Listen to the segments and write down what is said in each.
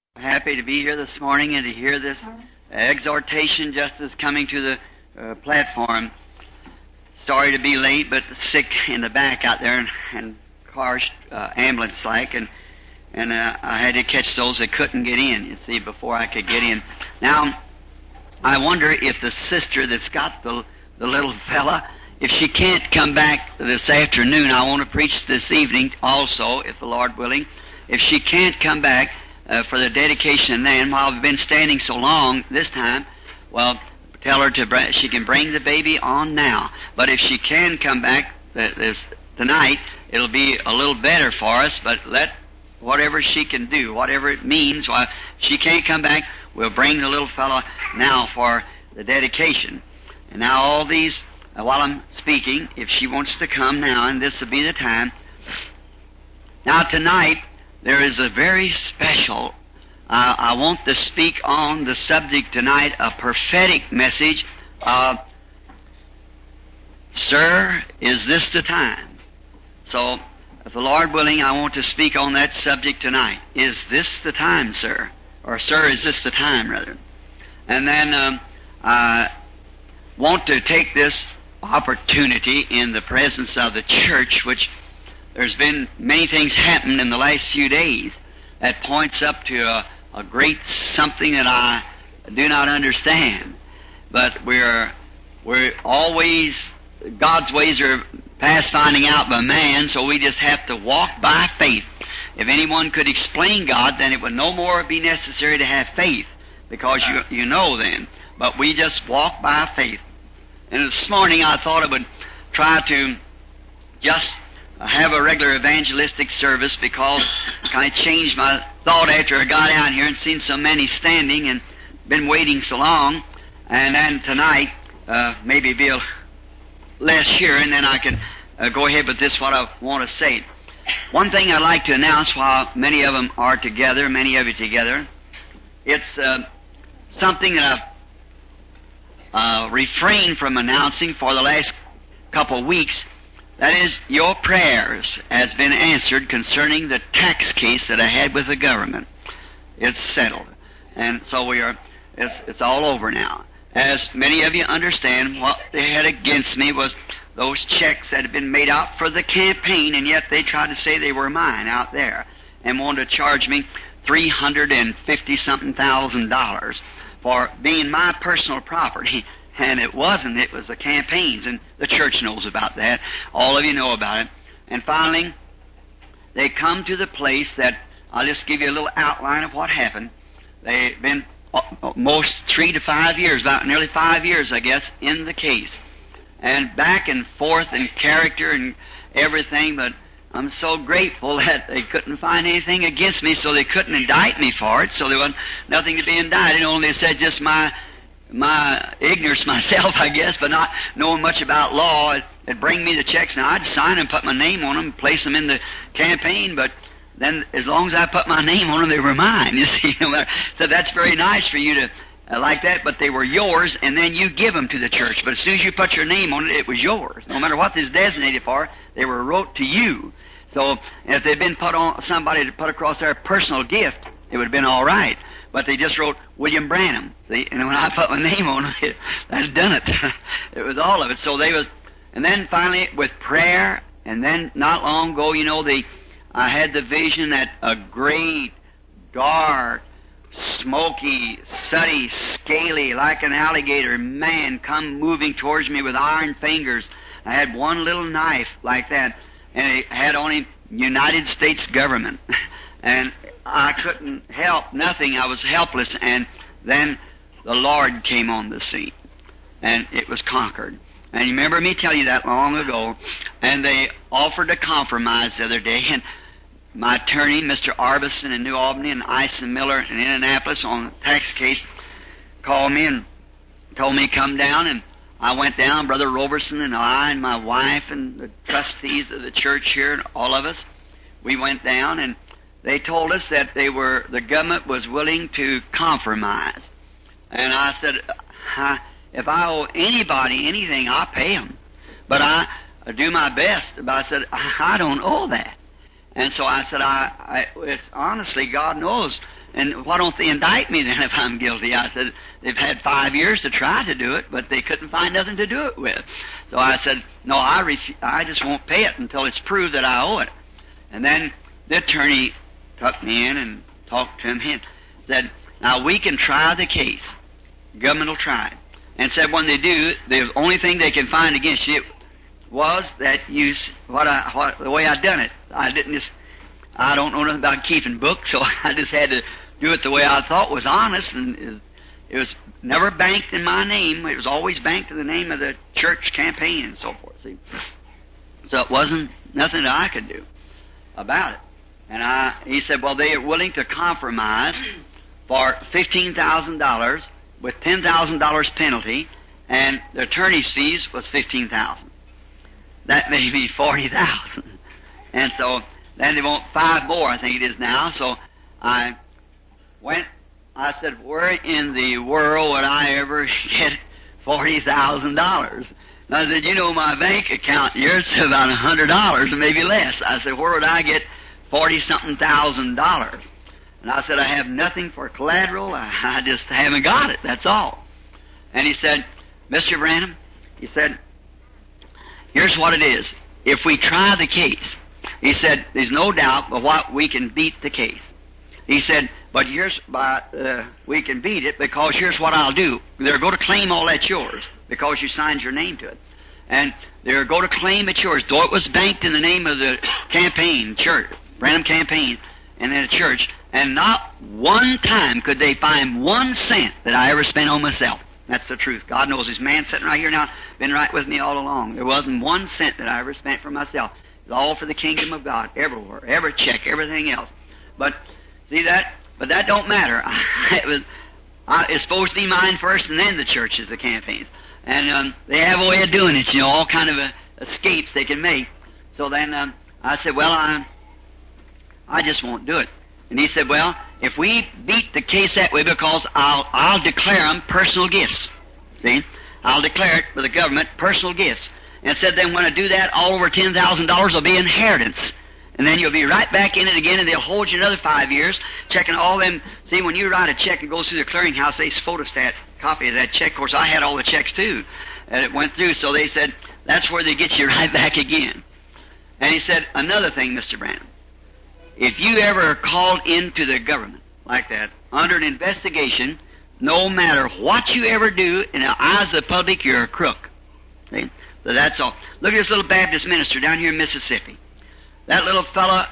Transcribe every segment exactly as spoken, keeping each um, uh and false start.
Happy to be here this morning and to hear this exhortation just as coming to the uh, platform. Sorry to be late, but sick in the back out there, and, and cars, uh, ambulance-like, and and uh, I had to catch those that couldn't get in, you see, before I could get in. Now, I wonder if the sister that's got the the little fella, if she can't come back this afternoon. I want to preach this evening also, if the Lord willing. If she can't come back uh, for the dedication, and then while I've been standing so long this time, well, tell her to bring, she can bring the baby on now. But if she can come back th- this tonight, it'll be a little better for us. But let whatever she can do, whatever it means, while she can't come back, we'll bring the little fellow now for the dedication. And now all these, uh, while I'm speaking, if she wants to come now, and this will be the time. Now tonight, there is a very special, uh, I want to speak on the subject tonight, a prophetic message. Uh, Sir, is this the time? So, if the Lord willing, I want to speak on that subject tonight. Is this the time, sir? Or, sir, is this the time, rather? And then um, I want to take this opportunity in the presence of the church, which there's been many things happened in the last few days that points up to a, a great something that I do not understand. But we're we're always, God's ways are past finding out by man, so we just have to walk by faith. If anyone could explain God, then it would no more be necessary to have faith, because you you know then. But we just walk by faith. And this morning I thought I would try to just have a regular evangelistic service, because I kind of changed my thought after I got out here and seen so many standing and been waiting so long. And then tonight, uh, maybe be a less here, and then I can uh, go ahead with this, what I want to say. One thing I'd like to announce while many of them are together, many of you together, it's uh, something that I've uh, refrained from announcing for the last couple of weeks. That is, your prayers has been answered concerning the tax case that I had with the government. It's settled. And so we are, it's, it's all over now. As many of you understand, what they had against me was those checks that had been made out for the campaign, and yet they tried to say they were mine out there and wanted to charge me three hundred fifty something thousand dollars for being my personal property. And it wasn't. It was the campaigns, and the church knows about that. All of you know about it. And finally, they come to the place that, I'll just give you a little outline of what happened. They've been almost three to five years, about nearly five years, I guess, in the case. And back and forth in character and everything, but I'm so grateful that they couldn't find anything against me, so they couldn't indict me for it, so there wasn't nothing to be indicted. Only they said just my my ignorance myself, I guess, but not knowing much about law. It, it'd bring me the checks. Now, I'd sign them, put my name on them, place them in the campaign, but then as long as I put my name on them, they were mine, you see. So that's very nice for you to uh, like that, but they were yours, and then you give them to the church. But as soon as you put your name on it, it was yours. No matter what this is designated for, they were wrote to you. So if they'd been put on somebody to put across their personal gift, it would have been all right. But they just wrote William Branham. See, and when I put my name on it, I'd done it. It was all of it. So they was, and then finally with prayer, and then not long ago, you know, they, I had the vision that a great, dark, smoky, sooty, scaly, like an alligator man come moving towards me with iron fingers. I had one little knife like that, and it had on him United States government. And I couldn't help nothing. I was helpless. And then the Lord came on the scene, and it was conquered. And you remember me telling you that long ago. And they offered a compromise the other day, and my attorney, Mister Arbison in New Albany, and Ison Miller in Indianapolis on a tax case, called me and told me to come down. And I went down, Brother Roberson and I and my wife and the trustees of the church here and all of us. We went down, and they told us that they were, the government was willing to compromise. And I said, I, if I owe anybody anything, I'll pay them. But I, I do my best. But I said, I, I don't owe that. And so I said, I, I, it's honestly, God knows, and why don't they indict me then if I'm guilty? I said, they've had five years to try to do it, but they couldn't find nothing to do it with. So I said, no, I refu- I just won't pay it until it's proved that I owe it. And then the attorney took me in and talked to him and said, now we can try the case. Government will try it. And said when they do, the only thing they can find against you was that you, what I, what, the way I done it. I didn't just, I don't know nothing about keeping books, so I just had to do it the way I thought was honest, and it was never banked in my name. It was always banked in the name of the church campaign and so forth, see. So it wasn't nothing that I could do about it. And I, he said, well, they are willing to compromise for fifteen thousand dollars with ten thousand dollars penalty, and the attorney's fees was fifteen thousand dollars. That made me forty thousand dollars. And so then they want five more, I think it is now. So I went, I said, where in the world would I ever get forty thousand dollars? And I said, you know, my bank account, yours is about one hundred dollars, maybe less. I said, where would I get forty-something thousand dollars? And I said, I have nothing for collateral. I, I just haven't got it, that's all. And he said, Mister Branham, he said, here's what it is. If we try the case, he said, there's no doubt but what we can beat the case. He said, but here's by uh, we can beat it because here's what I'll do. They're going to claim all that's yours because you signed your name to it. And they're going to claim it's yours, though it was banked in the name of the campaign, church, Branham campaign, and then the church. And not one time could they find one cent that I ever spent on myself. That's the truth. God knows this man sitting right here now, been right with me all along. There wasn't one cent that I ever spent for myself. It was all for the kingdom of God, everywhere, every check, everything else. But see that? But that don't matter. it was, I, it's supposed to be mine first, and then the churches, the campaigns. And um, they have a way of doing it, you know, all kind of uh, escapes they can make. So then um, I said, well, I, I just won't do it. And he said, well, if we beat the case that way, because I'll, I'll declare them personal gifts. See? I'll declare it for the government, personal gifts. And said then when I do that, all over ten thousand dollars will be inheritance. And then you'll be right back in it again, and they'll hold you another five years, checking all them. See, when you write a check, it goes through the clearinghouse, they photostat copy of that check. Of course, I had all the checks too. And it went through, so they said, that's where they get you right back again. And he said, another thing, Mister Branham. If you ever are called into the government like that, under an investigation, no matter what you ever do, in the eyes of the public, you're a crook. See? So that's all. Look at this little Baptist minister down here in Mississippi. That little fella,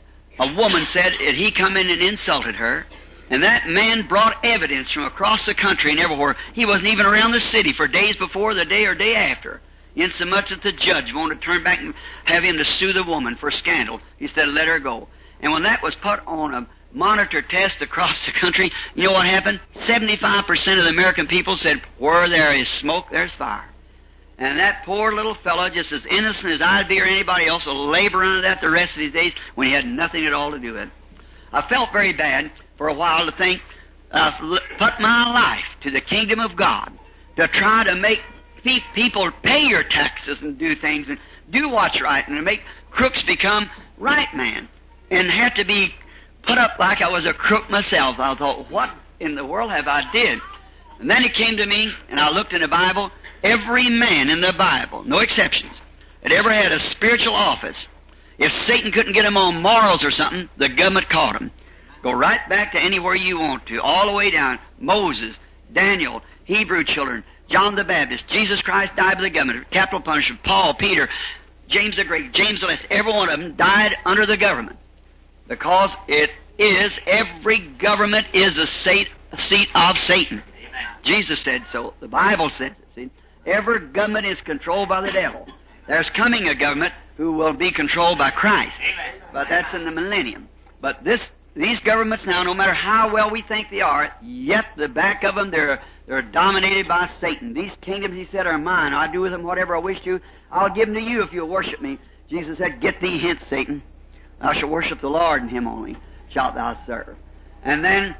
a woman said that he come in and insulted her, and that man brought evidence from across the country and everywhere. He wasn't even around the city for days before, the day or day after. Insomuch that the judge wanted to turn back and have him to sue the woman for scandal. He said, let her go. And when that was put on a monitor test across the country, you know what happened? seventy-five percent of the American people said, where there is smoke, there's fire. And that poor little fellow, just as innocent as I'd be or anybody else, will labor under that the rest of his days when he had nothing at all to do with it. I felt very bad for a while to think, uh, put my life to the kingdom of God, to try to make pe- people pay your taxes and do things and do what's right and to make crooks become right man. And had to be put up like I was a crook myself. I thought, what in the world have I did? And then it came to me, and I looked in the Bible. Every man in the Bible, no exceptions, that ever had a spiritual office, if Satan couldn't get him on morals or something, the government caught him. Go right back to anywhere you want to, all the way down. Moses, Daniel, Hebrew children, John the Baptist, Jesus Christ died by the government, capital punishment, Paul, Peter, James the Great, James the Less, every one of them died under the government. Because it is, every government is a seat, a seat of Satan. Amen. Jesus said so. The Bible says it. See? Every government is controlled by the devil. There's coming a government who will be controlled by Christ. Amen. But that's in the millennium. But this, these governments now, no matter how well we think they are, yet the back of them, they're, they're dominated by Satan. These kingdoms, he said, are mine. I'll do with them whatever I wish to. I'll give them to you if you'll worship me. Jesus said, get thee hence, Satan. Thou shalt worship the Lord, and him only shalt thou serve. And then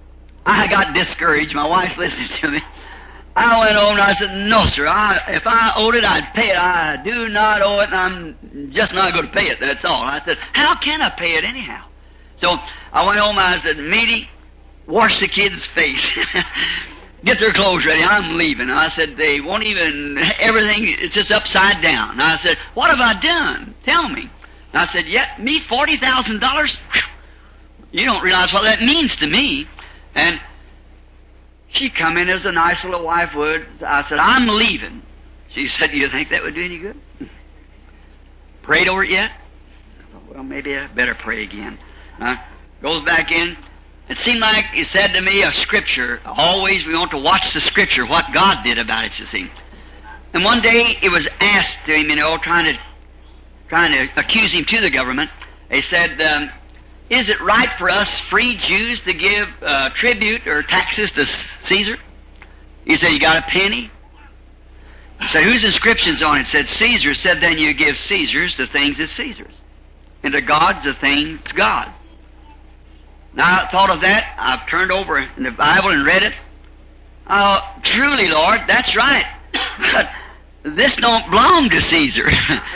I got discouraged. My wife's listening to me. I went home and I said, no, sir, I, if I owed it, I'd pay it. I do not owe it, and I'm just not going to pay it, that's all. I said, how can I pay it anyhow? So I went home and I said, Meaty, wash the kids' face. Get their clothes ready. I'm leaving. I said, they won't even, everything, it's just upside down. I said, what have I done? Tell me. I said, yeah, me forty thousand dollars? You don't realize what that means to me. And she come in as a nice little wife would. I said, I'm leaving. She said, do you think that would do any good? Prayed over it yet? I thought, well, maybe I better pray again. Uh, goes back in. It seemed like he said to me a scripture. Always we want to watch the scripture, what God did about it, you see. And one day it was asked to him, you know, trying to trying to accuse him to the government. They said, um, is it right for us free Jews to give uh, tribute or taxes to Caesar? He said, you got a penny? I said, whose inscription's on it? It said, Caesar. Said, then you give Caesar's the things that's Caesar's, and to God's the things God's. Now I thought of that. I've turned over in the Bible and read it. Oh, truly, Lord, that's right. But this don't belong to Caesar.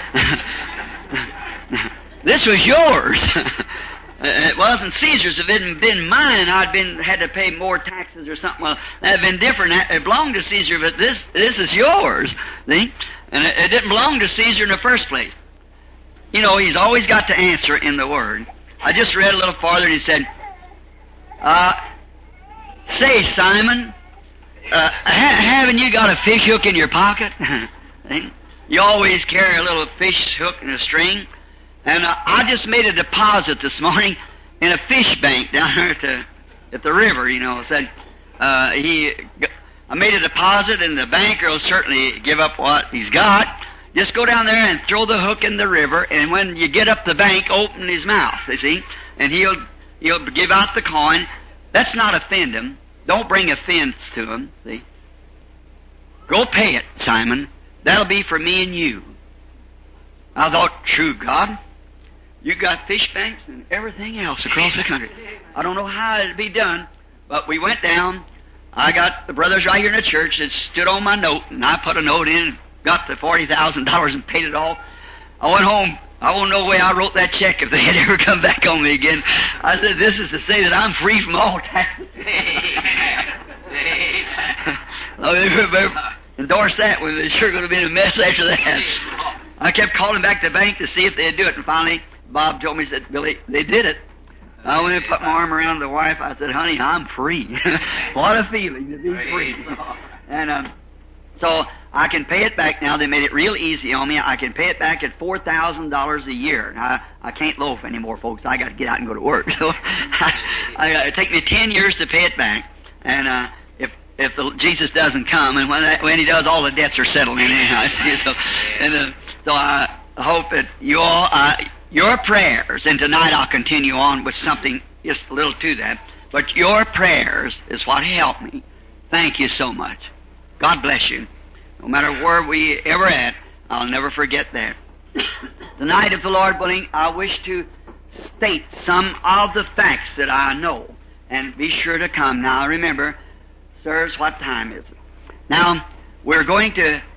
This was yours. It wasn't Caesar's. If it had been mine, I'd been had to pay more taxes or something. Well, that'd been different. It belonged to Caesar, but this this is yours. See? And it, it didn't belong to Caesar in the first place. You know, he's always got to answer in the Word. I just read a little farther, and he said, uh, say, Simon, uh, ha- haven't you got a fish hook in your pocket? You always carry a little fish hook and a string. And uh, I just made a deposit this morning in a fish bank down here at the, at the river, you know. Said, uh, he, I made a deposit, and the banker will certainly give up what he's got. Just go down there and throw the hook in the river, and when you get up the bank, open his mouth, you see, and he'll he'll give out the coin. Let's not offend him. Don't bring offense to him, see. Go pay it, Simon. That'll be for me and you. I thought, true God, you got fish banks and everything else across the country. I don't know how it'd be done, but we went down. I got the brothers right here in the church that stood on my note, and I put a note in, got the forty thousand dollars and paid it all. I went home. I won't know the way I wrote that check if they had ever come back on me again. I said, this is to say that I'm free from all taxes. Endorse that one. It's sure going to be a mess after that. I kept calling back to the bank to see if they'd do it, and finally Bob told me, he said, Billy, they did it. I went and put my arm around the wife. I said, honey, I'm free. What a feeling to be free. And um, so I can pay it back now. They made it real easy on me. I can pay it back at four thousand dollars a year. I, I can't loaf anymore, folks. I got to get out and go to work. So I, I, it take me ten years to pay it back. And uh, if if the, Jesus doesn't come, and when that, when He does, all the debts are settled in anyhow. So, and, uh, so I hope that you all, uh, your prayers, and tonight I'll continue on with something just a little to that, but your prayers is what helped me. Thank you so much. God bless you. No matter where we ever at, I'll never forget that. Tonight, if the Lord willing, I wish to state some of the facts that I know, and be sure to come. Now, remember, sirs, what time is it? Now, we're going to, uh,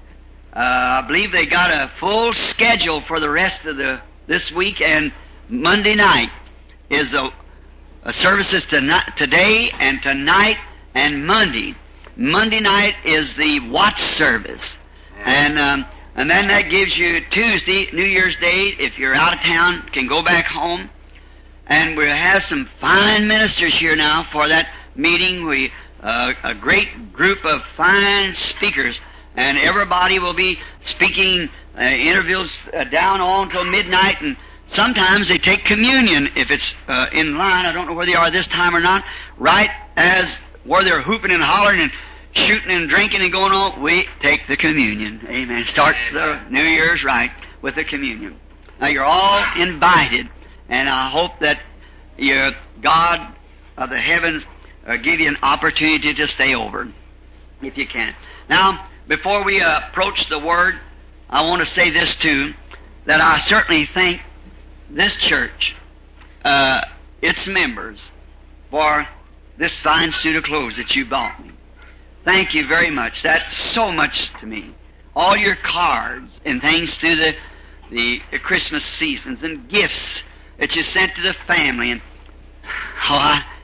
I believe they got a full schedule for the rest of the this week, and Monday night is a, a services tonight, today and tonight and Monday. Monday night is the watch service, and um, and then that gives you Tuesday, New Year's Day. If you're out of town, can go back home, and we'll have some fine ministers here now for that meeting. We uh, a great group of fine speakers, and everybody will be speaking. Uh, interviews uh, down on till midnight, and sometimes they take communion if it's uh, in line. I don't know where they are this time or not. Right as where they're hooping and hollering and shooting and drinking and going on, we take the communion. Amen. Start the New Year's right with the communion. Now you're all invited, and I hope that your God of the heavens uh, give you an opportunity to stay over, if you can. Now, before we uh, approach the Word, I want to say this too, that I certainly thank this church, uh, its members, for this fine suit of clothes that you bought me. Thank you very much. That's so much to me. All your cards and things through the, the Christmas seasons and gifts that you sent to the family. And oh, I,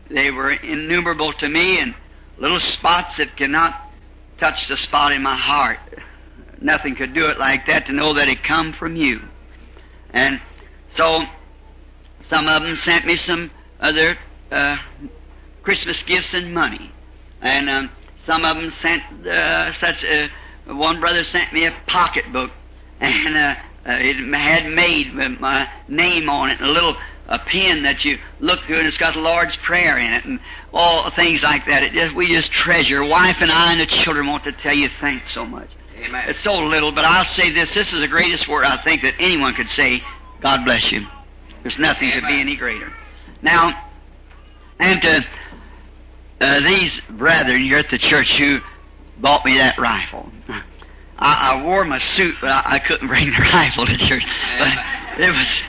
they were innumerable to me, and little spots that cannot touch the spot in my heart. Nothing could do it like that, to know that it come from you. And so some of them sent me some other uh, Christmas gifts and money. And um, some of them sent uh, such a, one brother sent me a pocketbook, and uh, uh, it had made with my name on it, and a little a pen that you look through, and it's got the Lord's Prayer in it, and all things like that. It just, we just treasure. Wife and I and the children want to tell you thanks so much. Amen. It's so little, but I'll say this. This is the greatest word I think that anyone could say. God bless you. There's nothing Amen. could be any greater. Now, and to uh, these brethren here at the church who bought me that rifle. I, I wore my suit, but I, I couldn't bring the rifle to church. But it was...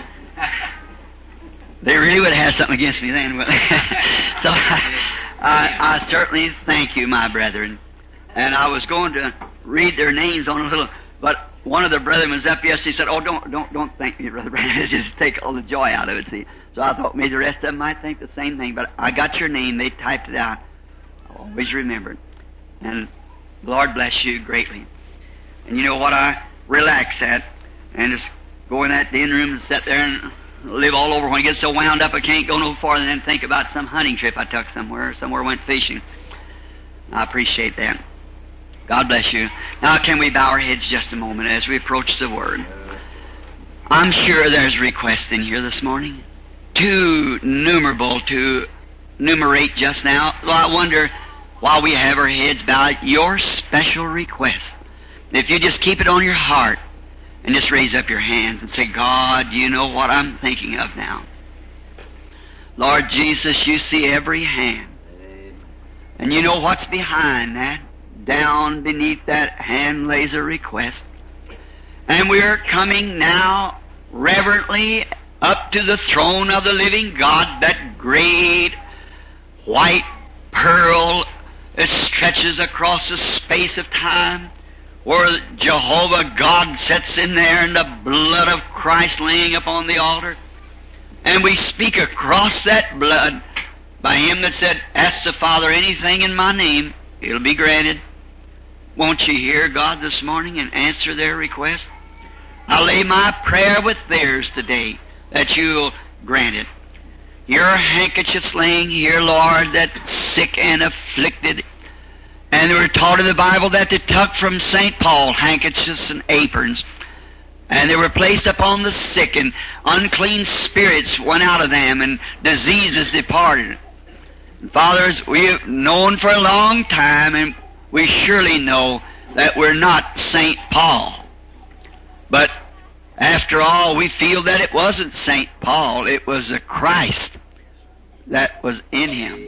They really would have had something against me then. But so I, I, I certainly thank you, my brethren. And I was going to read their names on a little, but one of the brethren was up yesterday. He said, "Oh, don't, don't, don't thank me, Brother Brandon. Just take all the joy out of it." See, so I thought maybe the rest of them might think the same thing. But I got your name. They typed it out. I always remembered. And the Lord bless you greatly. And you know what? I relax at and just go in that den room and sit there and live all over. When I get so wound up, I can't go no farther than think about some hunting trip I took somewhere, or somewhere went fishing. I appreciate that. God bless you. Now, can we bow our heads just a moment as we approach the Word? I'm sure there's requests in here this morning, too numerable to enumerate just now. Well, I wonder, while we have our heads bowed, your special request. If you just keep it on your heart, and just raise up your hands and say, "God, you know what I'm thinking of now. Lord Jesus, you see every hand. And you know what's behind that. Down beneath that hand lays a request. And we're coming now reverently up to the throne of the living God, that great white pearl that stretches across the space of time, where Jehovah God sits in there and the blood of Christ laying upon the altar. And we speak across that blood by Him that said, "Ask the Father anything in my name, it'll be granted." Won't you hear God this morning and answer their request? I lay my prayer with theirs today, that you'll grant it. Your handkerchiefs laying here, Lord, that sick and afflicted. And they were taught in the Bible that they took from Saint Paul handkerchiefs and aprons, and they were placed upon the sick, and unclean spirits went out of them, and diseases departed. And fathers, we have known for a long time, and we surely know that we're not Saint Paul. But after all, we feel that it wasn't Saint Paul, it was the Christ that was in him.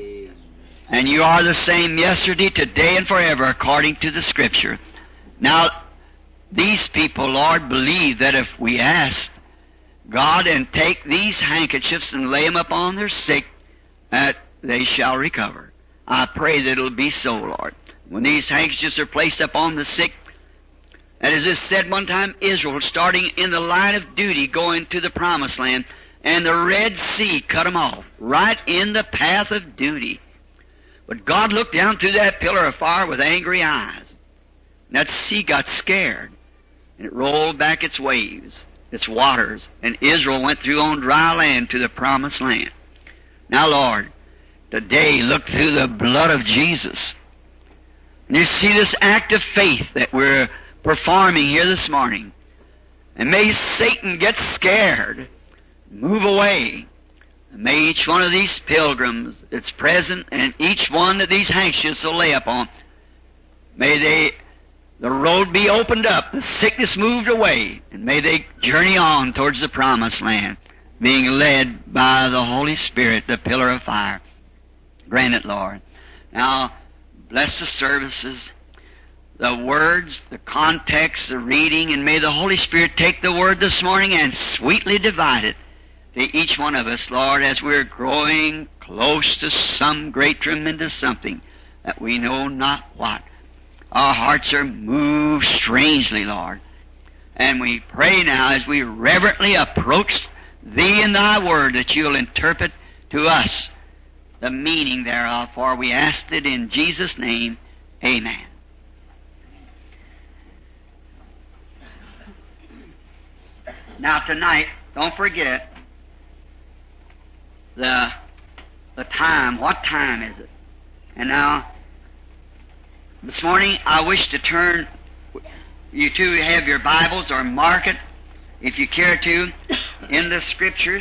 And you are the same yesterday, today, and forever, according to the Scripture. Now, these people, Lord, believe that if we ask God and take these handkerchiefs and lay them upon their sick, that they shall recover. I pray that it'll be so, Lord. When these handkerchiefs are placed upon the sick, and as it said one time, Israel, starting in the line of duty, going to the Promised Land, and the Red Sea cut them off, right in the path of duty. But God looked down through that pillar of fire with angry eyes. And that sea got scared, and it rolled back its waves, its waters, and Israel went through on dry land to the Promised Land. Now, Lord, today look through the blood of Jesus. And you see this act of faith that we're performing here this morning. And may Satan get scared, move away. May each one of these pilgrims that's present, and each one that these handkerchiefs will lay upon, may they, the road be opened up, the sickness moved away, and may they journey on towards the Promised Land, being led by the Holy Spirit, the pillar of fire. Grant it, Lord. Now, bless the services, the words, the context, the reading, and may the Holy Spirit take the Word this morning and sweetly divide it to each one of us, Lord, as we're growing close to some great, tremendous something that we know not what. Our hearts are moved strangely, Lord. And we pray now as we reverently approach Thee and Thy Word that You'll interpret to us the meaning thereof, for we asked it in Jesus' name. Amen. Now tonight, don't forget the the time. What time is it? And now, this morning, I wish to turn you to have your Bibles or mark it, if you care to, in the Scriptures,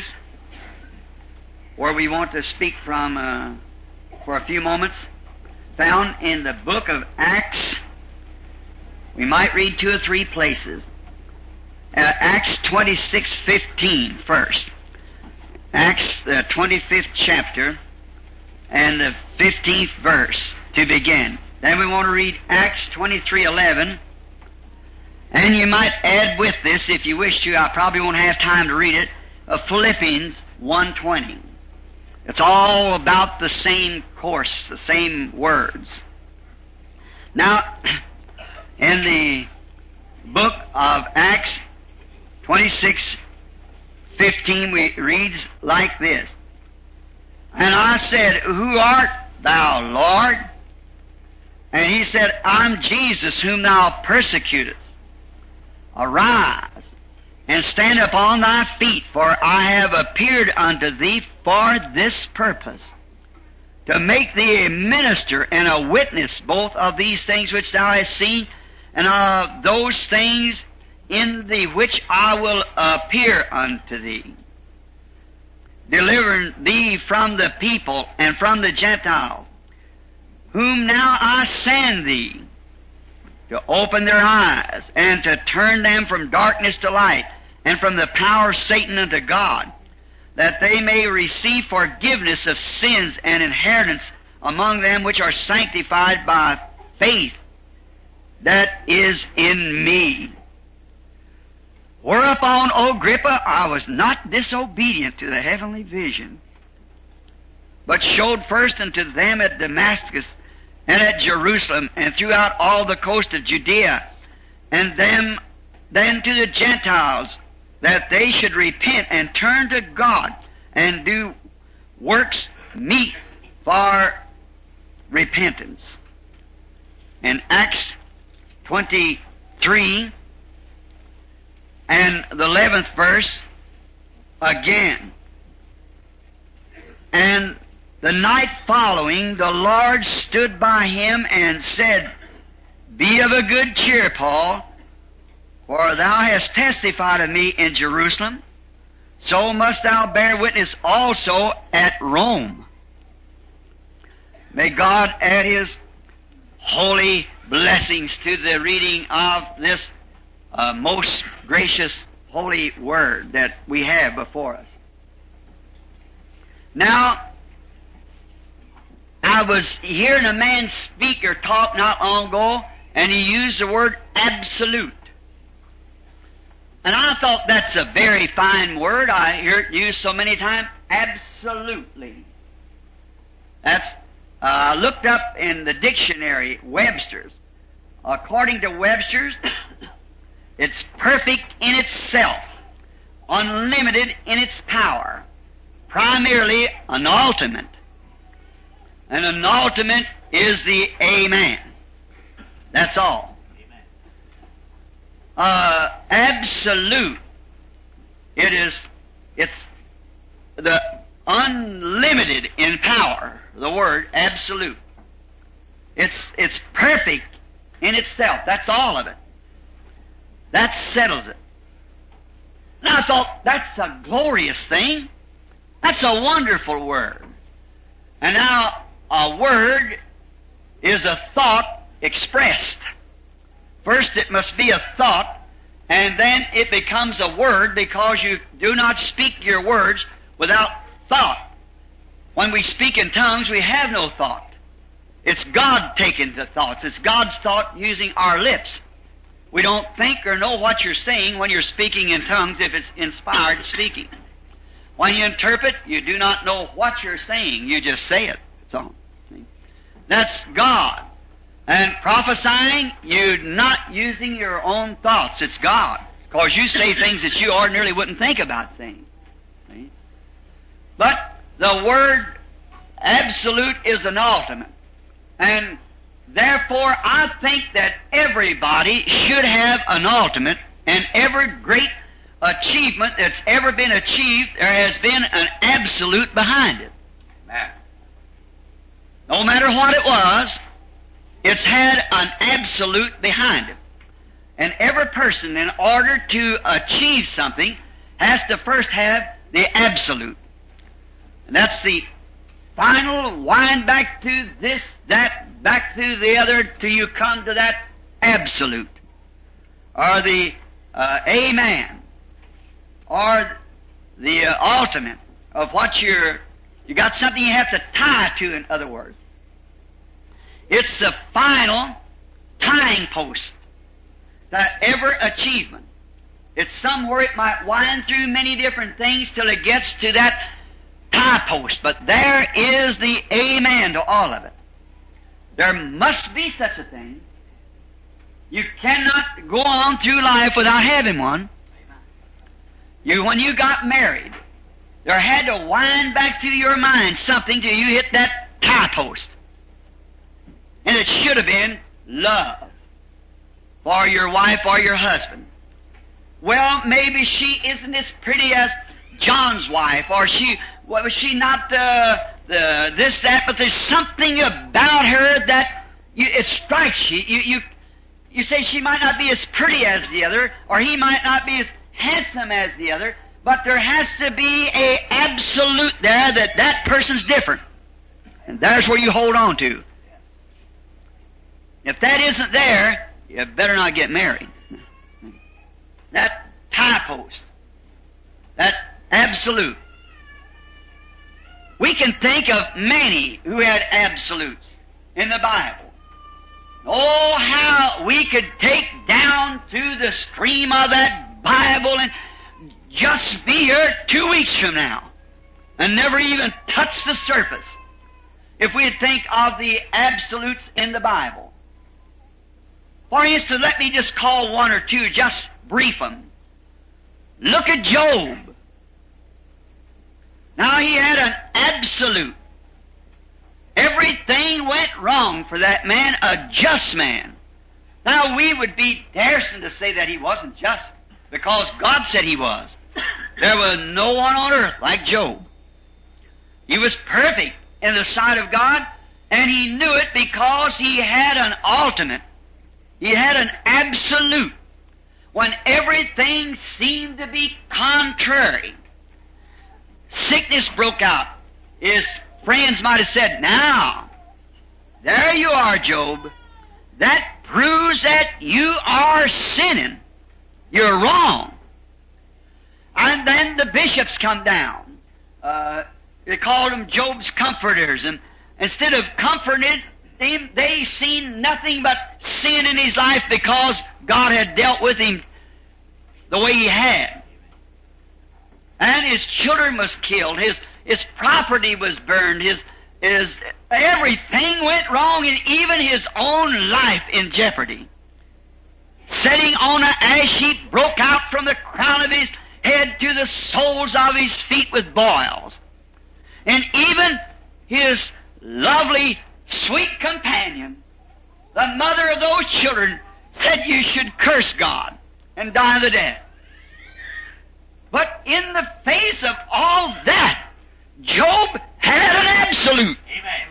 where we want to speak from uh, for a few moments, found in the book of Acts. We might read two or three places. Uh, Acts twenty-six fifteen first. Acts, the twenty-fifth chapter, and the fifteenth verse to begin. Then we want to read Acts twenty-three eleven. And you might add with this, if you wish to, I probably won't have time to read it, of Philippians one twenty. It's all about the same course, the same words. Now, in the book of Acts twenty-six fifteen, we reads like this. And I said, Who art thou, Lord? And he said, I'm Jesus whom thou persecutest. Arise, and stand upon thy feet, for I have appeared unto thee for this purpose, to make thee a minister and a witness both of these things which thou hast seen, and of those things in the which I will appear unto thee, delivering thee from the people and from the Gentiles, whom now I send thee, to open their eyes, and to turn them from darkness to light, and from the power of Satan unto God, that they may receive forgiveness of sins and inheritance among them which are sanctified by faith that is in me. Whereupon, O Agrippa, I was not disobedient to the heavenly vision, but showed first unto them at Damascus and at Jerusalem and throughout all the coast of Judea, and them then to the Gentiles, that they should repent and turn to God and do works meet for repentance. In Acts twenty-three and the eleventh verse again. And the night following, the Lord stood by him and said, Be of a good cheer, Paul, for thou hast testified of me in Jerusalem, so must thou bear witness also at Rome. May God add His holy blessings to the reading of this uh, most gracious holy word that we have before us. Now, I was hearing a man speak or talk not long ago, and he used the word absolute. And I thought that's a very fine word. I hear it used so many times. Absolutely. That's, uh, I looked up in the dictionary, Webster's. According to Webster's, it's perfect in itself, unlimited in its power, primarily an ultimate. And an ultimate is the Amen. That's all. Uh, absolute. It is, it's the unlimited in power, the word absolute. It's, it's perfect in itself. That's all of it. That settles it. And I thought, that's a glorious thing. That's a wonderful word. And now, a word is a thought expressed. First it must be a thought, and then it becomes a word, because you do not speak your words without thought. When we speak in tongues, we have no thought. It's God taking the thoughts. It's God's thought using our lips. We don't think or know what you're saying when you're speaking in tongues if it's inspired speaking. When you interpret, you do not know what you're saying. You just say it. So, that's God. And prophesying, you're not using your own thoughts. It's God. Because you say things that you ordinarily wouldn't think about saying. See? But the word absolute is an ultimate. And therefore, I think that everybody should have an ultimate, and every great achievement that's ever been achieved, there has been an absolute behind it. Amen. No matter what it was, it's had an absolute behind it. And every person, in order to achieve something, has to first have the absolute. And that's the final wind back to this, that, back to the other, till you come to that absolute. Or the uh, amen. Or the uh, ultimate of what you're, you got something you have to tie to, in other words. It's the final tying post to every achievement. It's somewhere it might wind through many different things till it gets to that tie post. But there is the amen to all of it. There must be such a thing. You cannot go on through life without having one. You, when you got married, there had to wind back through your mind something till you hit that tie post. And it should have been love for your wife or your husband. Well, maybe she isn't as pretty as John's wife, or she was she not the the this that, but there's something about her that you, it strikes you. You you you say she might not be as pretty as the other, or he might not be as handsome as the other, but there has to be a absolute there that that person's different, and there's where you hold on to. If that isn't there, you better not get married. That tie post, that absolute. We can think of many who had absolutes in the Bible. Oh, how we could take down through the stream of that Bible and just be here two weeks from now and never even touch the surface if we'd think of the absolutes in the Bible. For instance, let me just call one or two, just brief them. Look at Job. Now he had an absolute. Everything went wrong for that man, a just man. Now we would be daring to say that he wasn't just, because God said he was. There was no one on earth like Job. He was perfect in the sight of God, and he knew it because he had an ultimate. He had an absolute. When everything seemed to be contrary, sickness broke out. His friends might have said, now, there you are, Job. That proves that you are sinning. You're wrong. And then the bishops come down. Uh, they called them Job's comforters. And instead of comforting him, they seen nothing but sin in his life because God had dealt with him the way he had. And his children was killed. His his property was burned. His his everything went wrong, and even his own life in jeopardy. Sitting on an ash heap, broke out from the crown of his head to the soles of his feet with boils. And even his lovely, sweet companion, the mother of those children, said you should curse God and die the death. But in the face of all that, Job had an absolute. Amen.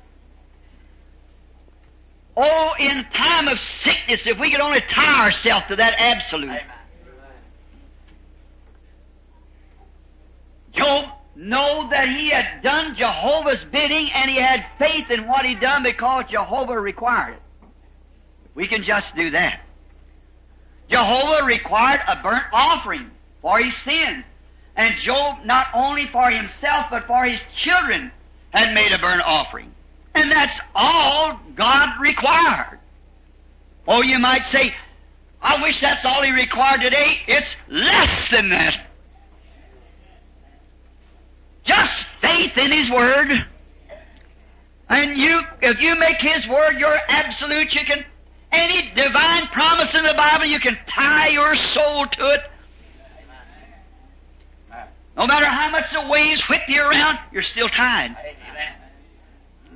Oh, in time of sickness, if we could only tie ourselves to that absolute. Amen. Job knew that he had done Jehovah's bidding, and he had faith in what he'd done because Jehovah required it. We can just do that. Jehovah required a burnt offering for his sins. And Job, not only for himself, but for his children, had made a burnt offering. And that's all God required. Oh, you might say, I wish that's all he required today. It's less than that. Just faith in his word. And you, if you make his word your absolute, you can, any divine promise in the Bible, you can tie your soul to it. No matter how much the waves whip you around, you're still tied.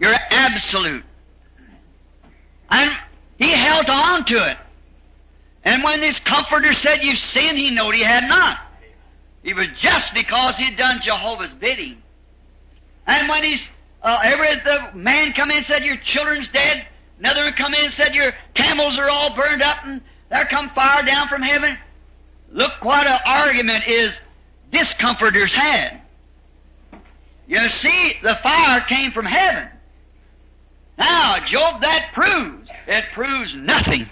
You're absolute. And he held on to it. And when this comforter said, you've sinned, he knowed he had not. It was just because he'd done Jehovah's bidding. And when he's, uh, every, the man come in and said, your children's dead. Another one come in and said, your camels are all burned up and there come fire down from heaven. Look what an argument is this comforter's had. You see, the fire came from heaven. Now, Job, that proves, it proves nothing.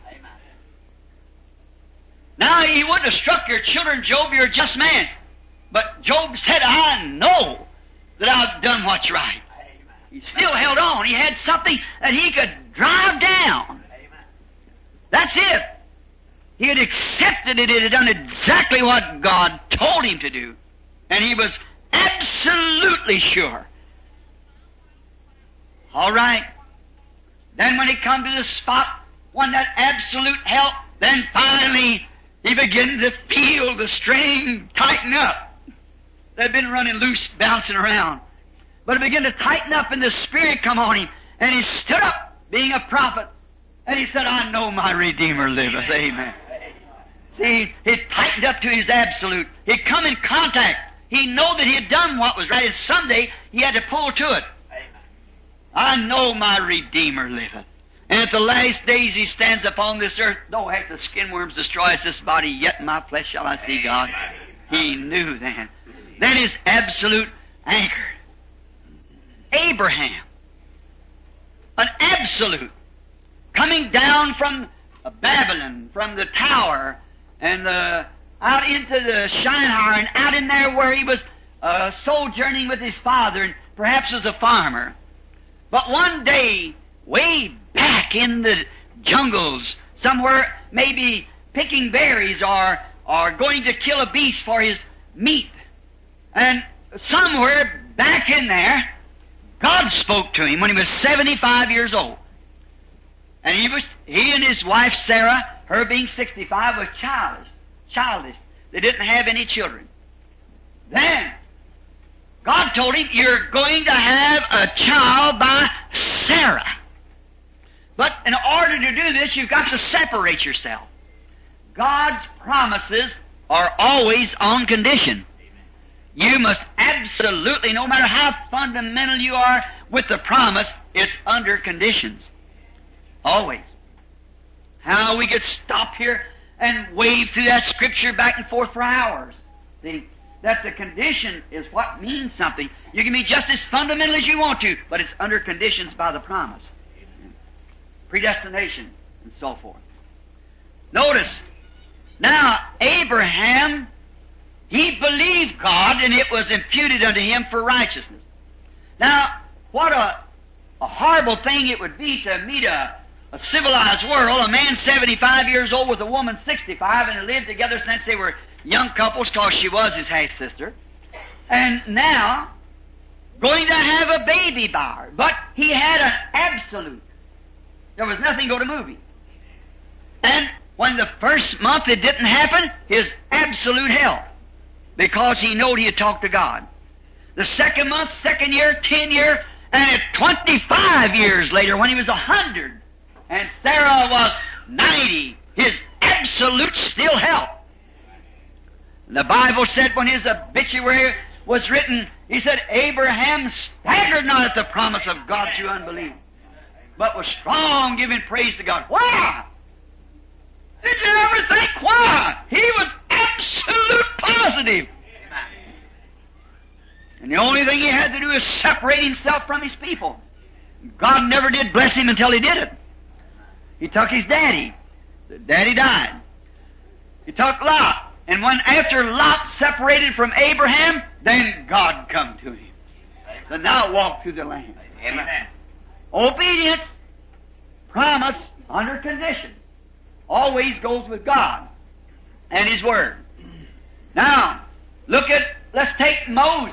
Now, he wouldn't have struck your children, Job, you're a just man. But Job said, I know that I've done what's right. He still held on. He had something that he could drive down. That's it. He had accepted it. It had done exactly what God told him to do. And he was absolutely sure. All right. Then when he come to the spot, when that absolute help, then finally he began to feel the string tighten up. They'd been running loose, bouncing around. But it began to tighten up and the Spirit come on him. And he stood up, being a prophet. And he said, I know my Redeemer liveth. Amen. See, it tightened up to his absolute. He'd come in contact. He knew that he had done what was right. And someday he had to pull to it. I know my Redeemer liveth. And at the last days he stands upon this earth. Though half the skin worms destroys this body, yet in my flesh shall I see God. He knew then. Then his absolute anchor. Abraham. An absolute. Coming down from Babylon, from the tower, and uh, out into the Shinar, and out in there where he was uh, sojourning with his father, and perhaps as a farmer. But one day, way back in the jungles, somewhere maybe picking berries or, or going to kill a beast for his meat. And somewhere back in there, God spoke to him when he was seventy-five years old. And he was, he and his wife Sarah, her being sixty-five, was childish. Childish. They didn't have any children. Then, God told him, you're going to have a child by Sarah. But in order to do this, you've got to separate yourself. God's promises are always on condition. You must absolutely, no matter how fundamental you are with the promise, it's under conditions. Always. How we could stop here and wave through that scripture back and forth for hours. See, that the condition is what means something. You can be just as fundamental as you want to, but it's under conditions by the promise. Predestination and so forth. Notice, now Abraham, he believed God and it was imputed unto him for righteousness. Now, what a, a horrible thing it would be to meet a, a civilized world, a man seventy-five years old with a woman sixty-five, and they lived together since they were young couples because she was his half-sister. And now, going to have a baby by her. But he had an absolute. There was nothing going to move him. And when the first month it didn't happen, his absolute health. Because he knowed he had talked to God. The second month, second year, ten year, and at twenty-five years later, when he was a hundred, and Sarah was ninety, his absolute still health. The Bible said when his obituary was written, he said, Abraham staggered not at the promise of God through unbelief, but was strong, giving praise to God. Why? Did you ever think why? He was absolute positive. And the only thing he had to do is separate himself from his people. God never did bless him until he did it. He took his daddy. The daddy died. He took Lot. And when after Lot separated from Abraham, then God come to him. So now walk through the land. Amen. Obedience, promise, under conditions, always goes with God and His Word. Now, look at, let's take Moses.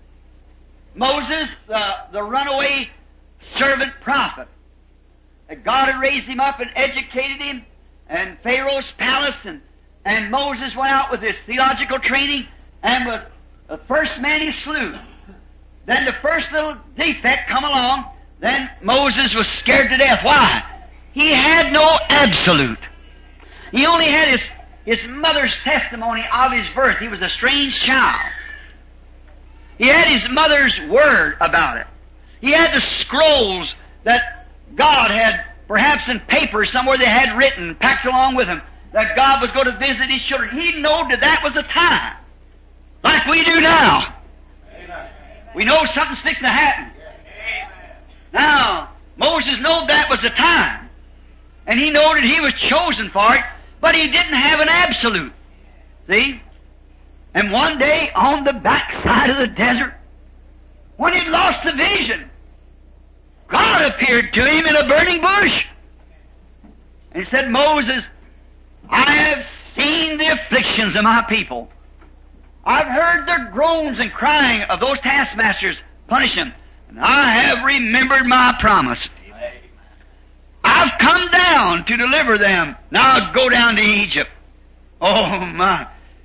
Moses, the, the runaway servant prophet. God had raised him up and educated him in Pharaoh's palace, and, and Moses went out with his theological training and was the first man he slew. Then the first little defect come along Then Moses was scared to death. Why? He had no absolute. He only had his, his mother's testimony of his birth. He was a strange child. He had his mother's word about it. He had the scrolls that God had, perhaps in paper somewhere they had written, packed along with him, that God was going to visit his children. He knew that that was a time, like we do now. Amen. We know something's fixing to happen. Amen. Now, Moses knew that was the time, and he knew that he was chosen for it, but he didn't have an absolute. See? And one day, on the backside of the desert, when he'd lost the vision, God appeared to him in a burning bush. And he said, Moses, I have seen the afflictions of my people. I've heard their groans and crying of those taskmasters. Punish them. And I have remembered my promise. I've come down to deliver them. Now go down to Egypt. Oh, my.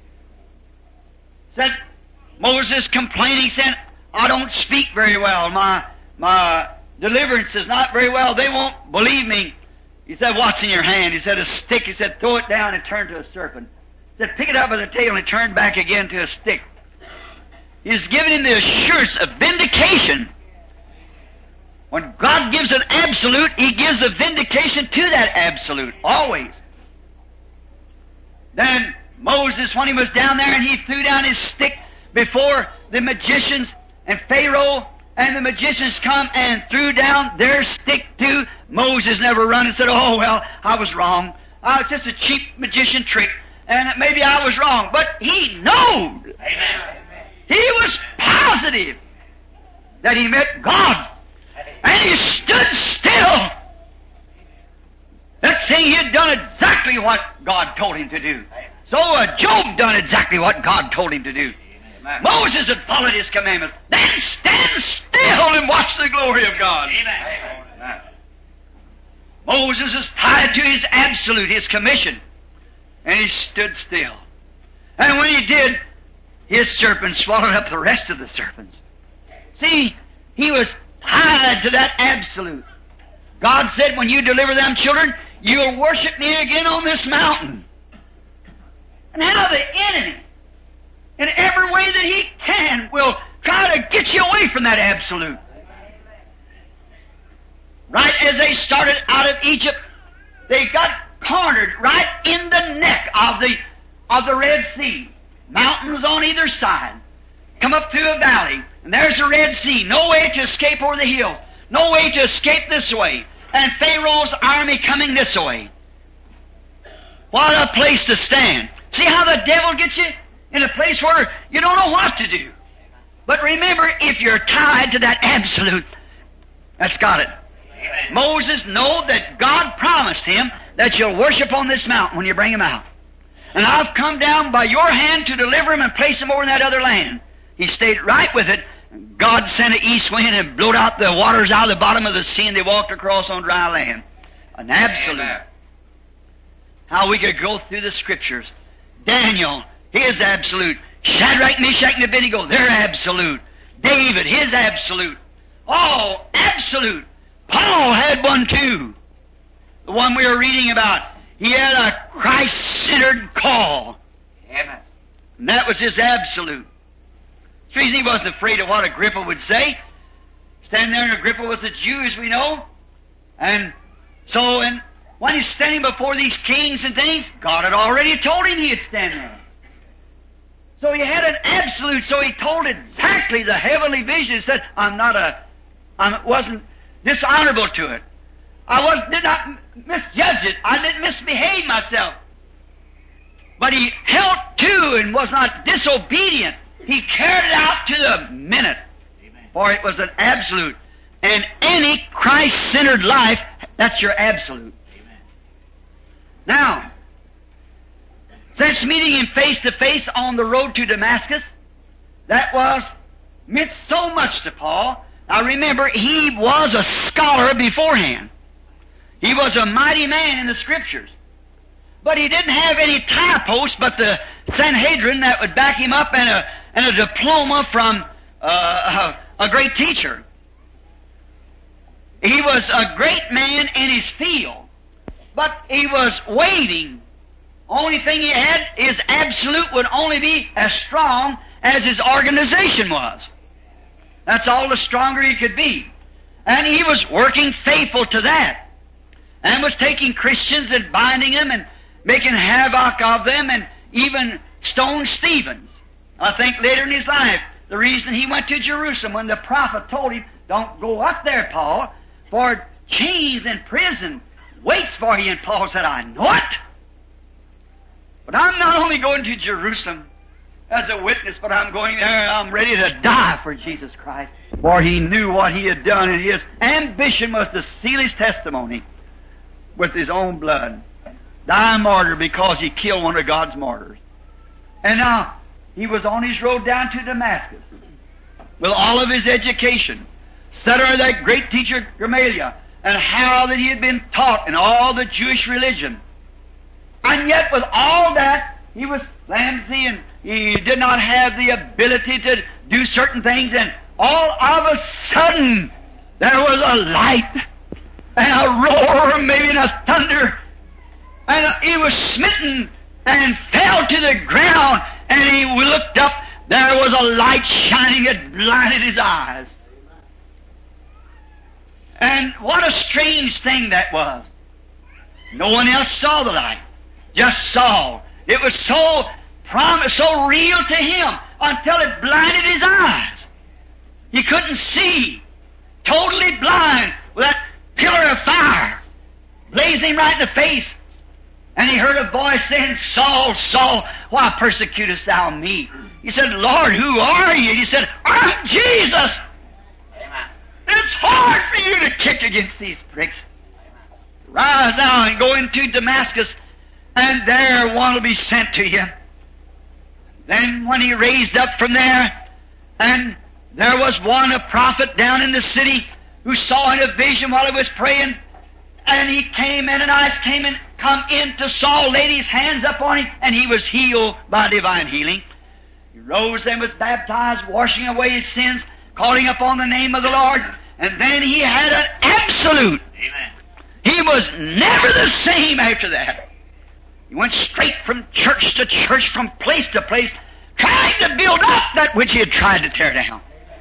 Said Moses complaining, said, I don't speak very well. My, my deliverance is not very well. They won't believe me. He said, what's in your hand? He said, a stick. He said, throw it down and turn to a serpent. He said, pick it up by the tail and turn back again to a stick. He's giving him the assurance of vindication. When God gives an absolute, He gives a vindication to that absolute, always. Then Moses, when he was down there and he threw down his stick before the magicians and Pharaoh, and the magicians come and threw down their stick too, Moses never run and said, oh, well, I was wrong. Uh, it's just a cheap magician trick, and maybe I was wrong. But he knowed. Amen. He was positive that he met God. And he stood still. Next thing, he had done exactly what God told him to do. So uh, Job done exactly what God told him to do. Amen. Moses had followed his commandments. Then stand still and watch the glory of God. Amen. Moses is tied to his absolute, his commission. And he stood still. And when he did, his serpent swallowed up the rest of the serpents. See, he was tied to that absolute. God said, when you deliver them children, you'll worship me again on this mountain. And how the enemy, in every way that he can, will try to get you away from that absolute. Right as they started out of Egypt, they got cornered right in the neck of the of the Red Sea. Mountains on either side. Come up through a valley, and there's the Red Sea. No way to escape over the hills. No way to escape this way. And Pharaoh's army coming this way. What a place to stand. See how the devil gets you? In a place where you don't know what to do. But remember, if you're tied to that absolute, that's got it. Amen. Moses knew that God promised him that you'll worship on this mountain when you bring him out. And I've come down by your hand to deliver him and place him over in that other land. He stayed right with it. God sent an east wind and blew out the waters out of the bottom of the sea, and they walked across on dry land. An absolute. Amen. How we could go through the Scriptures. Daniel, his absolute. Shadrach, Meshach, and Abednego, their absolute. David, his absolute. All absolute. Paul had one too. The one we were reading about. He had a Christ-centered call. Amen. And that was his absolute. That's the reason he wasn't afraid of what Agrippa would say. Standing there, and Agrippa was a Jew, as we know. And so, and when he's standing before these kings and things, God had already told him he'd stand there. So he had an absolute, so he told exactly the heavenly vision. He said, I'm not a, I wasn't dishonorable to it. I was, did not misjudge it. I didn't misbehave myself. But he held to and was not disobedient. He carried it out to the minute. Amen. For it was an absolute. And any Christ-centered life, that's your absolute. Amen. Now, since meeting him face to face on the road to Damascus, that was meant so much to Paul. Now remember, he was a scholar beforehand. He was a mighty man in the Scriptures. But he didn't have any tie posts but the Sanhedrin that would back him up, and a, and a diploma from uh, a, a great teacher. He was a great man in his field, but he was waiting. Only thing he had, his absolute would only be as strong as his organization was. That's all the stronger he could be. And he was working faithful to that, and was taking Christians and binding them and making havoc of them and even stoned Stephen. I think later in his life, the reason he went to Jerusalem when the prophet told him, don't go up there, Paul, for chains and prison waits for you. And Paul said, I know it. But I'm not only going to Jerusalem as a witness, but I'm going there and I'm ready to die for Jesus Christ. For he knew what he had done, and his ambition was to seal his testimony with his own blood. Die a martyr because he killed one of God's martyrs. And now, he was on his road down to Damascus with all of his education, studying that great teacher Gamaliel, and how that he had been taught in all the Jewish religion. And yet with all that, he was clumsy and he did not have the ability to do certain things, and all of a sudden there was a light and a roar, maybe a thunder, and he was smitten and fell to the ground, and he looked up. There was a light shining that blinded his eyes. And what a strange thing that was. No one else saw the light, just Saul. It was so prom- so real to him until it blinded his eyes. He couldn't see, totally blind, with that pillar of fire blazing him right in the face. And he heard a voice saying, Saul, Saul, why persecutest thou me? He said, Lord, who are you? He said, I'm Jesus. Amen. It's hard for you to kick against these pricks. Rise now and go into Damascus, and there one will be sent to you. Then when he raised up from there, and there was one, a prophet down in the city, who saw in a vision while he was praying, and he came, Ananias came and come in to Saul, laid his hands up on him, and he was healed by divine healing. He rose and was baptized, washing away his sins, calling upon the name of the Lord, and then he had an absolute. Amen. He was never the same after that. He went straight from church to church, from place to place, trying to build up that which he had tried to tear down.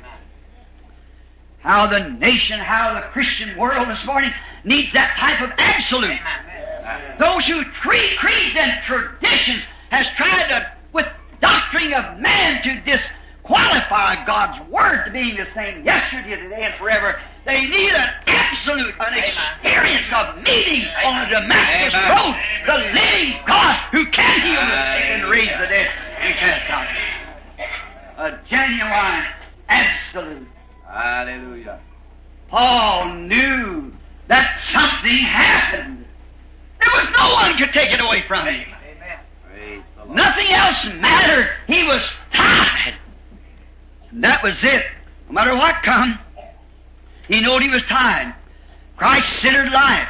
How the nation, how the Christian world this morning needs that type of absolute. Those who treat creeds and traditions has tried to, with doctrine of man, to disqualify God's Word to being the same yesterday, today, and forever. They need an absolute, an experience of meeting on the Damascus road, the living God who can heal the sick and raise the dead and cast out demons. A genuine absolute. Hallelujah. Paul knew that something happened. There was no one could take it away from him. Amen. Nothing else mattered. He was tied. And that was it. No matter what come, he knew he was tied. Christ-centered life.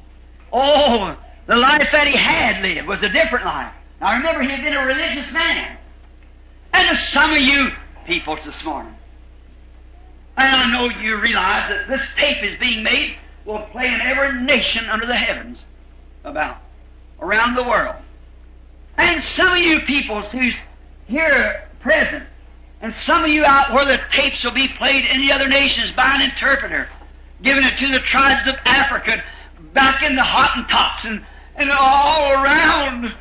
Oh, the life that he had lived was a different life. Now remember, he had been a religious man. And to some of you people this morning, and I know you realize that this tape is being made, will play in every nation under the heavens about, around the world. And some of you people who's here present, and some of you out where the tapes will be played in the other nations by an interpreter, giving it to the tribes of Africa, back in the Hottentots and, and all around.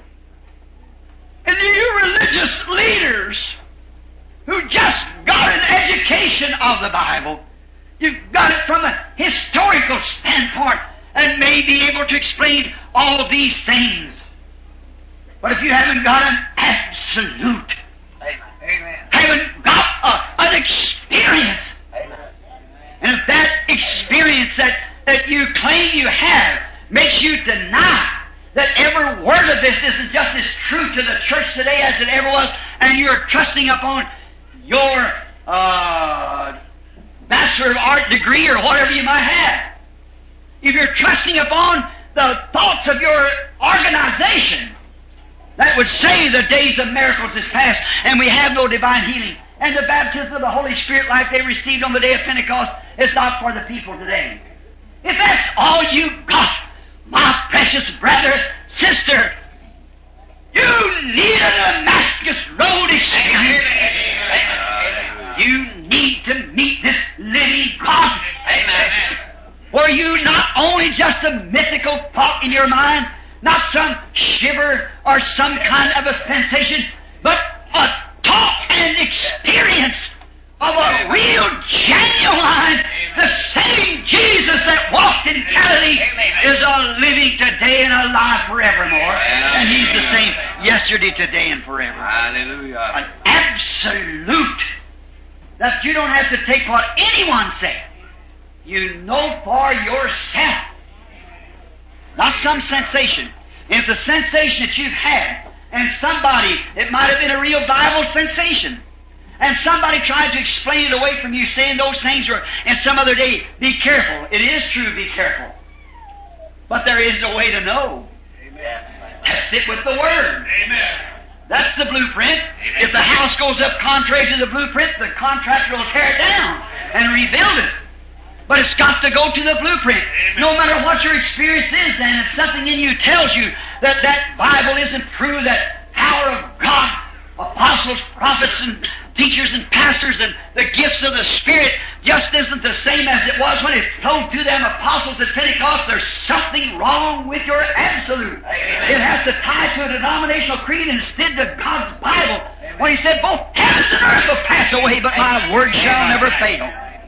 And you religious leaders who just got an education of the Bible, you've got it from a historical standpoint and may be able to explain all these things. But if you haven't got an absolute, Amen. haven't got a, an experience, Amen. and if that experience that, that you claim you have makes you deny that every word of this isn't just as true to the church today as it ever was, and you're trusting upon your uh, Bachelor of Art degree or whatever you might have, if you're trusting upon the thoughts of your organization, that would say the days of miracles is past and we have no divine healing, and the baptism of the Holy Spirit like they received on the day of Pentecost is not for the people today. If that's all you got, my precious brother, sister, you need a Damascus Road experience. You need to meet this living God. Amen. Where you not only just a mythical thought in your mind, not some shiver or some kind of a sensation, but a thought and experience of a real, genuine, the same Jesus that walked in Galilee is a living today and alive forevermore. And He's the same yesterday, today, and forever. Hallelujah. An absolute that you don't have to take what anyone says. You know for yourself. Not some sensation. If the sensation that you've had, and somebody, it might have been a real Bible sensation, and somebody tried to explain it away from you, saying those things were, and some other day, be careful. It is true, be careful. But there is a way to know. Amen. Test it with the Word. Amen. That's the blueprint. Amen. If the house goes up contrary to the blueprint, the contractor will tear it down and rebuild it. But it's got to go to the blueprint. Amen. No matter what your experience is, then if something in you tells you that that Bible isn't true, that power of God, apostles, prophets, and teachers and pastors, and the gifts of the Spirit just isn't the same as it was when it flowed through them apostles at Pentecost, there's something wrong with your absolute. Amen. It has to tie to a denominational creed instead to God's Bible. Amen. When He said, both heavens and earth will pass away, but my word shall never fail.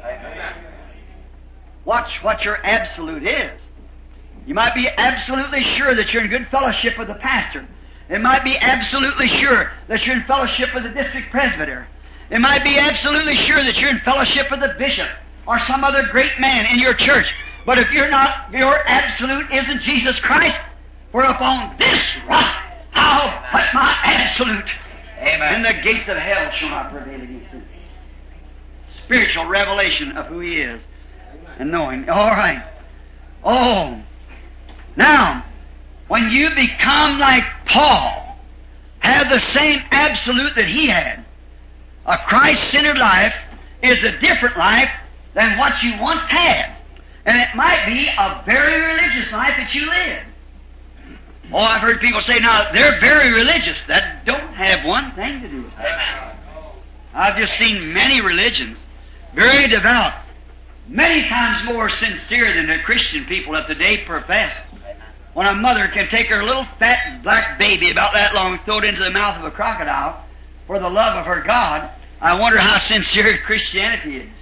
Watch what your absolute is. You might be absolutely sure that you're in good fellowship with the pastor. It might be absolutely sure that you're in fellowship with the district presbyter. It might be absolutely sure that you're in fellowship with the bishop or some other great man in your church. But if you're not, your absolute isn't Jesus Christ, for upon this rock I'll put my absolute. Amen. And the gates of hell shall not prevail against it. Spiritual revelation of who He is. And knowing. All right. Oh. Now, when you become like Paul, have the same absolute that he had, a Christ-centered life is a different life than what you once had. And it might be a very religious life that you live. Oh, I've heard people say, now, they're very religious. That don't have one thing to do with it. I've just seen many religions, very devout, many times more sincere than the Christian people of today profess. When a mother can take her little fat black baby about that long and throw it into the mouth of a crocodile for the love of her God, I wonder how sincere Christianity is.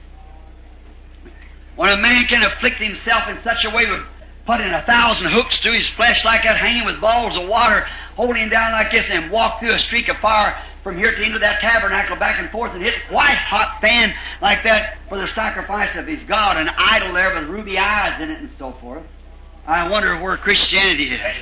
When a man can afflict himself in such a way with putting a thousand hooks through his flesh like that, hanging with balls of water, holding him down like this, and walk through a streak of fire from here to into that tabernacle back and forth and hit white hot fan like that for the sacrifice of his God, an idol there with ruby eyes in it and so forth. I wonder where Christianity is.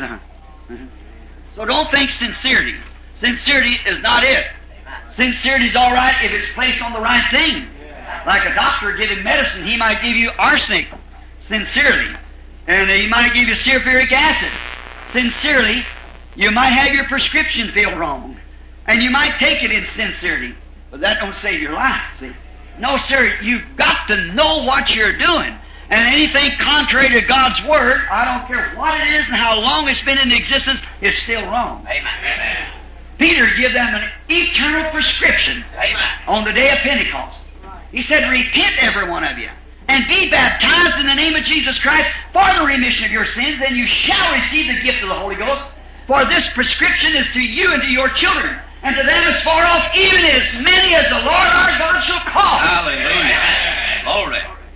So don't think sincerity. Sincerity is not it. Sincerity is all right if it's placed on the right thing. Like a doctor giving medicine, he might give you arsenic sincerely, and he might give you sulfuric acid sincerely. You might have your prescription filled wrong, and you might take it in sincerity, but that don't save your life, see? No, sir, you've got to know what you're doing. And anything contrary to God's Word, I don't care what it is and how long it's been in existence, is still wrong. Amen. Peter gave them an eternal prescription Amen. On the day of Pentecost. He said, repent, every one of you, and be baptized in the name of Jesus Christ for the remission of your sins, and you shall receive the gift of the Holy Ghost. For this prescription is to you and to your children, and to them as far off, even as many as the Lord our God shall call. Hallelujah. Glory.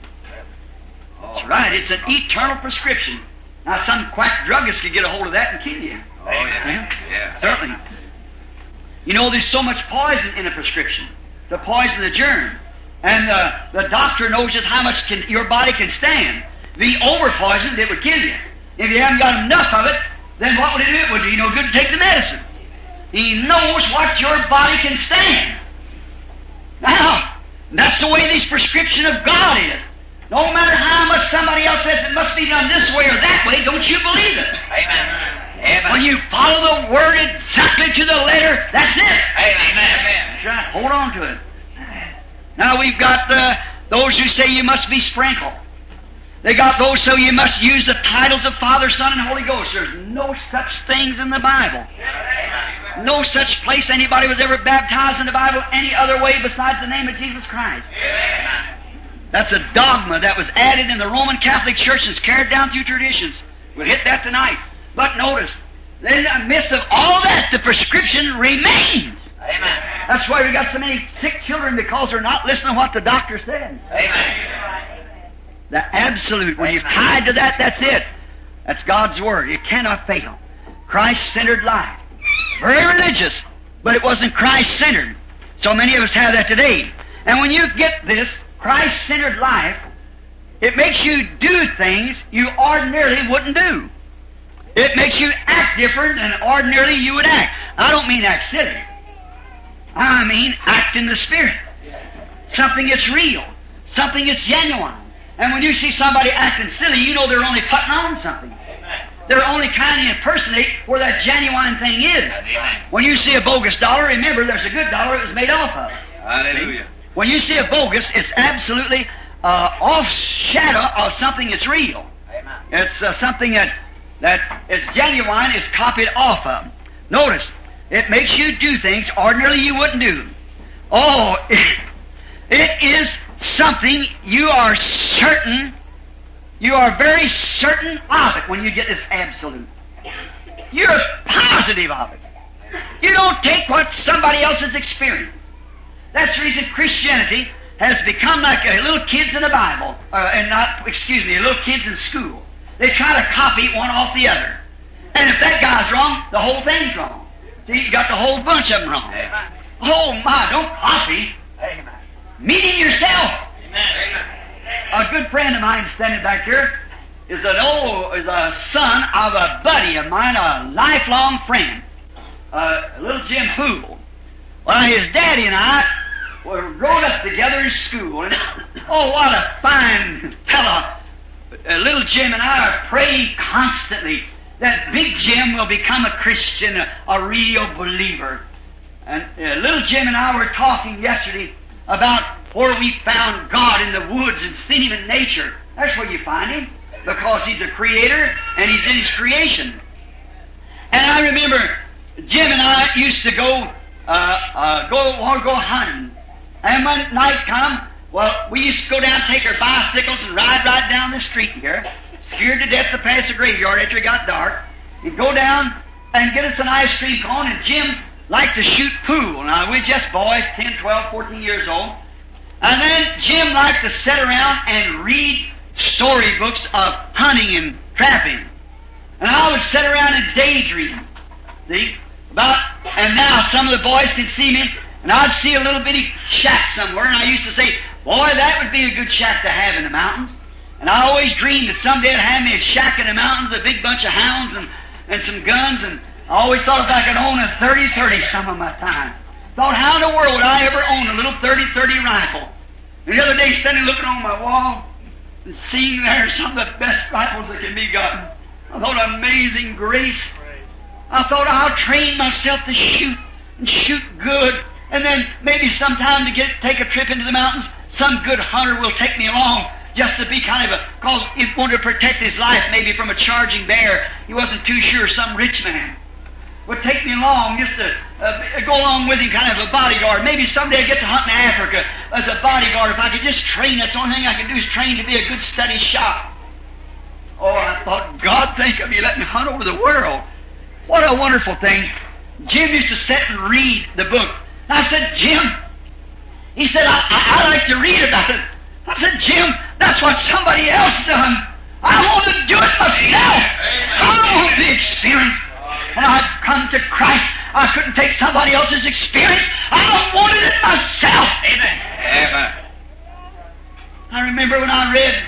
That's right. It's an eternal prescription. Now, some quack druggist could get a hold of that and kill you. Oh, yeah. Yeah. Certainly. You know, there's so much poison in a prescription to poison the germ. And uh, the doctor knows just how much can, your body can stand. If you over-poisoned, it would kill you. If you haven't got enough of it, then what would it do? It would do you no good to take the medicine. He knows what your body can stand. Now, that's the way this prescription of God is. No matter how much somebody else says it must be done this way or that way, don't you believe it. Amen. Amen. When you follow the Word exactly to the letter, that's it. Amen. That's right. Hold on to it. Now we've got uh, those who say you must be sprinkled. They got those, so you must use the titles of Father, Son, and Holy Ghost. There's no such things in the Bible. No such place anybody was ever baptized in the Bible any other way besides the name of Jesus Christ. That's a dogma that was added in the Roman Catholic Church and is carried down through traditions. We'll hit that tonight. But notice, in the midst of all that, the prescription remains. Amen. That's why we got so many sick children, because they're not listening to what the doctor said. Amen. The absolute, when you're tied to that, that's it. That's God's Word. It cannot fail. Christ-centered life. Very religious, but it wasn't Christ-centered. So many of us have that today. And when you get this Christ-centered life, it makes you do things you ordinarily wouldn't do. It makes you act different than ordinarily you would act. I don't mean act silly. I mean act in the Spirit. Something that's real. Something that's genuine. And when you see somebody acting silly, you know they're only putting on something. They're only kind of impersonate where that genuine thing is. When you see a bogus dollar, remember there's a good dollar it was made off of. Hallelujah. When you see a bogus, it's absolutely uh, off shadow of something that's real. Amen. It's uh, something that that is genuine, is copied off of. Notice, it makes you do things ordinarily you wouldn't do. Oh, it, it is something you are certain, you are very certain of it when you get this absolute. You're positive of it. You don't take what somebody else has experienced. That's the reason Christianity has become like a little kids in the Bible, uh, and not, excuse me, little kids in school. They try to copy one off the other. And if that guy's wrong, the whole thing's wrong. See, you got the whole bunch of them wrong. Amen. Oh my, don't copy. Amen. Meet him yourself. Amen. A good friend of mine standing back here is an old, is a son of a buddy of mine, a lifelong friend, uh, little Jim Poole. Well, his daddy and I were grown up together in school, and oh, what a fine fellow. Uh, little Jim and I are praying constantly that Big Jim will become a Christian, a, a real believer. And uh, little Jim and I were talking yesterday about where we found God in the woods and seen Him in nature. That's where you find Him, because He's a creator and He's in His creation. And I remember Jim and I used to go, uh, uh, go, want to go hunting. And when night come, well, we used to go down, take our bicycles and ride right down the street here, scared to death to pass the graveyard after it got dark, and go down and get us an ice cream cone. And Jim liked to shoot pool. Now, we're just boys, ten, twelve, fourteen years old. And then Jim liked to sit around and read storybooks of hunting and trapping. And I would sit around and daydream. See? About, and now some of the boys can see me, and I'd see a little bitty shack somewhere, and I used to say, boy, that would be a good shack to have in the mountains. And I always dreamed that someday I'd have me a shack in the mountains, a big bunch of hounds and, and some guns, and I always thought if I could own a thirty thirty some of my time. Thought, how in the world would I ever own a little thirty thirty rifle? And the other day, standing looking on my wall, and seeing there some of the best rifles that can be gotten, I thought, amazing grace. I thought, I'll train myself to shoot, and shoot good, and then maybe sometime to get take a trip into the mountains, some good hunter will take me along, just to be kind of a, cause he wanted to protect his life maybe from a charging bear. He wasn't too sure, some rich man would take me along just to uh, go along with him, kind of a bodyguard. Maybe someday I'd get to hunt in Africa as a bodyguard. If I could just train, that's the only thing I can do is train to be a good steady shot. Oh, I thought, God, think of me letting me hunt over the world. What a wonderful thing. Jim used to sit and read the book. I said, Jim, he said, I, I, I like to read about it. I said, Jim, that's what somebody else done. I want to do it myself. I want the experience. When I'd come to Christ, I couldn't take somebody else's experience. I wanted it myself. Amen. Amen. I remember when I read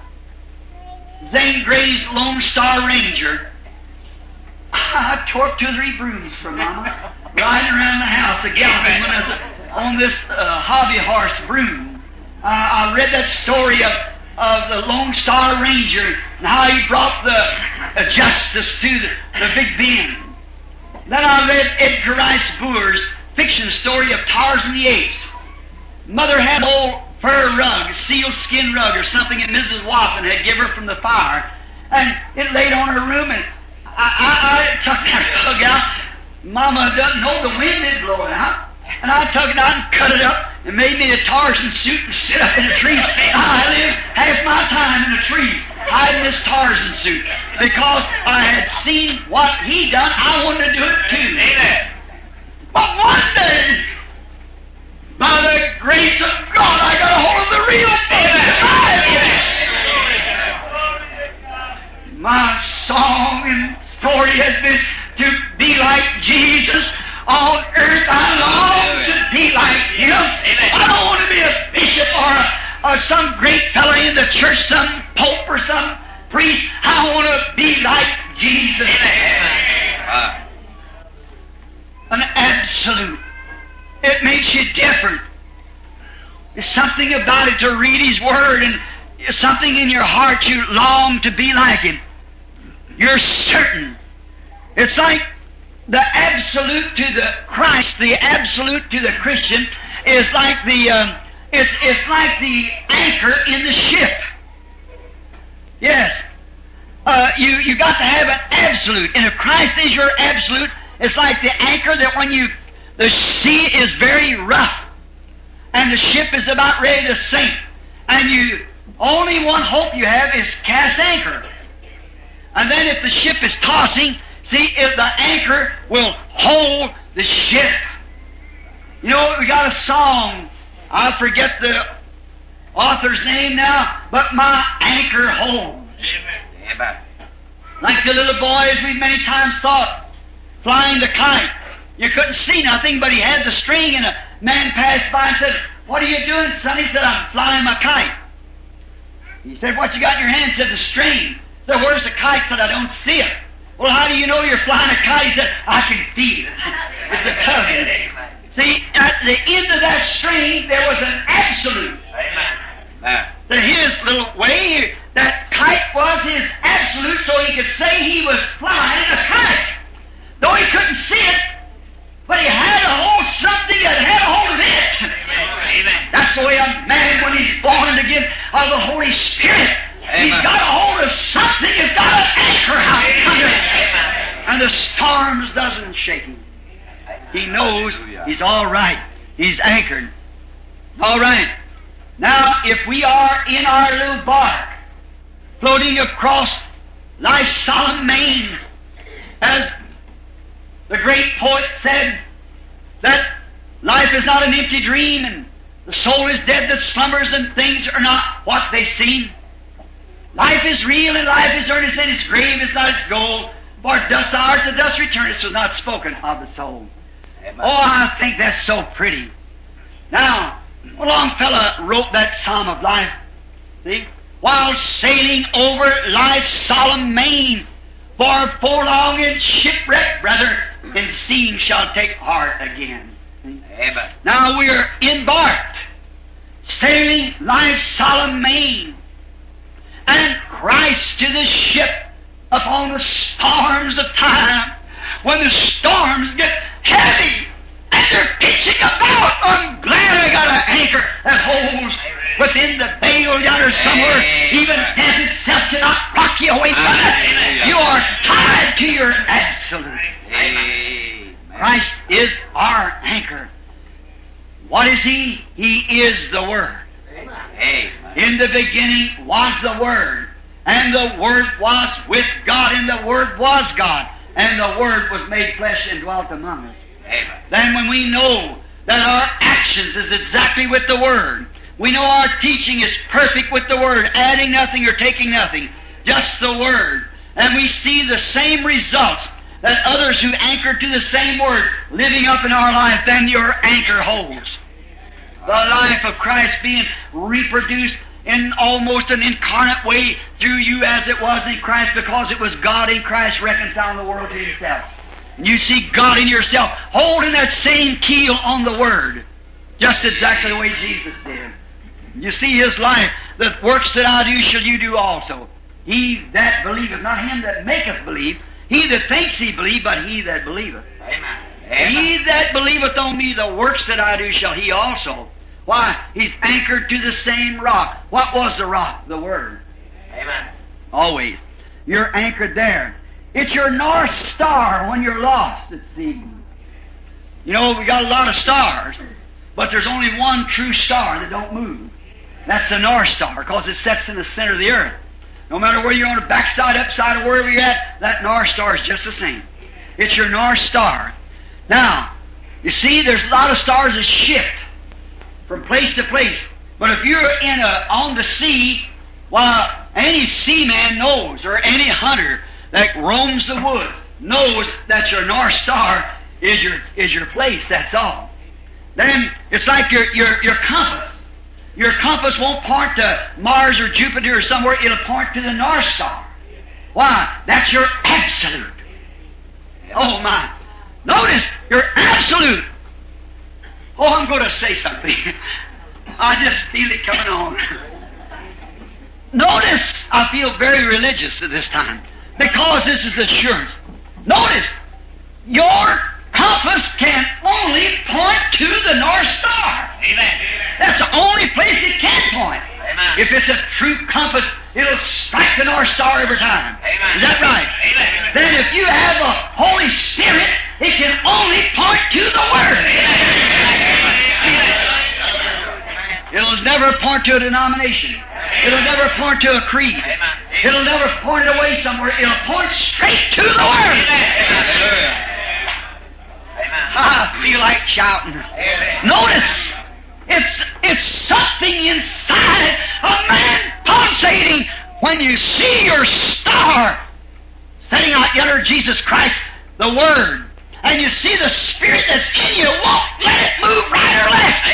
Zane Grey's Lone Star Ranger, I tore up two or three brooms for Mama, riding around the house, a galloping when I was on this uh, hobby horse broom. Uh, I read that story of, of the Lone Star Ranger and how he brought the uh, justice to the, the Big Bend. Then I read Edgar Rice Burroughs' fiction story of Tarzan the Apes. Mother had an old fur rug, a sealskin rug, or something that Missus Watson had given her from the fire, and it laid on her room, and I, I, I took that rug out. Mama doesn't know the wind is blowing out, and I took it out and cut it up and made me a Tarzan suit and stood up in a tree. I lived half my time in a tree hiding this Tarzan suit because I had seen what he done. I wanted to do it too. Amen. But one day, by the grace of God, I got a hold of the real thing. My song and story has been to be like Jesus. On earth I long to be like Him. I don't want to be a bishop or, a, or some great fellow in the church, some pope or some priest. I want to be like Jesus. Uh, An absolute. It makes you different. There's something about it to read His Word, and something in your heart you long to be like Him. You're certain. It's like the absolute to the Christ, the absolute to the Christian, is like the um, it's it's like the anchor in the ship. Yes, uh, you you got to have an absolute, and if Christ is your absolute, it's like the anchor that when you the sea is very rough, and the ship is about ready to sink, and you only one hope you have is cast anchor, and then if the ship is tossing. See, if the anchor will hold the ship. You know, we got a song. I forget the author's name now, but my anchor holds. Amen. Like the little boys we many times thought, flying the kite. You couldn't see nothing, but he had the string, and a man passed by and said, "What are you doing, son?" He said, "I'm flying my kite." He said, "What you got in your hand?" He said, "The string." He said, "Where's the kite?" He said, "I don't see it." "Well, how do you know you're flying a kite?" He said, "I can feel it. It's a tugging." See, at the end of that string, there was an absolute. Amen. To his little way, that kite was his absolute, so he could say he was flying a kite. Though he couldn't see it, but he had a hold of something that had a hold of it. Amen. That's the way a man, when he's born again of the Holy Spirit, Amen. He's got a hold of something. He's got an anchor out under it. And the storms doesn't shake him. He knows he's all right. He's anchored. All right. Now, if we are in our little bark, floating across life's solemn main, as the great poet said, that life is not an empty dream, and the soul is dead that slumbers, and things are not what they seem. Life is real, and life is earnest, and its grave is not its goal. For dust thou art, the dust returnest, was not spoken of the soul. Amen. Oh, I think that's so pretty. Now, Longfellow wrote that Psalm of Life, see? While sailing over life's solemn main, for forlong in shipwreck, brother, in seeing shall take heart again. See? Amen. Now we are embarked, sailing life's solemn main, and Christ to the ship upon the storms of time. When the storms get heavy and they're pitching about, I'm glad I got an anchor that holds within the veil yonder somewhere. Even death itself cannot rock you away from it. You are tied to your absolute. Amen. Christ is our anchor. What is He? He is the Word. Amen. In the beginning was the Word, and the Word was with God, and the Word was God, and the Word was made flesh and dwelt among us. Amen. Then when we know that our actions is exactly with the Word, we know our teaching is perfect with the Word, adding nothing or taking nothing, just the Word, and we see the same results that others who anchor to the same Word living up in our life, then your anchor holds. The life of Christ being reproduced in almost an incarnate way through you as it was in Christ, because it was God in Christ reconciling the world to Himself. And you see God in yourself holding that same keel on the Word, just exactly the way Jesus did. You see His life, the works that I do shall you do also. He that believeth, not him that maketh believe, he that thinks he believe, but he that believeth. Amen. Amen. He that believeth on me, the works that I do shall he also. Why? He's anchored to the same rock. What was the rock? The Word. Amen. Always. You're anchored there. It's your North Star when you're lost at sea. You know, we got a lot of stars, but there's only one true star that don't move. That's the North Star, because it sets in the center of the earth. No matter where you're on the backside, upside, or wherever you're at, that North Star is just the same. It's your North Star. Now, you see, there's a lot of stars that shift from place to place. But if you're in a on the sea, well, any seaman knows, or any hunter that roams the woods knows that your North Star is your is your place. That's all. Then it's like your your your compass. Your compass won't point to Mars or Jupiter or somewhere. It'll point to the North Star. Why? That's your absolute. Oh my! Notice your absolute. Oh, I'm going to say something. I just feel it coming on. Notice, I feel very religious at this time because this is assurance. Notice, your compass can only point to the North Star. Amen. That's the only place it can point. Amen. If it's a true compass, it'll strike the North Star every time. Amen. Is that right? Amen. Then if you have the Holy Spirit, it can only point to the Word. It'll never point to a denomination. It'll never point to a creed. It'll never point it away somewhere. It'll point straight to the Word. I feel like shouting. Notice, it's it's something inside a man pulsating when you see your star setting out yonder, Jesus Christ, the Word, and you see the Spirit that's in you won't let it move right or left.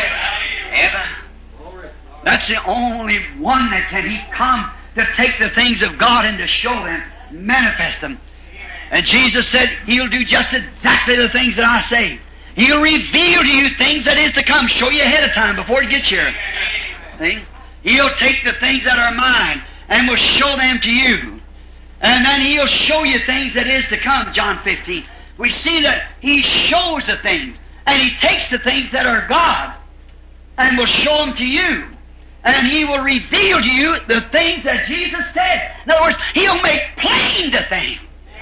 Amen. That's the only one that can He come to take the things of God and to show them, manifest them. And Jesus said He'll do just exactly the things that I say. He'll reveal to you things that is to come, show you ahead of time before it gets here. See? He'll take the things that are mine and will show them to you. And then He'll show you things that is to come, John fifteen. We see that He shows the things, and He takes the things that are God's and will show them to you. And He will reveal to you the things that Jesus said. In other words, He'll make plain the thing.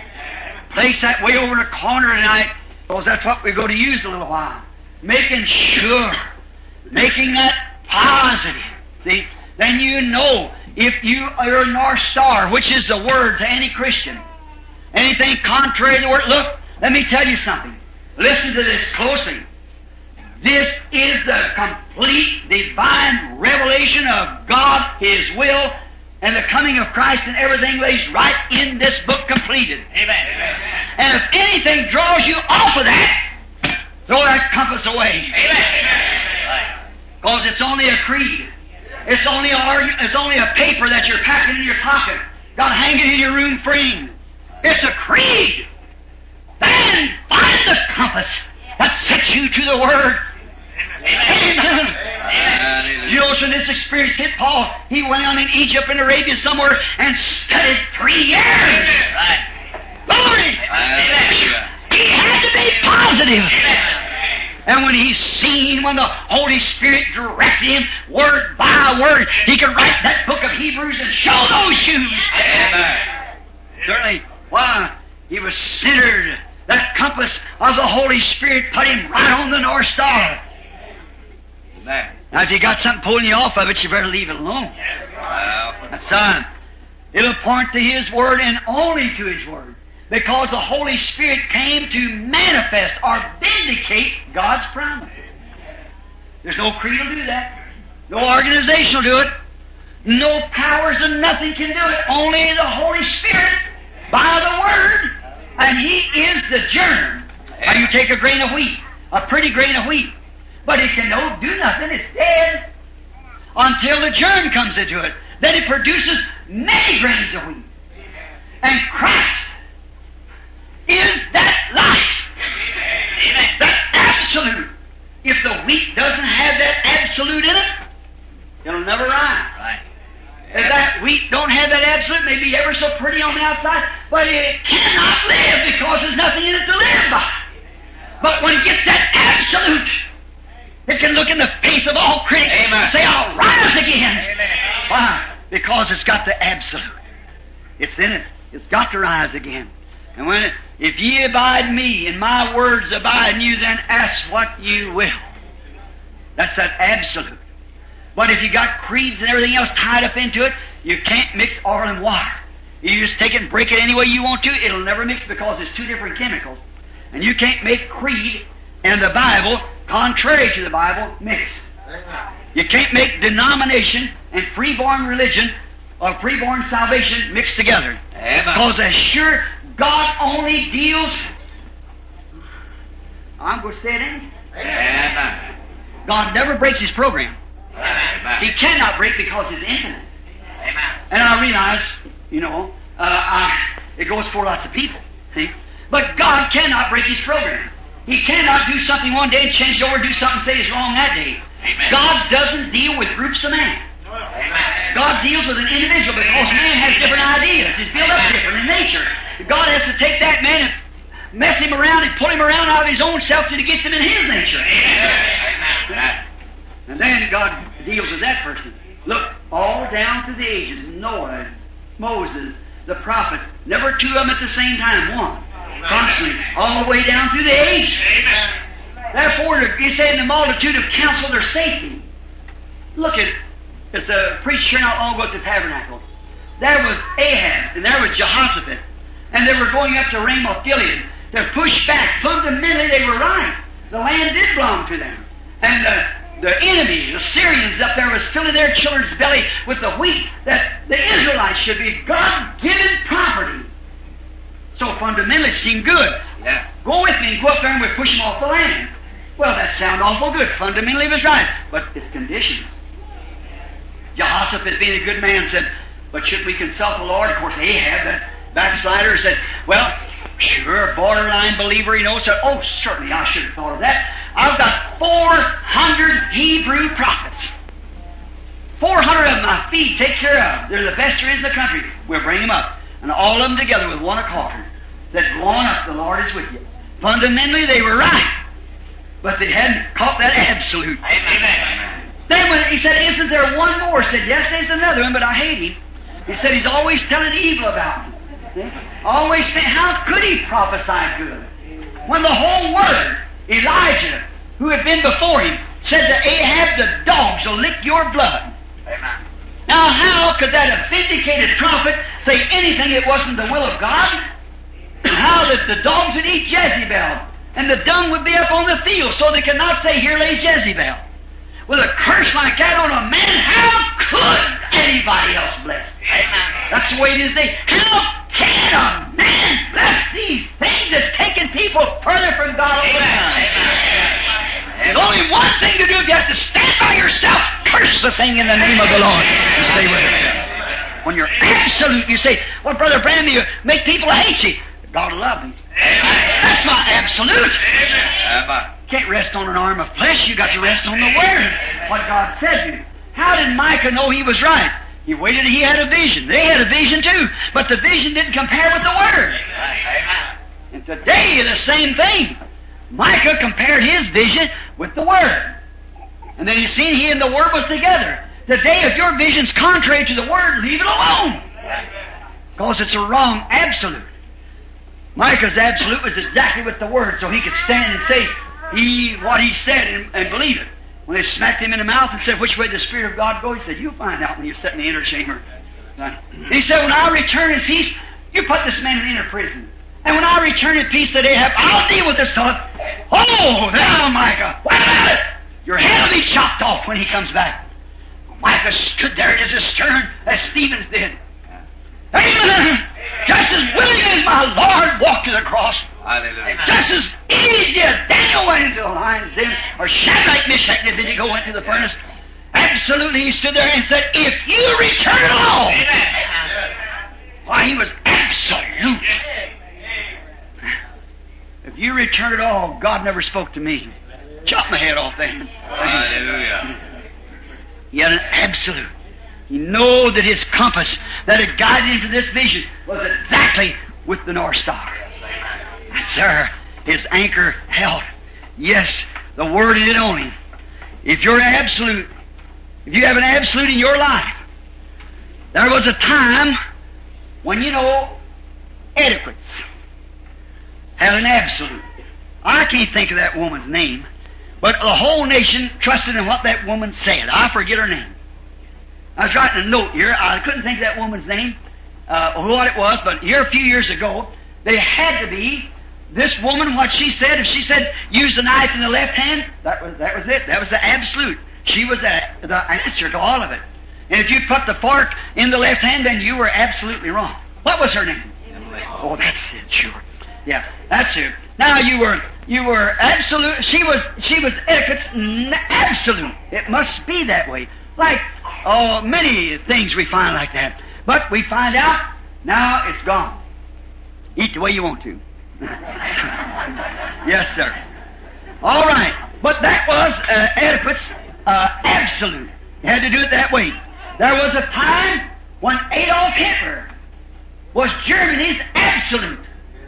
Place that way over in the corner tonight, because that's what we're going to use a little while. Making sure, making that positive. See? Then you know if you are a North Star, which is the Word to any Christian. Anything contrary to the Word, look, let me tell you something. Listen to this closely. This is the complete divine revelation of God, His will, and the coming of Christ, and everything lays right in this book completed. Amen. And if anything draws you off of that, throw that compass away. Amen. Because it's only a creed. It's only a, it's only a paper that you're packing in your pocket. Got to hang it in your room frame. It's a creed. Then find the compass that sets you to the Word. Amen. Amen. You know, when this experience hit Paul, he went on in Egypt and Arabia somewhere and studied three years. Right. Glory! He had to be positive. And when he seen, when the Holy Spirit directed him word by word, he could write that book of Hebrews and show those shoes. Amen. Certainly. Why? He was centered. That compass of the Holy Spirit put him right on the North Star. Amen. Now, if you got something pulling you off of it, you better leave it alone. Well, That's right. It'll point to His Word and only to His Word. Because the Holy Spirit came to manifest or vindicate God's promises. There's no creed will do that. No organization will do it. No powers and nothing can do it. Only the Holy Spirit by the Word. And He is the germ. Now you take a grain of wheat, a pretty grain of wheat, but it can no do nothing. It's dead until the germ comes into it. Then it produces many grains of wheat. And Christ is that life. Amen. That absolute. If the wheat doesn't have that absolute in it, it'll never rise. Right. If that wheat don't have that absolute, may be ever so pretty on the outside, but it cannot live because there's nothing in it to live by. But when it gets that absolute, It can look in the face of all critics Amen. and say, I'll rise again. Amen. Why? Because it's got the absolute. It's in it. It's got to rise again. And when it, if ye abide in me, and my words abide in you, then ask what you will. That's that absolute. But if you got creeds and everything else tied up into it, you can't mix oil and water. You just take it and break it any way you want to. It'll never mix because it's two different chemicals. And you can't make creed and the Bible, contrary to the Bible, mix. You can't make denomination and freeborn religion or freeborn salvation mixed together. Amen. Because as sure God only deals, I'm going to say it in. Amen. God never breaks His program. Amen. He cannot break because He's infinite. Amen. And I realize, you know, uh, I, it goes for lots of people. See? But God cannot break His program. He cannot do something one day and change it over and do something and say it's wrong that day. Amen. God doesn't deal with groups of men. Amen. God deals with an individual because man has different ideas. He's built up different in nature. God has to take that man and mess him around and pull him around out of his own self till He gets him in His nature. Amen. And then God deals with that person. Look, all down through the ages, Noah, Moses, the prophets, never two of them at the same time, one. Constantly, all the way down through the ages. Therefore, He said, in the multitude of counsel, there's safety. Look at it. It's a preacher not long ago at the tabernacle. There was Ahab, and there was Jehoshaphat, and they were going up to Ramoth Gilead to push back. Fundamentally, they were right. The land did belong to them. And the, the enemy, the Syrians up there, was filling their children's belly with the wheat that the Israelites should be God-given property. So fundamentally, it seemed good. Yeah. Go with me and go up there and we'll push them off the land. Well, that sounded awful good. Fundamentally, it was right. But it's conditions. Jehoshaphat, being a good man, said, but should we consult the Lord? Of course, Ahab, that backslider, said, well, sure, borderline believer, you know, said, oh, certainly, I should have thought of that. I've got four hundred Hebrew prophets. four hundred of them I feed, take care of. They're the best there is in the country. We'll bring them up. And all of them together with one accord. Said, go on up, the Lord is with you. Fundamentally, they were right. But they hadn't caught that absolute. Amen. Then when he said, isn't there one more? He said, yes, there's another one, but I hate him. He said, he's always telling evil about me. See? Always saying, how could he prophesy good? When the whole word, Elijah, who had been before him, said to Ahab, the dogs will lick your blood. Amen. Now how could that vindicated prophet say anything that wasn't the will of God? How that the dogs would eat Jezebel, and the dung would be up on the field, so they could not say, here lays Jezebel. With a curse like that on a man, how could anybody else bless him? Amen. That's the way it is today. How can a man bless these things that's taking people further from God all the time? There's only one thing to do. You have to stand by yourself, curse the thing in the name of the Lord, and stay with it. When you're absolute, you say, well, Brother Branham, you make people hate you. God will love me. That's my absolute. Amen. Can't rest on an arm of flesh. You got to rest on the Word. What God said to you. How did Micah know he was right? He waited till he had a vision. They had a vision too, but the vision didn't compare with the Word. And today, the same thing. Micah compared his vision with the Word. And then he seen he and the Word was together. Today, if your vision's contrary to the Word, leave it alone. Because it's a wrong absolute. Micah's absolute was exactly with the Word, so he could stand and say he what he said and, and believe it. When they smacked him in the mouth and said, which way the Spirit of God goes, he said, you'll find out when you sit in the inner chamber. And he said, when I return in peace, you put this man in the inner prison. And when I return in peace to Ahab, I'll deal with this thought. Oh, now, Micah, what about it? Your head will be chopped off when he comes back. Micah stood there just as stern as Stevens did. Amen. Just as willing as my Lord walked to the cross. Hallelujah. Just as easy as Daniel went into the lion's den, or Shadrach, Meshach, and Abednego went to the furnace. Absolutely, he stood there and said, if you return at all. Why, he was absolute. If you return at all, God never spoke to me. Chop my head off then. Hallelujah. He had an absolute. He knew that his compass that had guided him to this vision was exactly with the North Star. Sir, his anchor held. Yes, the Word had it on him. if you're absolute, if you have an absolute in your life, there was a time when, you know, etiquettes had an absolute. I can't think of that woman's name, but the whole nation trusted in what that woman said. I forget her name. I was writing a note here. I couldn't think of that woman's name, uh, or what it was, but here a few years ago, they had to be this woman, what she said. If she said, use the knife in the left hand, that was that was it. That was the absolute. She was the, the answer to all of it. And if you put the fork in the left hand, then you were absolutely wrong. What was her name? Emily. Oh, that's it, sure. Yeah, that's it. Now you were you were absolute. She was she was etiquette's absolute. It must be that way. Like oh, many things we find like that. But we find out now it's gone. Eat the way you want to. Yes, sir. All right, but that was uh, etiquette's uh, absolute. You had to do it that way. There was a time when Adolf Hitler was Germany's absolute.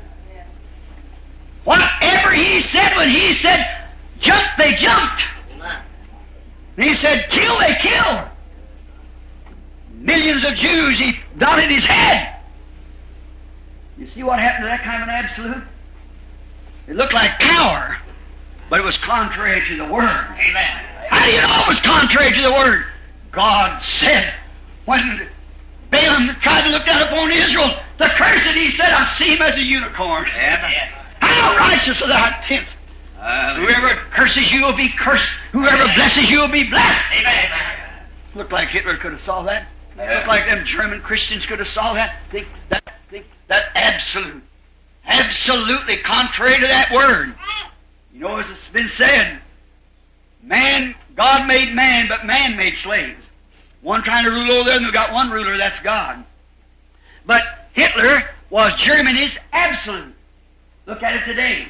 Whatever he said, when he said jump, they jumped. And he said kill, they killed. Millions of Jews, he dotted his head. You see what happened to that kind of an absolute? It looked like power, but it was contrary to the Word. Amen. How do you know it was contrary to the Word? God said, when Balaam tried to look down upon Israel, the curse that he said, I see him as a unicorn. Amen. How righteous are thou tent. Uh, Whoever curses you will be cursed. Whoever Amen. Blesses you will be blessed. Amen. Looked like Hitler could have saw that. Yeah. Looked like them German Christians could have saw that. Think that, think that absolute. Absolutely contrary to that word. You know, as it's been said, man, God made man, but man made slaves. One trying to rule over them, we've got one ruler, that's God. But Hitler was Germany's absolute. Look at it today.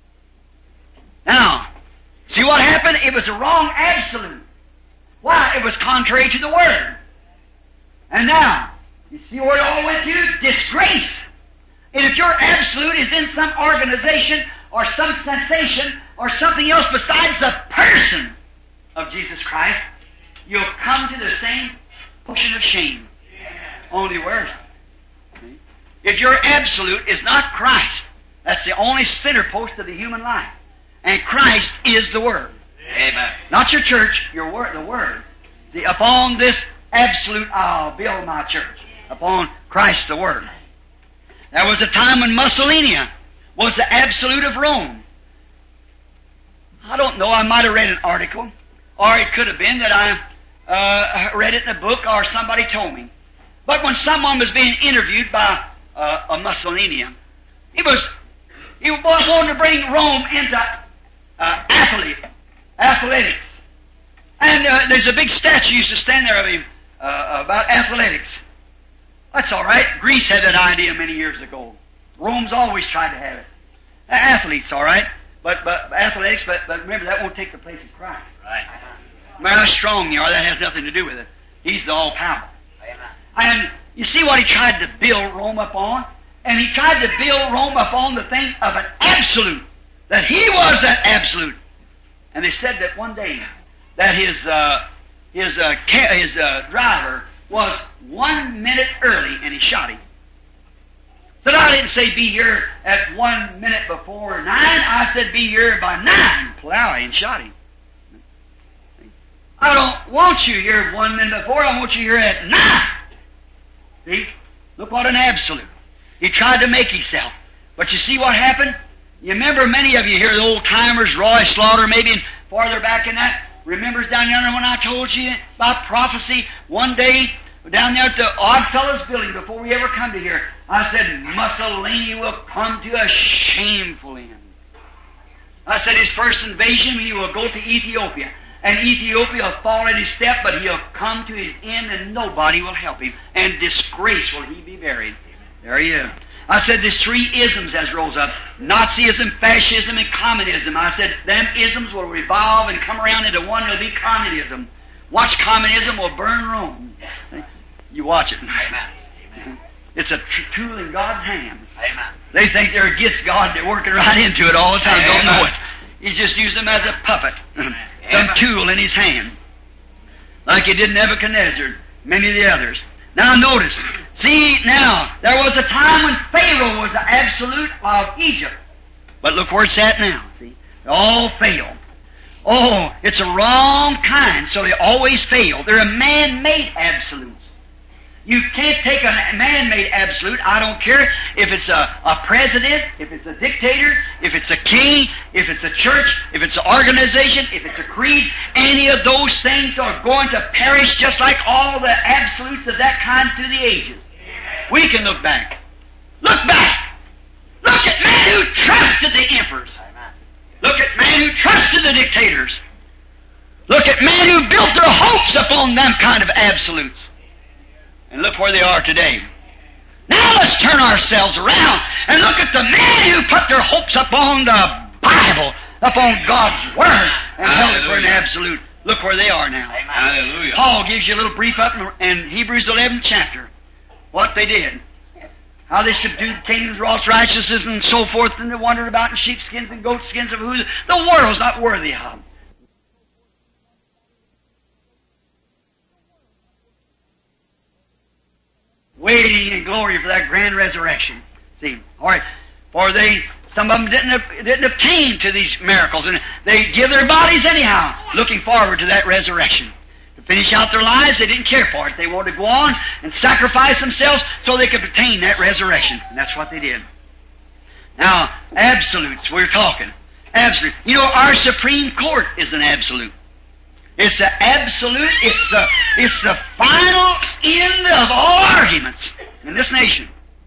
Now, see what happened? It was the wrong absolute. Why? It was contrary to the Word. And now, you see where it all went to? Disgrace. And if your absolute is in some organization or some sensation or something else besides the person of Jesus Christ, you'll come to the same ocean of shame. Only worse. If your absolute is not Christ, that's the only center post of the human life. And Christ is the Word. Amen. Not your church, your word, the Word. See, upon this absolute I'll build my church. Upon Christ the Word. There was a time when Mussolini was the absolute of Rome. I don't know, I might have read an article, or it could have been that I uh, read it in a book, or somebody told me. But when someone was being interviewed by uh, a Mussolini, he was he was wanting to bring Rome into uh, athlete, athletics. And uh, there's a big statue used to stand there of him uh, about athletics. That's all right. Greece had that idea many years ago. Rome's always tried to have it. Uh, athletes, all right, but but athletics. But, but remember, that won't take the place of Christ. Right. No matter how strong you are, that has nothing to do with it. He's the all-power. And you see what he tried to build Rome upon? And he tried to build Rome upon the thing of an absolute. That he was that absolute. And they said that one day that his uh, his uh, ca- his uh, driver was one minute early, and he shot him. Said, I didn't say be here at one minute before nine. I said be here by nine. Plow, and shot him. I don't want you here one minute before. I want you here at nine. See? Look what an absolute. He tried to make himself. But you see what happened? You remember many of you here, the old timers, Roy Slaughter, maybe farther back in that, remembers down there when I told you about prophecy one day down there at the Oddfellows building before we ever come to here. I said, Mussolini will come to a shameful end. I said his first invasion, he will go to Ethiopia. And Ethiopia will fall at his step, but he'll come to his end and nobody will help him. And disgrace will he be buried. There he is. I said there's three isms as rose up. Nazism, fascism, and communism. I said them isms will revolve and come around into one. It'll be communism. Watch communism will burn Rome. You watch it. Amen. It's a tr- tool in God's hand. Amen. They think they're against God. They're working right into it all the time. Amen. Don't know it. He's just used them as a puppet. some tool in his hand, like he did Nebuchadnezzar, many of the others. Now notice, see now, there was a time when Pharaoh was the absolute of Egypt. But look where it's at now, see? They all fail. Oh, it's a wrong kind, so they always fail. They're a man-made absolutes. You can't take a man-made absolute. I don't care if it's a, a president, if it's a dictator, if it's a king, if it's a church, if it's an organization, if it's a creed. Any of those things are going to perish just like all the absolutes of that kind through the ages. We can look back. Look back! Look at men who trusted the emperors. Look at men who trusted the dictators. Look at men who built their hopes upon them kind of absolutes. And look where they are today. Now let's turn ourselves around and look at the men who put their hopes upon the Bible, upon God's Word, and held it for an absolute. Look where they are now. Hallelujah. Paul gives you a little brief up in Hebrews eleventh chapter. What they did. How they subdued kingdoms, wrought righteousness, and so forth, and they wandered about in sheepskins and goatskins of who the world's not worthy of. Waiting in glory for that grand resurrection. See, all right. For they, some of them didn't didn't obtain to these miracles, and they give their bodies anyhow, looking forward to that resurrection. To finish out their lives, they didn't care for it. They wanted to go on and sacrifice themselves so they could obtain that resurrection, and that's what they did. Now, absolutes. We're talking absolute. You know, our Supreme Court is an absolute. It's the absolute, it's the, it's the final end of all arguments in this nation.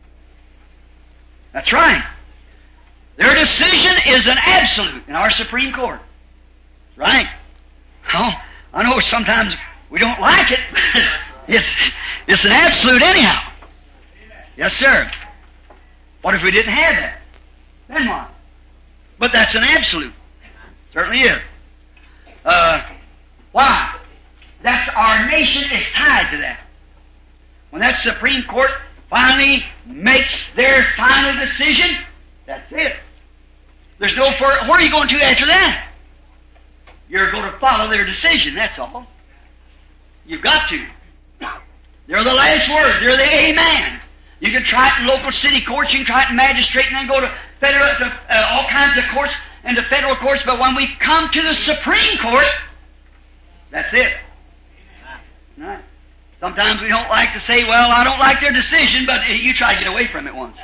That's right. Their decision is an absolute in our Supreme Court. Right? Oh, I know sometimes we don't like it. it's, it's an absolute anyhow. Yes, sir. What if we didn't have that? Then what? But that's an absolute. Certainly is. Uh, Why? That's our nation is tied to that. When that Supreme Court finally makes their final decision, that's it. There's no further. Where are you going to after that? You're going to follow their decision, that's all. You've got to. They're the last word. They're the amen. You can try it in local city courts, you can try it in magistrate, and then go to federal, to uh, all kinds of courts and to federal courts, but when we come to the Supreme Court, that's it. Right. Sometimes we don't like to say, well, I don't like their decision, but you try to get away from it once.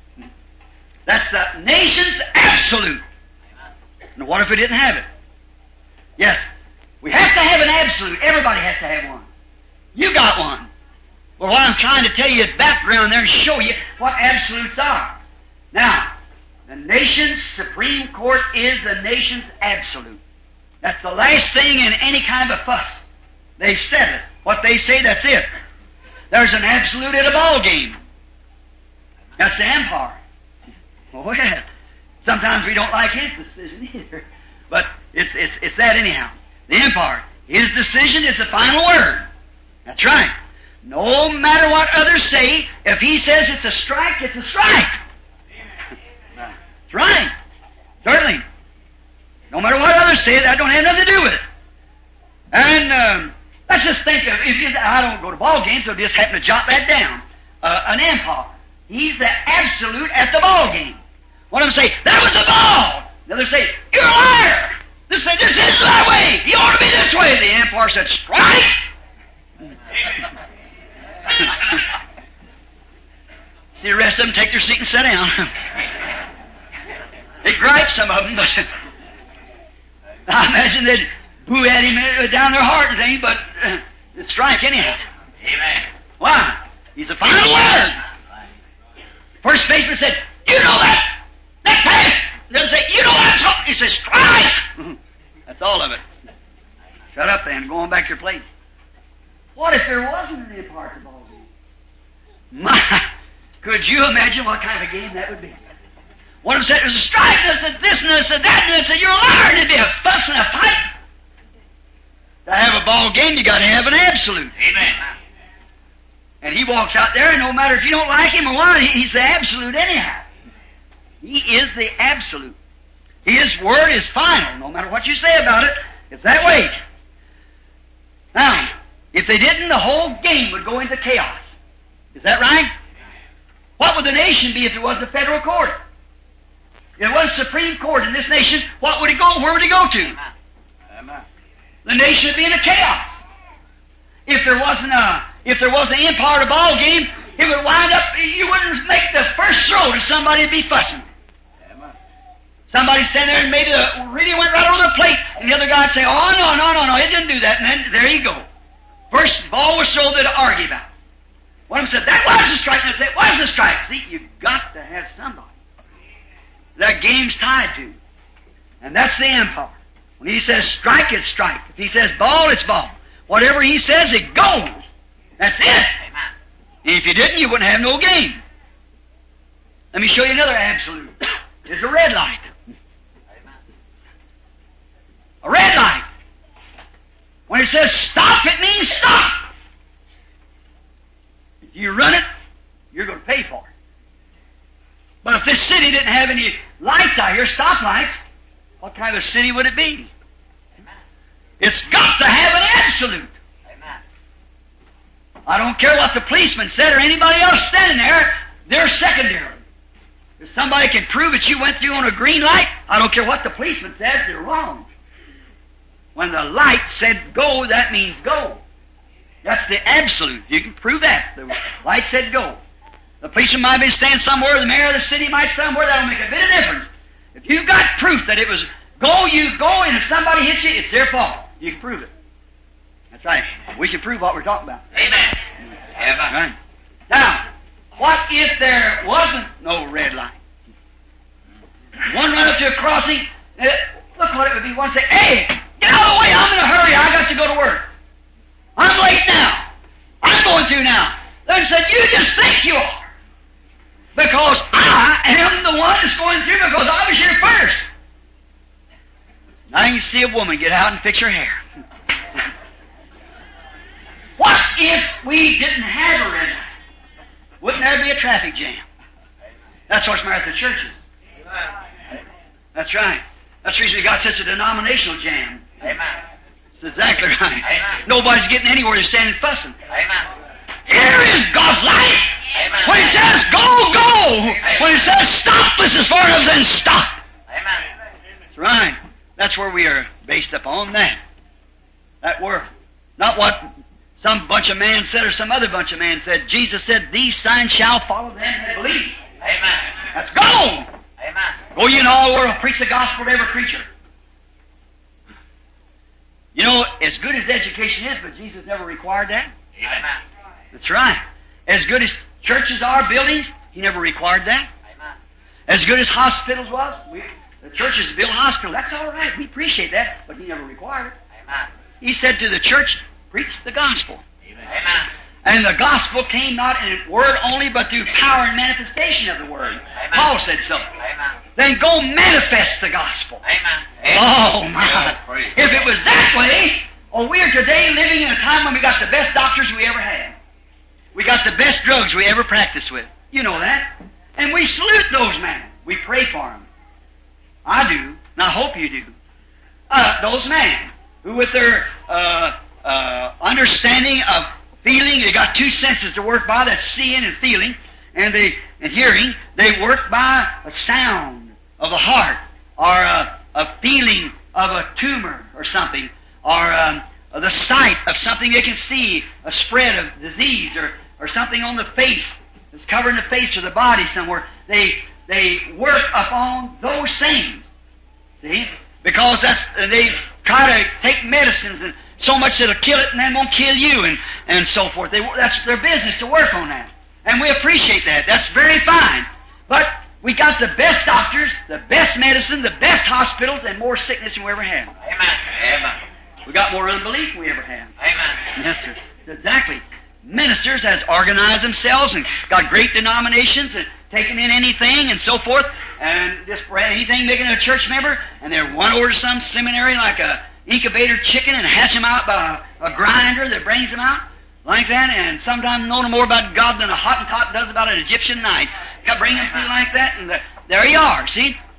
That's the nation's absolute. Now, what if we didn't have it? Yes, we have to have an absolute. Everybody has to have one. You got one. Well, what I'm trying to tell you is background there and show you what absolutes are. Now, the nation's Supreme Court is the nation's absolute. That's the last thing in any kind of a fuss. They said it. What they say, that's it. There's an absolute at a ball game. That's the empire. Oh, yeah. Sometimes we don't like his decision either. But it's, it's, it's that anyhow. The empire. His decision is the final word. That's right. No matter what others say, if he says it's a strike, it's a strike. That's right. Certainly. No matter what others say, that don't have nothing to do with it. And um, let's just think of, if you, I don't go to ball games, so just happen to jot that down. Uh, an empire. He's the absolute at the ball game. One of them say, that was the ball. The other say, you're a liar. This say, this isn't that way. You ought to be this way. The empire said, strike. See the rest of them take their seat and sit down. They gripe, some of them, but I imagine they'd boo at him down their heart and things, but uh, it's strike anyhow. Amen. Why? He's the final word. First baseman said, you know that. That pass. Doesn't say, you know that's all. He says, strike. That's all of it. Shut up then. Go on back to your place. What if there wasn't any part of the ball game? My, could you imagine what kind of a game that would be? One of them said, there's a strike, and said this, and said that, and said, you're a liar, and there'd be a fuss and a fight. To have a ball game, you gotta have an absolute. Amen. And he walks out there, and no matter if you don't like him or what, he's the absolute anyhow. He is the absolute. His word is final. No matter what you say about it, It's that way. Now, if they didn't, the whole game would go into chaos. Is that right? What would the nation be if it was the federal court? If it was the Supreme Court in this nation, what would it go? Where would it go to? Amen. The nation would be in a chaos. If there wasn't a, if there wasn't an empire to ball game, it would wind up, you wouldn't make the first throw to somebody to be fussing. Amen. Somebody stand there and maybe the, really went right over the plate, and the other guy would say, oh, no, no, no, no, it didn't do that, and then there you go. First ball was thrown there to argue about. One of them said, that was a strike, and I said, it wasn't a strike. See, you've got to have somebody that game's tied to. And that's the empire. When he says strike, it's strike. If he says ball, it's ball. Whatever he says, it goes. That's it. Amen. And if you didn't, you wouldn't have no game. Let me show you another absolute. There's a red light. Amen. A red light. When it says stop, it means stop. If you run it, you're going to pay for it. But if this city didn't have any lights out here, stoplights, what kind of a city would it be? Amen. It's got to have an absolute. Amen. I don't care what the policeman said or anybody else standing there, they're secondary. If somebody can prove that you went through on a green light, I don't care what the policeman says, they're wrong. When the light said go, that means go. That's the absolute. You can prove that. The light said go. The policeman might be standing somewhere, the mayor of the city might somewhere, that'll make a bit of difference. If you've got proof that it was go, you go, and if somebody hits you, it's their fault. You can prove it. That's right. We can prove what we're talking about. Amen. Amen. Right. Now, what if there wasn't no red light? One run up to a crossing, uh, look what it would be. One say, hey, get out of the way, I'm in a hurry, I got to go to work. I'm late now. I'm going through now. They said, you just think you are. Because I am the one that's going through because I was here first. Now you see a woman get out and fix her hair. What if we didn't have a red light? Wouldn't there be a traffic jam? That's what's the matter at the churches. That's right. That's the reason we got such a denominational jam. Amen. That's exactly right. Amen. Nobody's getting anywhere. They're standing fussing. Amen. Here is God's light. Amen. When it says go, go. When it says stop, this is for us and stop. Amen. That's right. That's where we are based upon that. That word. Not what some bunch of man said or some other bunch of man said. Jesus said, these signs shall follow them that believe. Amen. Let's go. Amen. Go ye in all the world, preach the gospel to every creature. You know, as good as education is, but Jesus never required that. Amen. That's right. As good as churches are, buildings, He never required that. Amen. As good as hospitals was, we, the churches build hospitals. That's all right. We appreciate that, but He never required it. Amen. He said to the church, preach the gospel. Amen. And the gospel came not in word only, but through power and manifestation of the word. Amen. Paul said so. Amen. Then go manifest the gospel. Amen. Oh, my. Oh, praise If God. it was that way, oh, we are today living in a time when we got the best doctors we ever had. We got the best drugs we ever practiced with. You know that. And we salute those men. We pray for them. I do, and I hope you do. Uh, those men who with their uh, uh, understanding of feeling, they got two senses to work by, that's seeing and feeling, and they and hearing, they work by a sound of a heart, or a, a feeling of a tumor or something, or um, the sight of something they can see, a spread of disease, or, or something on the face that's covering the face or the body somewhere. They they work upon those things. See? Because that's they try to take medicines and so much that'll kill it and then won't kill you and, and so forth. They, that's their business to work on that. And we appreciate that. That's very fine. But we got the best doctors, the best medicine, the best hospitals, and more sickness than we ever had. Amen. Amen. We got more unbelief than we ever had. Amen. Yes, sir. Exactly. Ministers has organized themselves and got great denominations and taken in anything and so forth, and just for anything making a church member, and they're one over to some seminary like a incubator chicken and hatch them out by a, a grinder that brings them out like that, and sometimes know no more about God than a Hottentot does about an Egyptian knight. Bring them through like that, and the, there you are. See,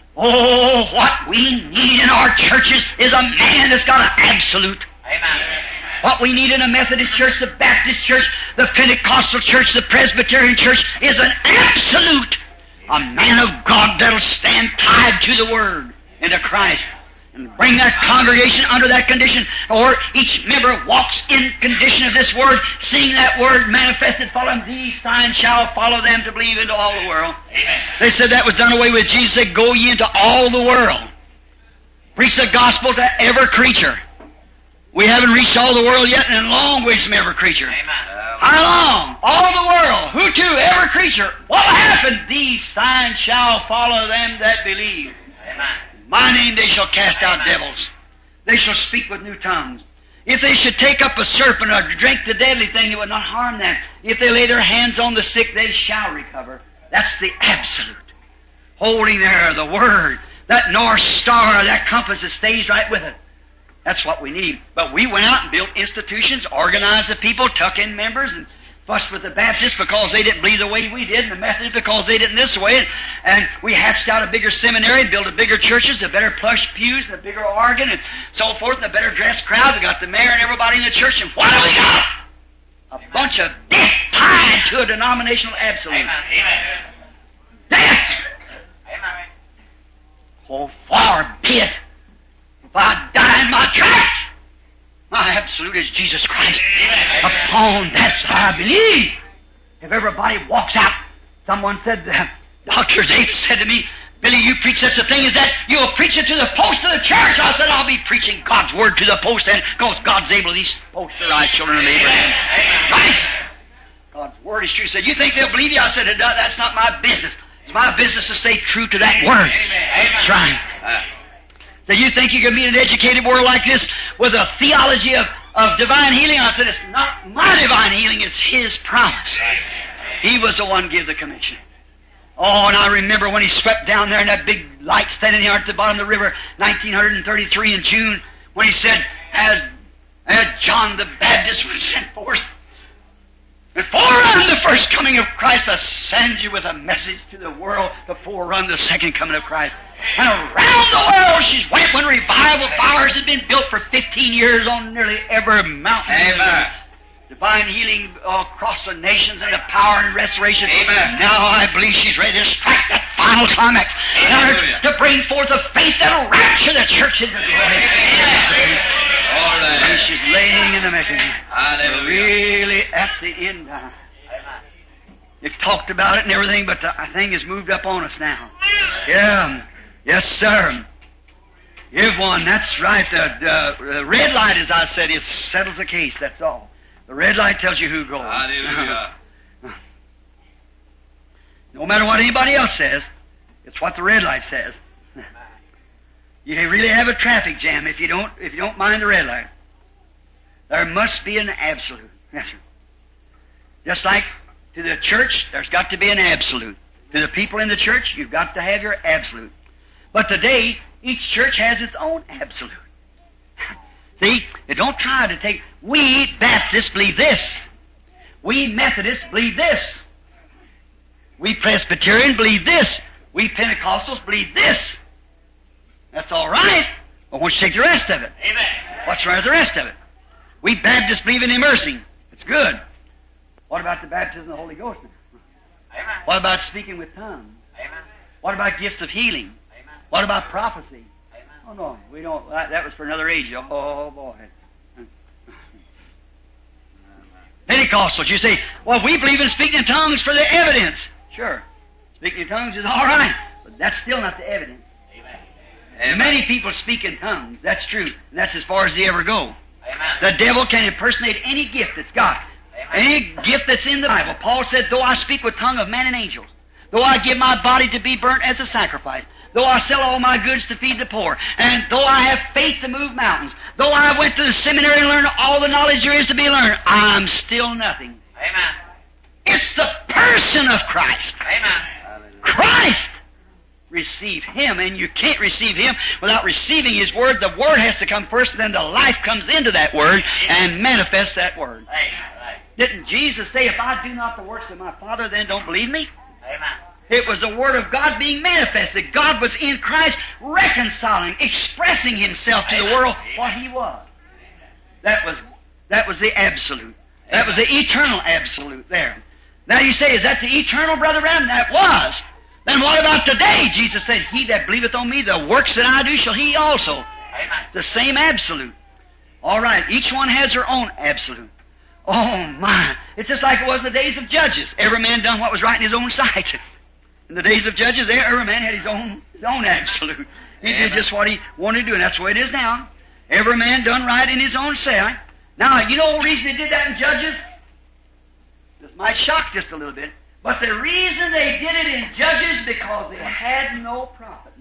Oh, what we need in our churches is a man that's got an absolute. Amen. What we need in a Methodist church, the Baptist church, the Pentecostal church, the Presbyterian church is an absolute. A man of God that'll stand tied to the Word and to Christ and bring that congregation under that condition, or each member walks in condition of this Word, seeing that Word manifested, following these signs shall follow them to believe into all the world. Amen. They said that was done away with. Jesus said, go ye into all the world. Preach the gospel to every creature. We haven't reached all the world yet, and a long ways from every creature. Amen. How long? All the world. Who to? Every creature. What will happen? These signs shall follow them that believe. Amen. In my name they shall cast out devils. They shall speak with new tongues. If they should take up a serpent or drink the deadly thing, it would not harm them. If they lay their hands on the sick, they shall recover. That's the absolute. Holding there the Word. That North Star, that compass that stays right with it. That's what we need. But we went out and built institutions, organized the people, tuck in members, and fussed with the Baptists because they didn't believe the way we did, and the Methodists because they didn't this way. And we hatched out a bigger seminary, built a bigger churches, the better plush pews, and a bigger organ, and so forth, and a better dressed crowd. We got the mayor and everybody in the church, and what do we got? A bunch of death tied to a denominational absolute. Amen. Amen. Death! Amen. Oh, far be it. If I die in my tracks, my absolute is Jesus Christ. Amen. Upon that I believe. If everybody walks out, someone said, uh, Doctor Davis said to me, Billy, you preach such a thing as that, you'll preach it to the post of the church. I said, I'll be preaching God's Word to the post, and because God's able, these posts are right, children of Abraham. Right? God's Word is true. He said, you think they'll believe you? I said, that's not my business. It's my business to stay true to that Word. That's right. Uh, So you think you can meet an educated world like this with a theology of, of divine healing? I said, it's not my divine healing, it's His promise. He was the one who gave the commission. Oh, and I remember when He swept down there in that big light standing there at the bottom of the river, nineteen thirty-three in June, when He said, as, as John the Baptist was sent forth, and forerun the first coming of Christ, I send you with a message to the world to forerun the second coming of Christ. And around the world she's went when revival fires had been built for fifteen years on nearly every mountain. Amen. Divine healing across the nations and the power and restoration. Amen. Now I believe she's ready to strike that final climax. Hallelujah. To bring forth a faith that'll rapture the church into glory. All right. And she's laying in the making. Hallelujah. Really at the end time. They've talked about it and everything, but the thing has moved up on us now. Yeah. Yes, sir. Give one. That's right. The, the, the red light, as I said, it settles the case. That's all. The red light tells you who goes. Hallelujah. No matter what anybody else says, it's what the red light says. You really have a traffic jam if you don't if you don't mind the red light. There must be an absolute. Yes, sir. Just like to the church, there's got to be an absolute. To the people in the church, you've got to have your absolute. But today, each church has its own absolute. See, you don't try to take, we Baptists believe this. We Methodists believe this. We Presbyterian believe this. We Pentecostals believe this. That's all right. But won't you take the rest of it? Amen. What's wrong with the rest of it? We Baptists believe in immersing. It's good. What about the baptism of the Holy Ghost? Amen. What about speaking with tongues? Amen. What about gifts of healing? Amen. What about prophecy? Amen. Oh, no, we don't. That, that was for another age. Oh, boy. Pentecostals, you say, well, we believe in speaking in tongues for the evidence. Sure. Speaking in tongues is all right, but that's still not the evidence. Amen. Many people speak in tongues. That's true. And that's as far as they ever go. Amen. The devil can impersonate any gift that's got. Amen. Any gift that's in the Bible. Paul said, though I speak with tongue of men and angels, though I give my body to be burnt as a sacrifice, though I sell all my goods to feed the poor, and though I have faith to move mountains, though I went to the seminary and learned all the knowledge there is to be learned, I'm still nothing. Amen. It's the person of Christ. Amen. Christ! Receive Him, and you can't receive Him without receiving His Word. The Word has to come first, and then the life comes into that Word and manifests that Word. Amen. Didn't Jesus say, if I do not the works of my Father, then don't believe me? Amen. It was the Word of God being manifested. God was in Christ reconciling, expressing Himself to the world what He was. That was, that was the absolute. That was the eternal absolute there. Now you say, is that the eternal, Brother Branham? That was. Then what about today? Jesus said, He that believeth on me, the works that I do shall he also. Amen. The same absolute. All right, each one has their own absolute. Oh my. It's just like it was in the days of Judges. Every man done what was right in his own sight. In the days of Judges, every man had his own, his own absolute. He Amen. Did just what he wanted to do, and that's the way it is now. Every man done right in his own sight. Now, you know the reason they did that in Judges? This might shock just a little bit. But the reason they did it in Judges because they had no prophet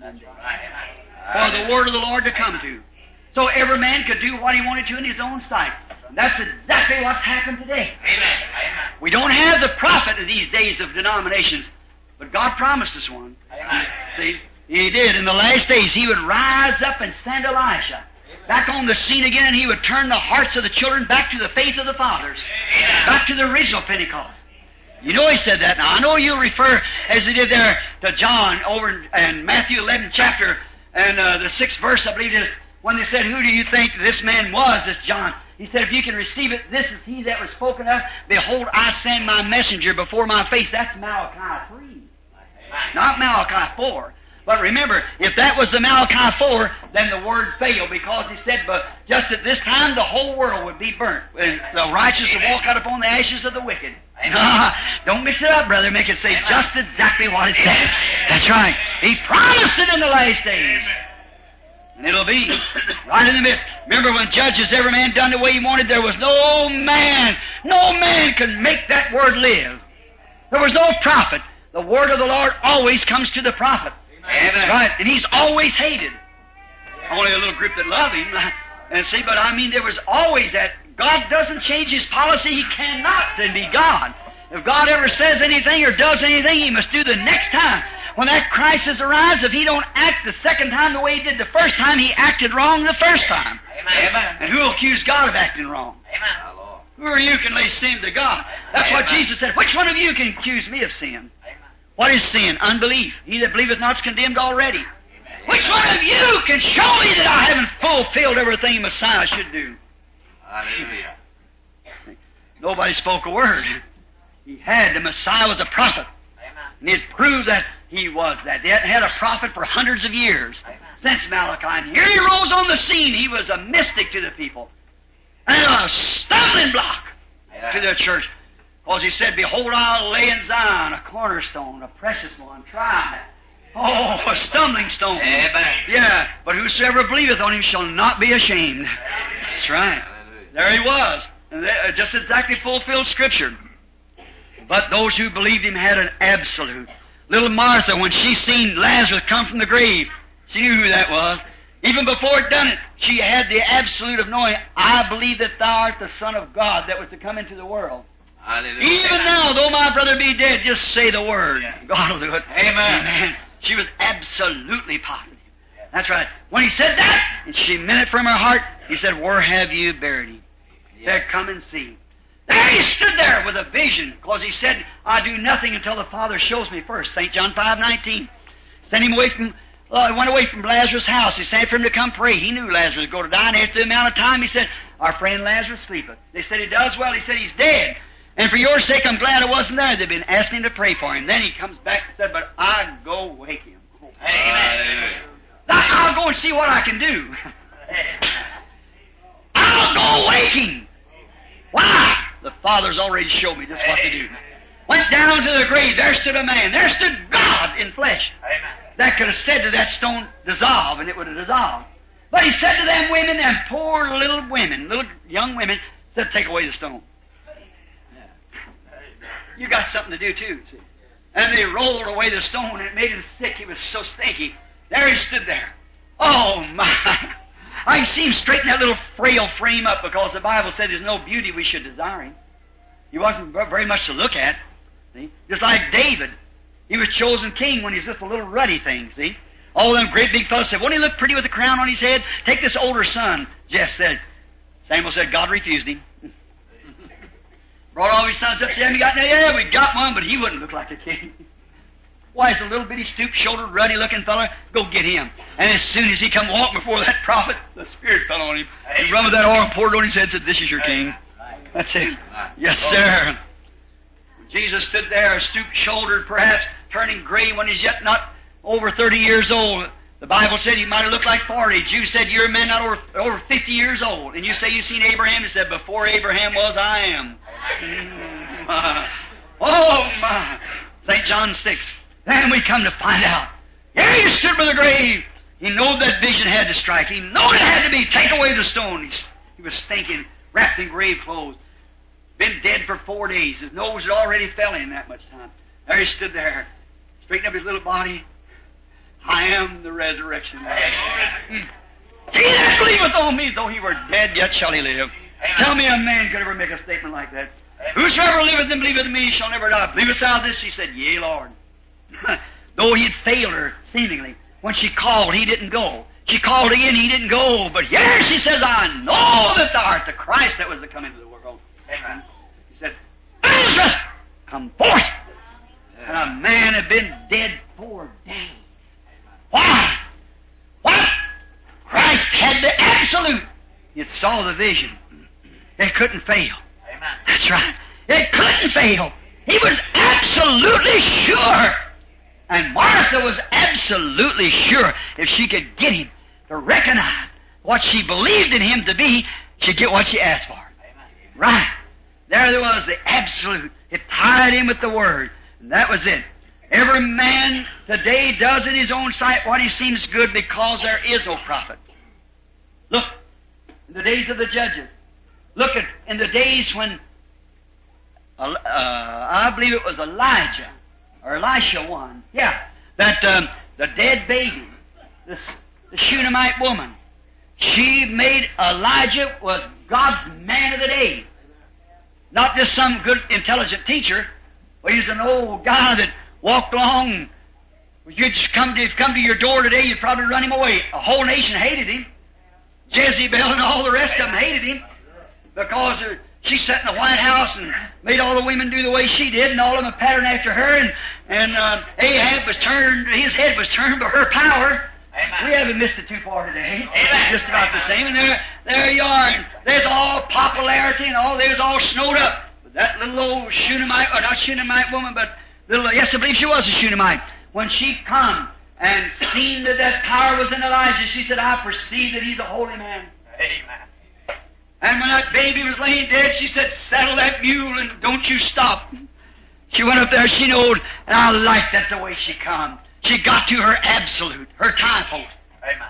for the word of the Lord to come to. So every man could do what he wanted to in his own sight. And that's exactly what's happened today. Amen. We don't have the prophet in these days of denominations, but God promised us one. Amen. See, He did. In the last days, He would rise up and send Elisha back on the scene again, and He would turn the hearts of the children back to the faith of the fathers, Amen. Back to the original Pentecost. You know He said that. Now, I know you refer, as He did there, to John over in, in Matthew eleven chapter, and uh, the sixth verse, I believe it is, when they said, who do you think this man was, this John? He said, if you can receive it, this is he that was spoken of. Behold, I send my messenger before my face. That's Malachi three. Not Malachi four. But remember, if that was the Malachi four, then the word failed, because He said, but just at this time the whole world would be burnt. And the righteous would walk out upon the ashes of the wicked. Don't mix it up, brother. Make it say just exactly what it says. That's right. He promised it in the last days. And it'll be right in the midst. Remember when Judges, every man done the way he wanted, there was no man, no man could make that word live. There was no prophet. The word of the Lord always comes to the prophet. Amen. Right, and he's always hated. Only a little group that love him. And see, but I mean, there was always that. God doesn't change His policy. He cannot then be God. If God ever says anything or does anything, He must do the next time. When that crisis arises, if He don't act the second time the way He did the first time, He acted wrong the first time. Amen. And who will accuse God of acting wrong? Amen. Who are you can lay sin to God? That's Amen. What Jesus said. Which one of you can accuse me of sin? Amen. What is sin? Unbelief. He that believeth not is condemned already. Amen. Which one of you can show me that I haven't fulfilled everything Messiah should do? Hallelujah. Nobody spoke a word. He had. The Messiah was a prophet. Amen. And it proved that He was that. They hadn't had a prophet for hundreds of years. Amen. Since Malachi. And here He rose on the scene. He was a mystic to the people. And a stumbling block Amen. To the church. Because He said, behold, I'll lay in Zion a cornerstone, a precious one, tried. Oh, a stumbling stone. Amen. Yeah, but whosoever believeth on Him shall not be ashamed. Amen. That's right. There He was. And they, uh, just exactly fulfilled Scripture. But those who believed Him had an absolute. Little Martha, when she seen Lazarus come from the grave, she knew who that was. Even before it done it, she had the absolute of knowing, I believe that Thou art the Son of God that was to come into the world. Hallelujah. Even now, though my brother be dead, just say the word. God will do it. Amen. Amen. She was absolutely positive. That's right. When He said that, and she meant it from her heart, He said, where have you buried Him? There, come and see. There He stood there with a vision, because He said, I do nothing until the Father shows me first. Saint John five nineteen. Sent him away from, uh, went away from Lazarus' house. He sent for him to come pray. He knew Lazarus was going to die, and after the amount of time, He said, our friend Lazarus sleepeth. They said, he does well. He said, he's dead. And for your sake, I'm glad I wasn't there. They've been asking him to pray for him. Then He comes back and said, but I'll go wake him. Amen. Now, I'll go and see what I can do. I'll go wake him. Why? The Father's already showed me just what to do. Went down to the grave. There stood a man. There stood God in flesh. Amen. That could have said to that stone, dissolve, and it would have dissolved. But He said to them women, them poor little women, little young women, said, take away the stone. You got something to do too, see. And they rolled away the stone, and it made him sick. He was so stinky. There he stood there. Oh, my. I can see him straighten that little frail frame up, because the Bible said there's no beauty we should desire him. He wasn't very much to look at. See? Just like David. He was chosen king when he's just a little ruddy thing, see. All them great big fellows said, won't he look pretty with a crown on his head? Take this older son. Jess said. Samuel said, God refused him. Brought all his sons up to him. He got, yeah, we got one, but he wouldn't look like a king. Why, he's a little bitty, stoop-shouldered, ruddy-looking fellow. Go get him. And as soon as he come walk before that prophet, the Spirit fell on him. He run with that oil, poured it on his head, and said, "This is your king." That's it. Yes, sir. Jesus stood there, stoop-shouldered, perhaps turning gray when he's yet not over thirty years old. The Bible said he might have looked like forty. Jews said, "You're a man not over, over fifty years old." And you say you've seen Abraham? He said, "Before Abraham was, I am." Mm, my. Oh, my. Saint John six. Then we come to find out. Here he stood by the grave. He knew that vision had to strike. He knew it had to be. Take away the stone. He, he was thinking, wrapped in grave clothes. Been dead for four days. His nose had already fell in that much time. There he stood there, straightened up his little body. "I am the resurrection." He that believeth on me, though he were dead, yet shall he live. Tell me a man could ever make a statement like that. "Whosoever liveth and believeth in me shall never die." Believest thou this? He said, "Yea, Lord." Though he had failed her, seemingly. When she called, he didn't go. She called again, he didn't go. But here she says, "I know that thou art the Christ that was to come into the world." Amen. He said, "Lazarus, come forth." And a man had been dead four days. Why? What? Christ had the absolute. It saw the vision. It couldn't fail. Amen. That's right. It couldn't fail. He was absolutely sure. And Martha was absolutely sure if she could get him to recognize what she believed in him to be, she'd get what she asked for. Amen. Right. There there was the absolute. It tied him with the Word. And that was it. Every man today does in his own sight what he seems good because there is no prophet. Look, in the days of the judges. Look at in the days when, uh, I believe it was Elijah, or Elisha one, yeah, that um, the dead baby, the, the Shunammite woman, she made Elijah was God's man of the day. Not just some good, intelligent teacher, but he's an old guy that walked along. You'd just come to, come to your door today, you'd probably run him away. A whole nation hated him. Jezebel and all the rest of them hated him because she sat in the White House and made all the women do the way she did, and all of them patterned after her. And, and uh, Ahab was turned; his head was turned by her power. Amen. We haven't missed it too far today. Amen. Just about the same. And there, there you are. And there's all popularity and all. There's all snowed up. But that little old Shunammite, or not Shunammite woman, but little, yes, I believe she was a Shunammite. When she come and seen that that power was in Elijah, she said, "I perceive that he's a holy man." Amen. And when that baby was laying dead, she said, "Saddle that mule and don't you stop." She went up there, she knowed, and I liked that the way she come. She got to her absolute, her time post. Amen.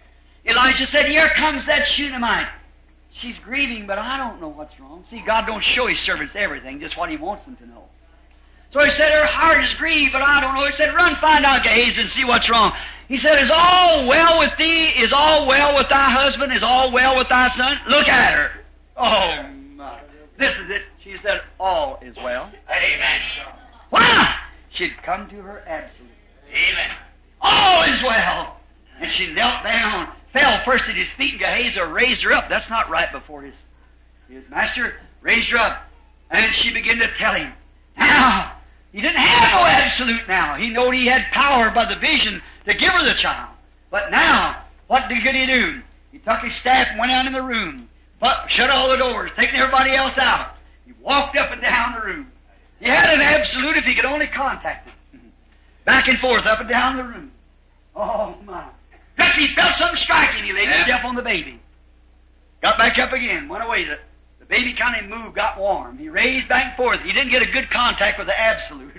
Elijah said, "Here comes that Shunammite. She's grieving, but I don't know what's wrong." See, God don't show His servants everything, just what He wants them to know. So he said, "Her heart is grieved, but I don't know." He said, "Run, find out Gehazi and see what's wrong." He said, "Is all well with thee? Is all well with thy husband? Is all well with thy son?" Look at her. Oh, my. This is it. She said, "All is well." Amen. Why? She'd come to her absolute. Amen. All is well. And she knelt down, fell first at his feet, and Gehazi raised her up. That's not right before his, his master. Raised her up. And she began to tell him. Now, he didn't have no absolute now. He knew he had power by the vision to give her the child. But now, what did he do? He took his staff and went out in the room, but shut all the doors, taking everybody else out. He walked up and down the room. He had an absolute if he could only contact it. Back and forth, up and down the room. Oh, my. Just he felt something striking. He laid yeah. himself on the baby. Got back up again, went away. The, the baby kind of moved, got warm. He raised back and forth. He didn't get a good contact with the absolute.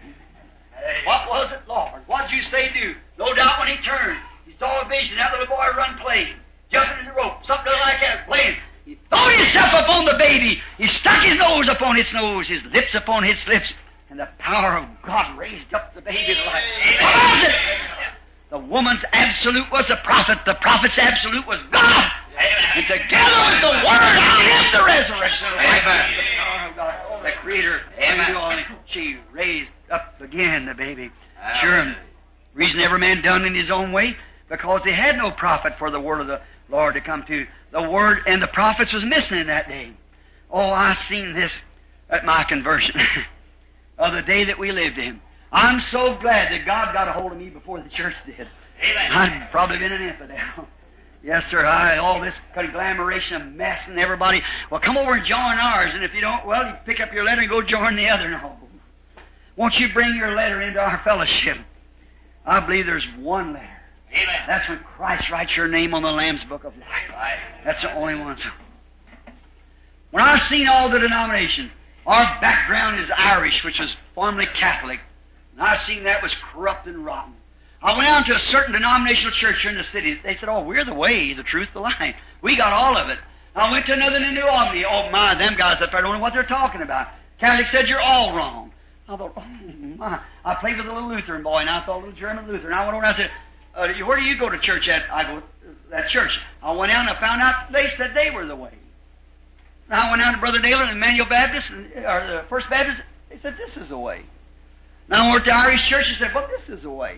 Hey. What was it, Lord? What did you say do? No doubt when he turned, he saw a vision. That little boy run playing, jumping in the rope, something like that, playing. He threw himself upon the baby. He stuck his nose upon its nose, his lips upon its lips. And the power of God raised up the baby to life. What was it? The woman's absolute was the prophet. The prophet's absolute was God. And together with the Word, I am the resurrection of life. The power of God, the Creator. Amen. She raised up again the baby. Sure. Reason every man done in his own way, because they had no prophet for the word of the Lord to come to. The Word and the prophets was missing in that day. Oh, I seen this at my conversion. Of the day that we lived in. I'm so glad that God got a hold of me before the church did. Amen. I'd probably been an infidel. Yes, sir. I, all this conglomeration of mess and everybody. Well, come over and join ours, and if you don't, well, you pick up your letter and go join the other. No. Won't you bring your letter into our fellowship? I believe there's one letter. Amen. That's when Christ writes your name on the Lamb's Book of Life. Right. That's the only one. When I've seen all the denominations, our background is Irish, which was formerly Catholic, and I've seen that was corrupt and rotten. I went out to a certain denominational church here in the city. They said, oh, we're the way, the truth, the life. We got all of it. I went to another in New Albany. Oh, my, them guys up there don't know what they're talking about. Catholic said, you're all wrong. I thought, oh, my. I played with a little Lutheran boy, and I thought, a little German Lutheran. I went over and I said, uh, where do you go to church at? I go, that church. I went out and I found out they said they were the way. And I went out to Brother Naylor and Emmanuel Baptist, and, or the First Baptist. They said, this is the way. Now I went to the Irish church and said, well, this is the way.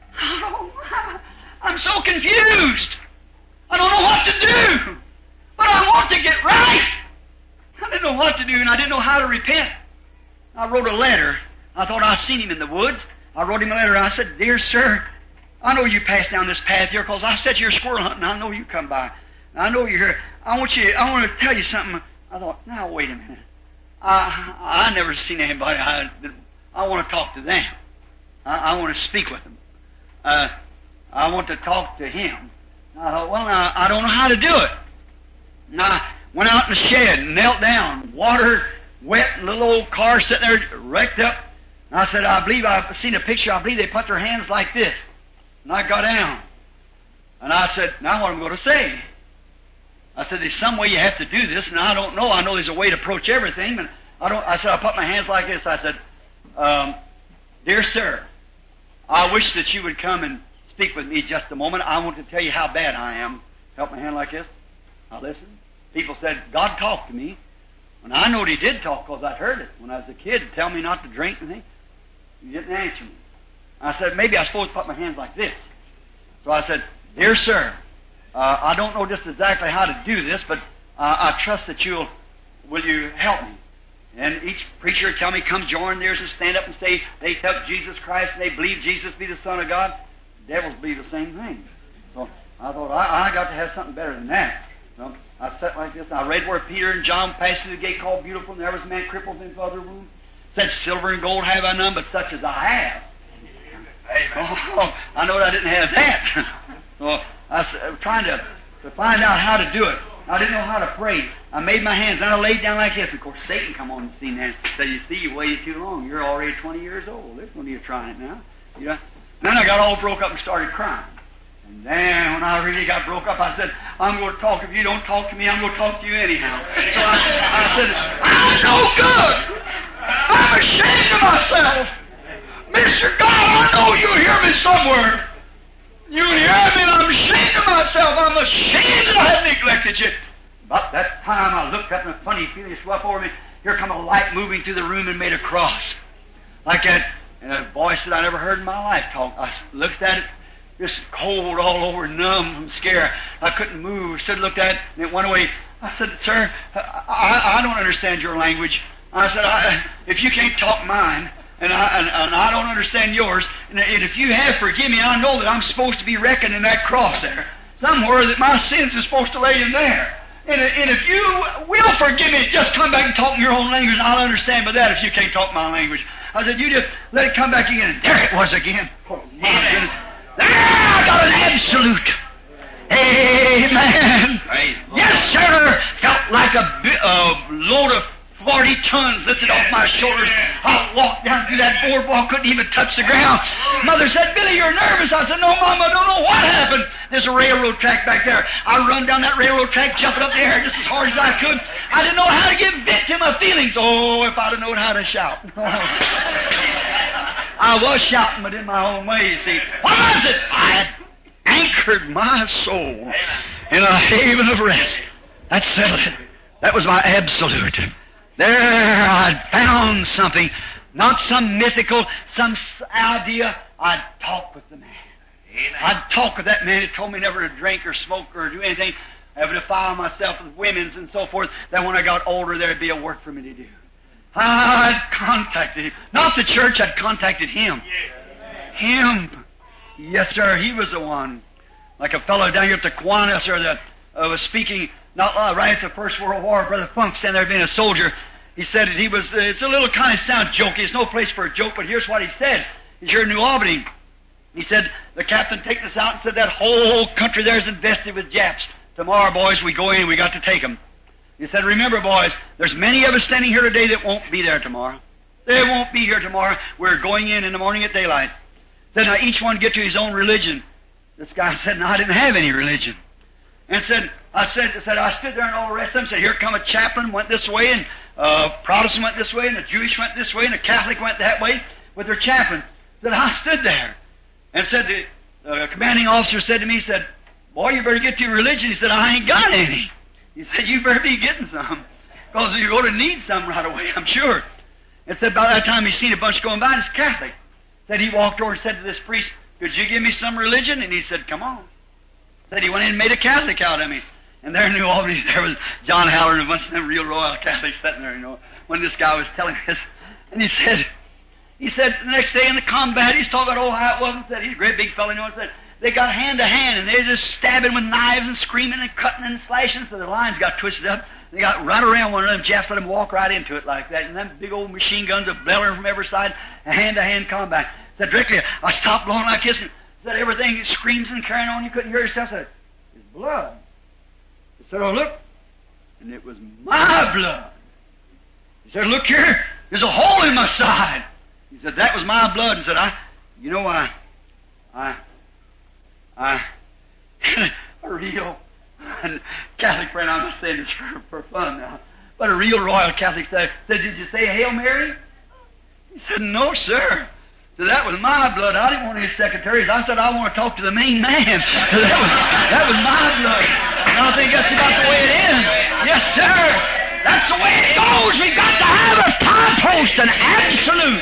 Oh, I'm so confused. I don't know what to do. But I want to get right. I didn't know what to do, and I didn't know how to repent. I wrote a letter. I thought I seen him in the woods. I wrote him a letter. I said, dear sir, I know you passed down this path here because I said you're squirrel hunting. I know you come by. I know you're here. I want you, I want to tell you something. I thought, now wait a minute. I I never seen anybody. I, I want to talk to them. I, I want to speak with them. Uh, I want to talk to him. I thought, well, now, I don't know how to do it. And I went out in the shed and knelt down, water wet, little old car sitting there wrecked up. And I said, I believe I've seen a picture. I believe they put their hands like this. And I got down. And I said, now what am I going to say? I said, there's some way you have to do this, and I don't know. I know there's a way to approach everything, but I don't. I said, I put my hands like this. I said, um, dear sir, I wish that you would come and speak with me just a moment. I want to tell you how bad I am. Help my hand like this. I listened. People said, God talked to me. And I know He did talk because I'd heard it. When I was a kid, He'd tell me not to drink anything. He didn't answer me. I said, maybe I'm supposed to put my hands like this. So I said, dear sir, uh, I don't know just exactly how to do this, but uh, I trust that you'll, will you help me? And each preacher would tell me, come join theirs and stand up and say they took Jesus Christ and they believe Jesus be the Son of God. Devils believe the same thing. So I thought, I, I got to have something better than that. So I sat like this, and I read where Peter and John passed through the gate called Beautiful, and there was a man crippled in the other room. Said, silver and gold have I none, but such as I have. Oh, I know that I didn't have that. So I was trying to, to find out how to do it. I didn't know how to pray. I made my hands, and I laid down like this. Of course, Satan come on the scene and said, you see, you waited too long. You're already twenty years old. There's no need of trying it now. You know? Then I got all broke up and started crying. And then when I really got broke up, I said, I'm going to talk. If you don't talk to me, I'm going to talk to you anyhow. So I, I said, I'm no good. I'm ashamed of myself. Mister God, I know you hear me somewhere. You hear me, and I'm ashamed of myself. I'm ashamed that I have neglected you. About that time, I looked up, and a funny feeling swept over me. Here come a light moving through the room and made a cross. Like that. And a voice that I never heard in my life talk. I looked at it, just cold all over, numb from scare. I couldn't move. Stood, looked at it, and it went away. I said, sir, I, I don't understand your language. I said, I, if you can't talk mine, and I, and, and I don't understand yours, and, and if you have, forgive me, I know that I'm supposed to be reckoned in that cross there. Somewhere that my sins are supposed to lay in there. And, and if you will forgive me, just come back and talk in your own language, and I'll understand by that if you can't talk my language. I said, you just let it come back again. And there it was again. Oh, my goodness. There, I got an absolute. Amen. Yes, sir. Felt like a, a load of forty tons lifted off my shoulders. I walked down through that boardwalk, couldn't even touch the ground. Mother said, Billy, you're nervous. I said, no, Mom, I don't know what happened. There's a railroad track back there. I run down that railroad track, jumping up in the air just as hard as I could. I didn't know how to give vent to my feelings. Oh, if I'd have known how to shout. I was shouting, but in my own way, you see. What was it? I had anchored my soul in a haven of rest. That settled it. That was my absolute. There I'd found something, not some mythical, some idea. I'd talk with the man. Amen. I'd talk with that man who told me never to drink or smoke or do anything, ever defile myself with women's and so forth, that when I got older there'd be a work for me to do. I'd contacted him. Not the church, I'd contacted him. Him. Yes, sir, he was the one. Like a fellow down here at the Kiwanis, or the, uh, was speaking, not uh, right after the First World War, Brother Funk, standing there being a soldier. He said that he was, uh, it's a little kind of sound jokey. It's no place for a joke, but here's what he said. He's here in New Albany. He said, the captain took us out and said that whole country there's invested with Japs. Tomorrow, boys, we go in, we got to take them. He said, remember, boys, there's many of us standing here today that won't be there tomorrow. They won't be here tomorrow. We're going in in the morning at daylight. Said, now each one get to his own religion. This guy said, no, I didn't have any religion. And said, I said, I said, I stood there and all the rest of them said, here come a chaplain, went this way, and uh, Protestant went this way, and the Jewish went this way, and the Catholic went that way with their chaplain. Said, I stood there. And said, the uh, commanding officer said to me, he said, boy, you better get your religion. He said, I ain't got any. He said, you better be getting some, because you're going to need some right away, I'm sure. And said, by that time he seen a bunch going by, and it's Catholic. Said he walked over and said to this priest, could you give me some religion? And he said, come on. Said he went in and made a Catholic out of me. And there in New Albany, there was John Haller and a bunch of them real royal Catholics sitting there, you know, when this guy was telling this. And he said, he said the next day in the combat, he's talking about, oh, how it was, and said, he's a great big fellow, you know, and said, they got hand to hand, and they just stabbing with knives and screaming and cutting and slashing, so their lines got twisted up. They got right around one of them. Japs let them walk right into it like that, and them big old machine guns are blaring from every side, a hand-to-hand combat. Said, directly, I stopped blowing like this, and said everything screams and carrying on. You couldn't hear yourself. Said, it's blood. He said, oh, look. And it was my blood. He said, look here. There's a hole in my side. He said, that was my blood. And said, I, you know, I, I, I, a real Catholic friend, I'm just saying this for, for fun now, but a real royal Catholic said, said, did you say Hail Mary? He said, no, sir. So that was my blood. I didn't want any secretaries. I said, I want to talk to the main man. So that was, that was my blood. And I think that's about the way it is. Yes, sir. That's the way it goes. We've got to have a compost, an absolute.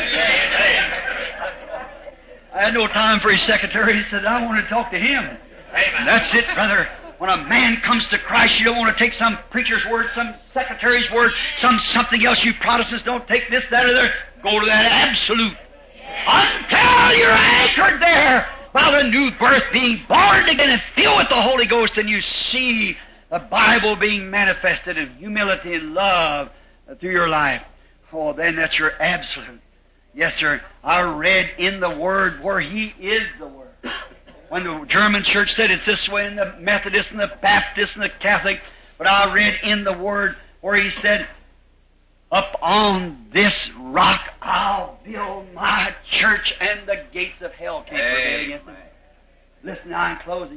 I had no time for his secretary. He said, I want to talk to him. And that's it, brother. When a man comes to Christ, you don't want to take some preacher's word, some secretary's word, some something else. You Protestants don't take this, that, or there. Go to that absolute. Until you're anchored there by the new birth, being born again and filled with the Holy Ghost, and you see the Bible being manifested in humility and love through your life. Oh, then that's your absolute. Yes, sir. I read in the Word where He is the Word. When the German church said it's this way, and the Methodist and the Baptist and the Catholic, but I read in the Word where He said, up on this rock I'll build my church, and the gates of hell can't prevail against it. Listen now in closing.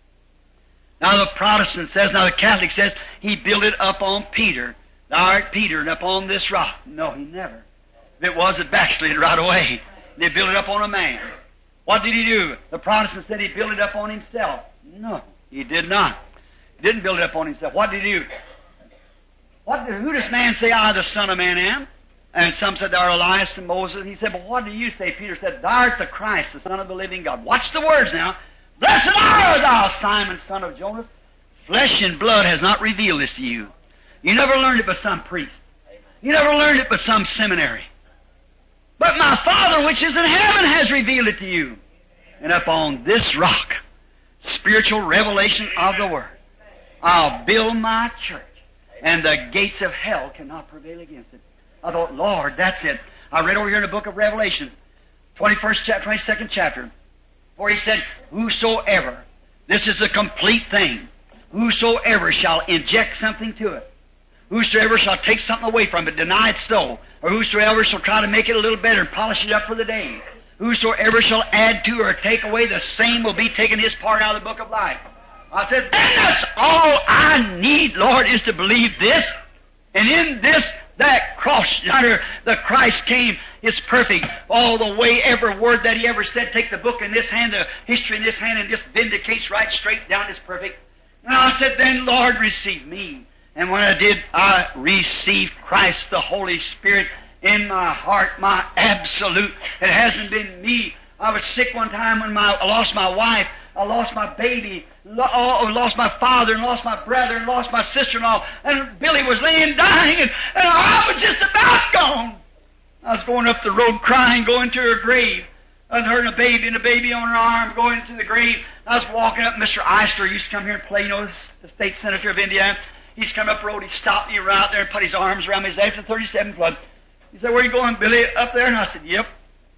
Now the Protestant says, now the Catholic says, he built it up on Peter. Thou art Peter, and up on this rock. No, he never. If it was, it backslid right away. They built it up on a man. What did he do? The Protestant said he built it up on himself. No, he did not. He didn't build it up on himself. What did he do? What did, who does man say I, the Son of Man, am? And some said, thou art Elias and Moses. And he said, but what do you say? Peter said, thou art the Christ, the Son of the living God. Watch the words now. Blessed art thou, Simon, son of Jonas. Flesh and blood has not revealed this to you. You never learned it by some priest. You never learned it by some seminary. But my Father which is in heaven has revealed it to you. And upon this rock, spiritual revelation of the Word, I'll build my church, and the gates of hell cannot prevail against it. I thought, Lord, that's it. I read over here in the book of Revelation, twenty-first chapter, twenty-second chapter, where he said, whosoever, this is a complete thing, whosoever shall inject something to it, whosoever shall take something away from it, deny it so, or whosoever shall try to make it a little better and polish it up for the day, whosoever shall add to or take away, the same will be taken his part out of the book of life. I said, then that's all I need, Lord, is to believe this. And in this, that cross yonder, the Christ came, is perfect. All the way, every word that He ever said, take the book in this hand, the history in this hand, and just vindicates right straight down, is perfect. And I said, then, Lord, receive me. And when I did, I received Christ, the Holy Spirit, in my heart, my absolute. It hasn't been me. I was sick one time when my, I lost my wife. I lost my baby, lo- oh, lost my father, and lost my brother, and lost my sister-in-law, and Billy was laying dying, and, and I was just about gone. I was going up the road crying, going to her grave. And her and a baby and a baby on her arm going to the grave. I was walking up. Mister Eisler used to come here and play, you know, the state senator of Indiana. He's come up the road. He stopped me right there and put his arms around me. He's after the thirty-seven flood. He said, "Where are you going, Billy? Up there?" And I said, "Yep."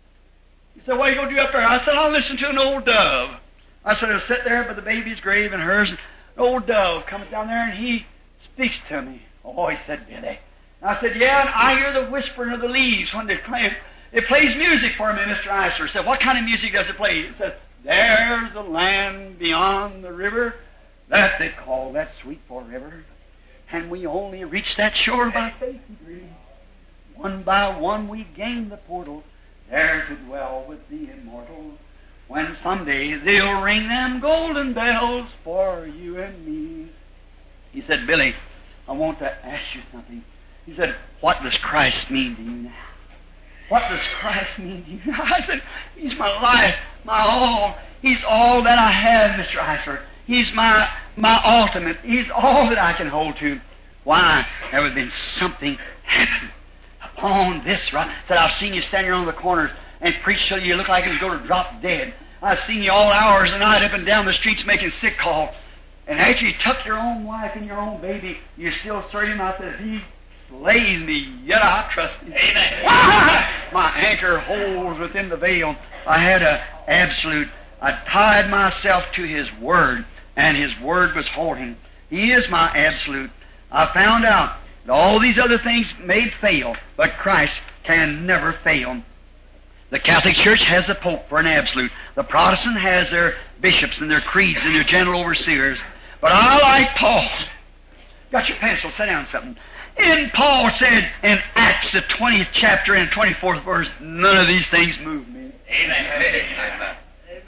He said, "What are you going to do up there?" I said, "I'll listen to an old dove." I said, "I'll sit there by the baby's grave and hers." And an old dove comes down there and he speaks to me. "Oh," he said, "Billy." And I said, "Yeah, and I hear the whispering of the leaves when they're playing. It plays music for me," Mister Eisler said. "What kind of music does it play?" It says, "There's a land beyond the river that they call that Sweetfork River, and we only reach that shore by faith and grace. One by one we gain the portal, there to dwell with the immortal, when someday they'll ring them golden bells for you and me." He said, "Billy, I want to ask you something." He said, "What does Christ mean to you now? What does Christ mean to you?" I said, "He's my life, my all. He's all that I have, Mister Eisler. He's my my ultimate. He's all that I can hold to." Why, there would have been something happen upon this rock. Said, "I've seen you standing on the corners and preach till you look like you was going to drop dead. I've seen you all hours of the night up and down the streets making sick calls. And after you took your own wife and your own baby, you still serve him." I said, "He slays me, yet I trust him." Amen. My anchor holds within the veil. I had a absolute. I tied myself to His Word, and His Word was holding. He is my absolute. I found out that all these other things may fail, but Christ can never fail. The Catholic Church has the Pope for an absolute. The Protestant has their bishops and their creeds and their general overseers. But I like Paul. Got your pencil? Sit down something. And Paul said in Acts, the twentieth chapter and twenty-fourth verse, "None of these things move me." Amen. Amen.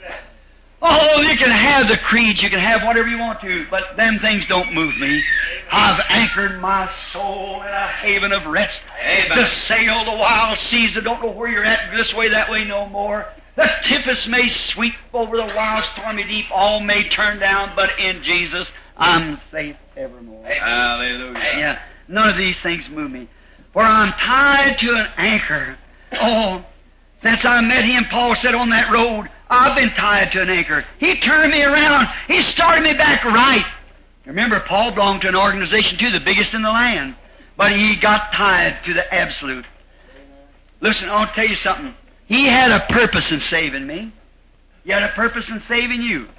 Oh, you can have the creeds, you can have whatever you want to, but them things don't move me. I've anchored my soul in a haven of rest. Amen. To sail the wild seas, I don't know where you're at, this way, that way, no more. The tempest may sweep over the wild stormy deep, all may turn down, but in Jesus I'm safe evermore. Amen. Hallelujah. Yeah, none of these things move me. For I'm tied to an anchor. Oh, since I met Him, Paul said, on that road, I've been tied to an anchor. He turned me around. He started me back right. Remember, Paul belonged to an organization, too, the biggest in the land. But he got tied to the absolute. Listen, I'll tell you something. He had a purpose in saving me. He had a purpose in saving you.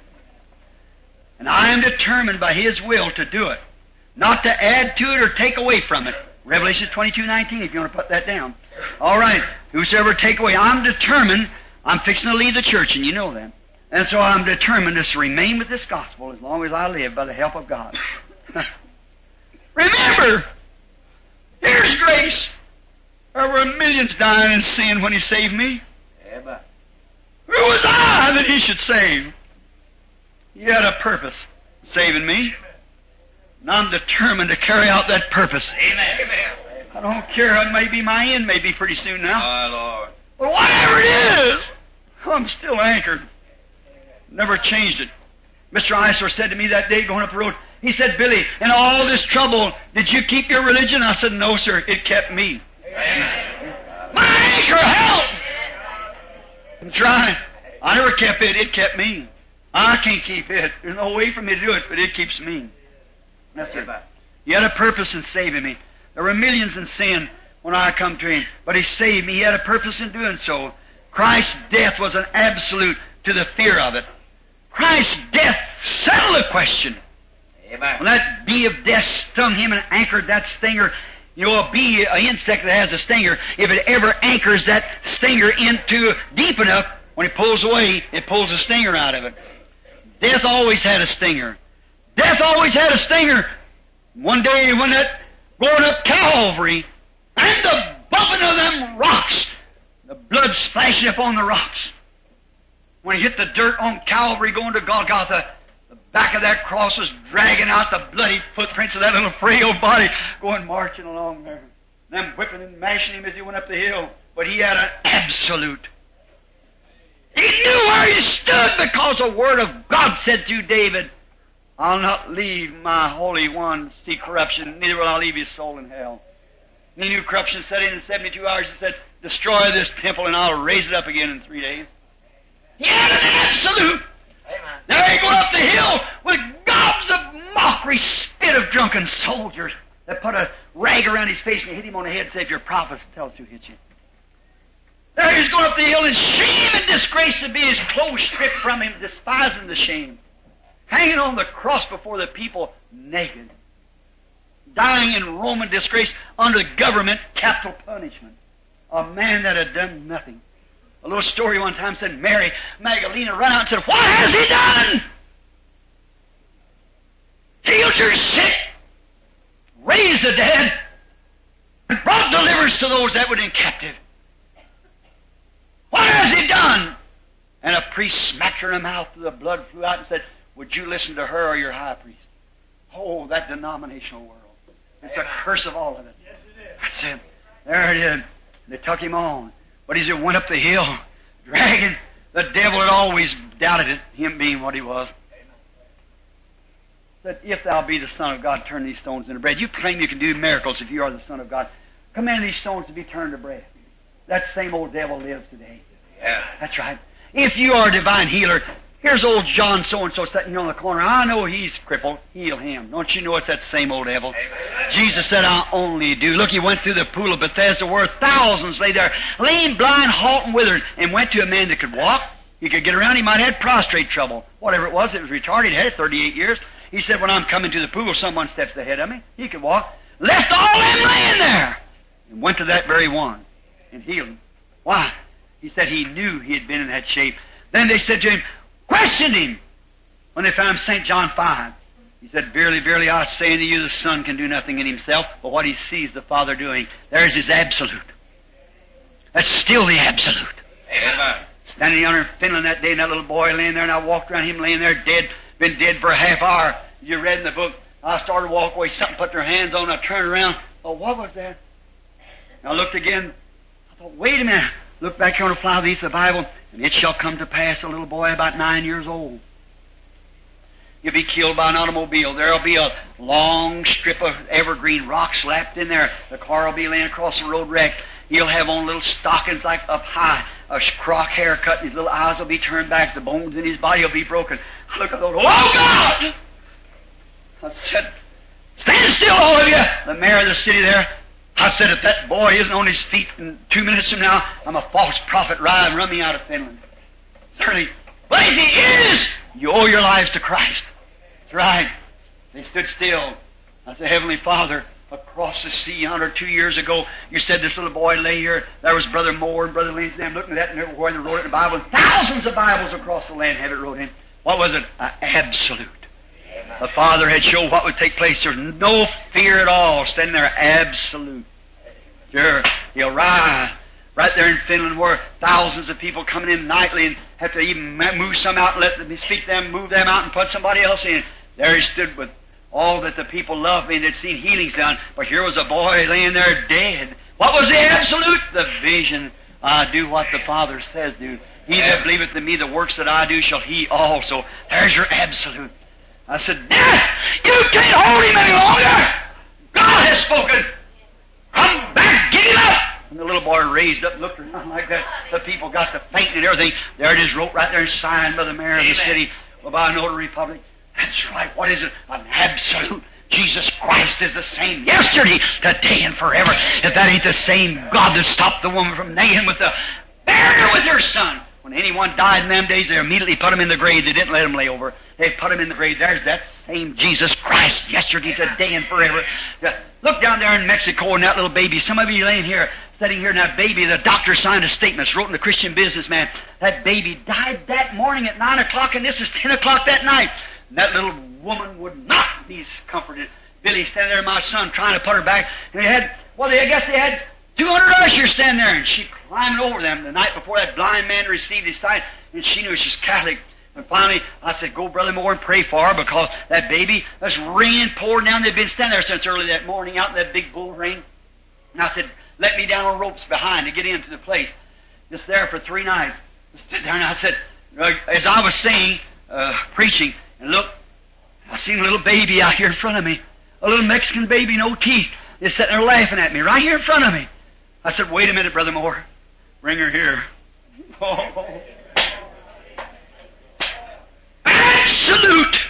And I am determined by His will to do it. Not to add to it or take away from it. Revelation twenty-two nineteen, if you want to put that down. All right. Whosoever take away. I'm determined. I'm fixing to leave the church, and you know that. And so I'm determined to remain with this gospel as long as I live by the help of God. Remember, here's grace. There were millions dying in sin when He saved me. Amen. Who was I that He should save? He had a purpose, saving me. And I'm determined to carry out that purpose. Amen. I don't care. It may be my end, may be pretty soon now. My Lord. But whatever it is, I'm still anchored. Never changed it. Mister Eisler said to me that day going up the road, he said, "Billy, in all this trouble, did you keep your religion?" I said, "No, sir. It kept me." Amen. My anchor held. That's right. I never kept it. It kept me. I can't keep it. There's no way for me to do it, but it keeps me. That's it. He had a purpose in saving me. There were millions in sin when I come to Him, but He saved me. He had a purpose in doing so. Christ's death was an absolute to the fear of it. Christ's death settled the question. Amen. When that bee of death stung Him and anchored that stinger, you know, a bee, an insect that has a stinger, if it ever anchors that stinger into deep enough, when it pulls away, it pulls the stinger out of it. Death always had a stinger. Death always had a stinger. One day when that going up Calvary, and the bumping of them rocks, the blood splashing upon the rocks. When he hit the dirt on Calvary going to Golgotha, the back of that cross was dragging out the bloody footprints of that little frail body going marching along there. Them whipping and mashing him as he went up the hill. But he had an absolute. He knew where he stood because the Word of God said through David, I'll not leave my Holy One see corruption, neither will I leave his soul in hell. And he knew corruption set in in seventy-two hours. He said, destroy this temple and I'll raise it up again in three days. He had an absolute. Amen. There he going up the hill with gobs of mockery, spit of drunken soldiers that put a rag around his face and hit him on the head and said, if you're prophets, tell us who hit you. There he's going up the hill in shame and disgrace to be his clothes stripped from him, despising the shame. Hanging on the cross before the people naked. Dying in Roman disgrace under government capital punishment. A man that had done nothing. A little story one time said Mary Magdalene ran out and said, what has he done? Healed your sick, raised the dead, and brought deliverance to those that were in captive. What has he done? And a priest smacked her in the mouth, the blood flew out and said, would you listen to her or your high priest? Oh, that denominational world. It's a curse of all of it. Yes, it is. I said, there it is. They took him on. But as he went up the hill, dragging, the devil had always doubted it, him being what he was. Said, if thou be the Son of God, turn these stones into bread. You claim you can do miracles if you are the Son of God. Command these stones to be turned to bread. That same old devil lives today. Yeah. That's right. If you are a divine healer, here's old John so-and-so sitting on the corner. I know he's crippled. Heal him. Don't you know it's that same old devil? Amen. Jesus said, I only do. Look, he went through the pool of Bethesda where thousands lay there, lame, blind, halt, and withered, and went to a man that could walk. He could get around. He might have had prostrate trouble. Whatever it was, it was retarded. He had it thirty-eight years. He said, when I'm coming to the pool, someone steps ahead of me. He could walk. Left all them laying there. And went to that very one and healed him. Why? He said he knew he had been in that shape. Then they said to him, questioned him when they found Saint John five. He said, verily, verily, I say unto you, the Son can do nothing in himself, but what he sees the Father doing. There's his absolute. That's still the absolute. Amen. Standing yonder in Finland that day, and that little boy laying there, and I walked around him laying there dead, been dead for a half hour. You read in the book, I started to walk away, something put their hands on, I turned around. Oh, what was that? And I looked again. I thought, wait a minute. Look back here on the fly beneath the Bible, and it shall come to pass, a little boy about nine years old. He'll be killed by an automobile. There'll be a long strip of evergreen rock slapped in there. The car will be laying across the road wrecked. He'll have on little stockings like up high, a crock haircut, and his little eyes will be turned back. The bones in his body will be broken. I look at those, oh God! I said, stand still, all of you! The mayor of the city there. I said, if that boy isn't on his feet in two minutes from now, I'm a false prophet. Ride and run me out of Finland. Certainly. But if he is, you owe your lives to Christ. That's right. They stood still. I said, Heavenly Father, across the sea yonder two years ago, you said this little boy lay here. There was Brother Moore and Brother Lindsay. I'm looking at that and everywhere they wrote it in the Bible. Thousands of Bibles across the land have it wrote in. What was it? An absolute. The Father had showed what would take place. There's no fear at all. Standing there, absolute. Sure, he'll rise. Right there in Finland where thousands of people coming in nightly and have to even move some out and let them speak them, move them out and put somebody else in. There he stood with all that the people loved and had seen healings done. But here was a boy laying there dead. What was the absolute? The vision. I do what the Father says do. He that believeth in me, the works that I do shall he also. There's your absolute. I said, Death, you can't hold him any longer. God has spoken. Come back, get him up. And the little boy raised up and looked around like that. The people got to fainting and everything. There it is, wrote right there and signed by the mayor of the city, by a notary public. That's right. What is it? An absolute. Jesus Christ is the same yesterday, today, and forever. If that ain't the same God that stopped the woman from nagging with the barrier with her son. When anyone died in them days, they immediately put him in the grave. They didn't let him lay over. They put him in the grave. There's that same Jesus Christ yesterday, today, and forever. Look down there in Mexico and that little baby. Some of you laying here, sitting here, and that baby, the doctor signed a statement, wrote in the Christian Businessman. That baby died that morning at nine o'clock, and this is ten o'clock that night. And that little woman would not be comforted. Billy standing there, my son, trying to put her back. And they had, well, they, I guess they had two hundred ushers standing there, and she climbed over them the night before that blind man received his sight, and she knew she was Catholic. And finally, I said, go, Brother Moore, and pray for her, because that baby, that's rain pouring down. They've been standing there since early that morning out in that big bull rain. And I said, let me down on ropes behind to get into the place. Just there for three nights. I stood there and I said, uh, as I was saying, uh, preaching, and look, I seen a little baby out here in front of me. A little Mexican baby, no teeth. They're sitting there laughing at me right here in front of me. I said, wait a minute, Brother Moore. Bring her here. Oh. Absolute.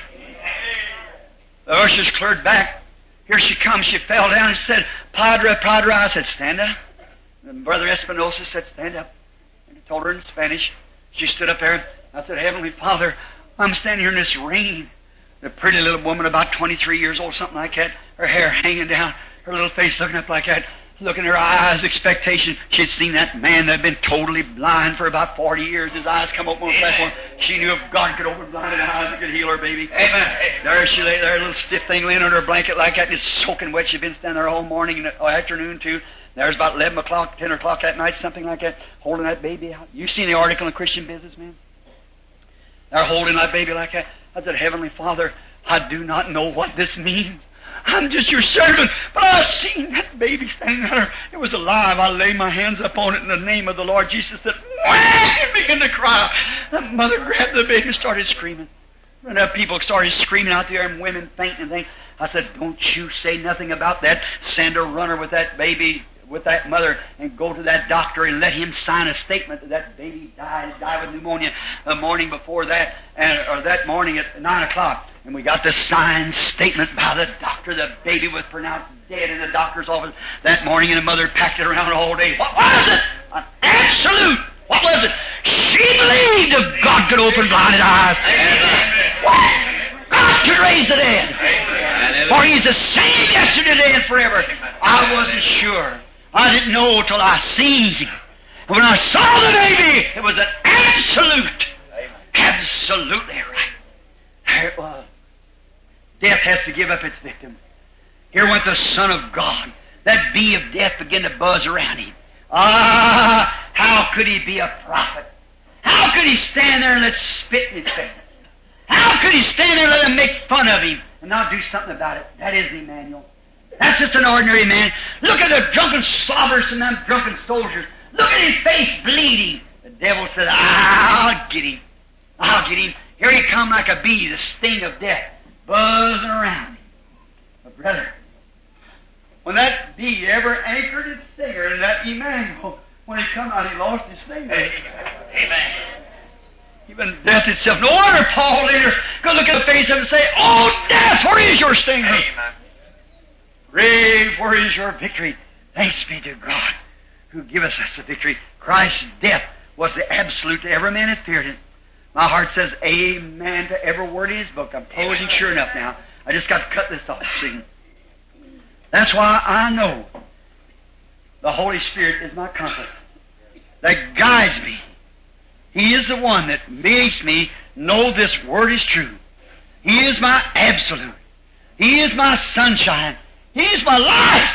The ushers cleared back. Here she comes. She fell down and said, Padre, Padre. I said, stand up. And Brother Espinosa said, stand up. And I told her in Spanish. She stood up there. I said, Heavenly Father, I'm standing here in this rain. The pretty little woman, about twenty-three years old, something like that, her hair hanging down, her little face looking up like that, looking in her eyes, expectation. She had seen that man that had been totally blind for about forty years. His eyes come open on the platform. She knew if God could open blinded eyes, He could heal her baby. Amen. There she lay there, a little stiff thing laying under her blanket like that, and it's soaking wet. She'd been standing there all morning and afternoon, too. There's about eleven o'clock, ten o'clock that night, something like that, holding that baby out. You seen the article in Christian Businessman? They're holding that baby like that. I said, Heavenly Father, I do not know what this means. I'm just your servant, but I seen that baby standing there. It was alive. I laid my hands upon it in the name of the Lord Jesus. Said, wah! And began to cry. The mother grabbed the baby and started screaming. And the people started screaming out there and women fainting and things. I said, don't you say nothing about that. Send a runner with that baby, with that mother, and go to that doctor and let him sign a statement that that baby died, died with pneumonia the morning before that, and, or that morning at nine o'clock. And we got the signed statement by the doctor. The baby was pronounced dead in the doctor's office that morning, and the mother packed it around all day. What was it? An absolute. What was it? She believed if God could open blinded eyes. What? God could raise the dead. Amen. For He's the same yesterday, today, and forever. I wasn't sure. I didn't know till I seen. And when I saw the baby, it was an absolute. Absolutely right. There it was. Death has to give up its victim. Here went the Son of God. That bee of death began to buzz around Him. Ah, how could He be a prophet? How could He stand there and let spit in His face? How could He stand there and let them make fun of Him and not do something about it? That isn't Emmanuel. That's just an ordinary man. Look at the drunken slobbers and them drunken soldiers. Look at his face bleeding. The devil said, I'll get him. I'll get him. Here he come like a bee, the sting of death, buzzing around him. But brother, when that bee ever anchored its stinger in that Emmanuel, when he come out, he lost his stinger. Amen. Even death itself. No wonder Paul later could look at the face of him and say, oh, death, where is your stinger? Amen. Grave, where is your victory? Thanks be to God who giveth us the victory. Christ's death was the absolute to every man that feared it. My heart says amen to every word in His book. I'm closing sure enough now. I just got to cut this off. See? That's why I know the Holy Spirit is my compass that guides me. He is the one that makes me know this Word is true. He is my absolute. He is my sunshine. He is my life.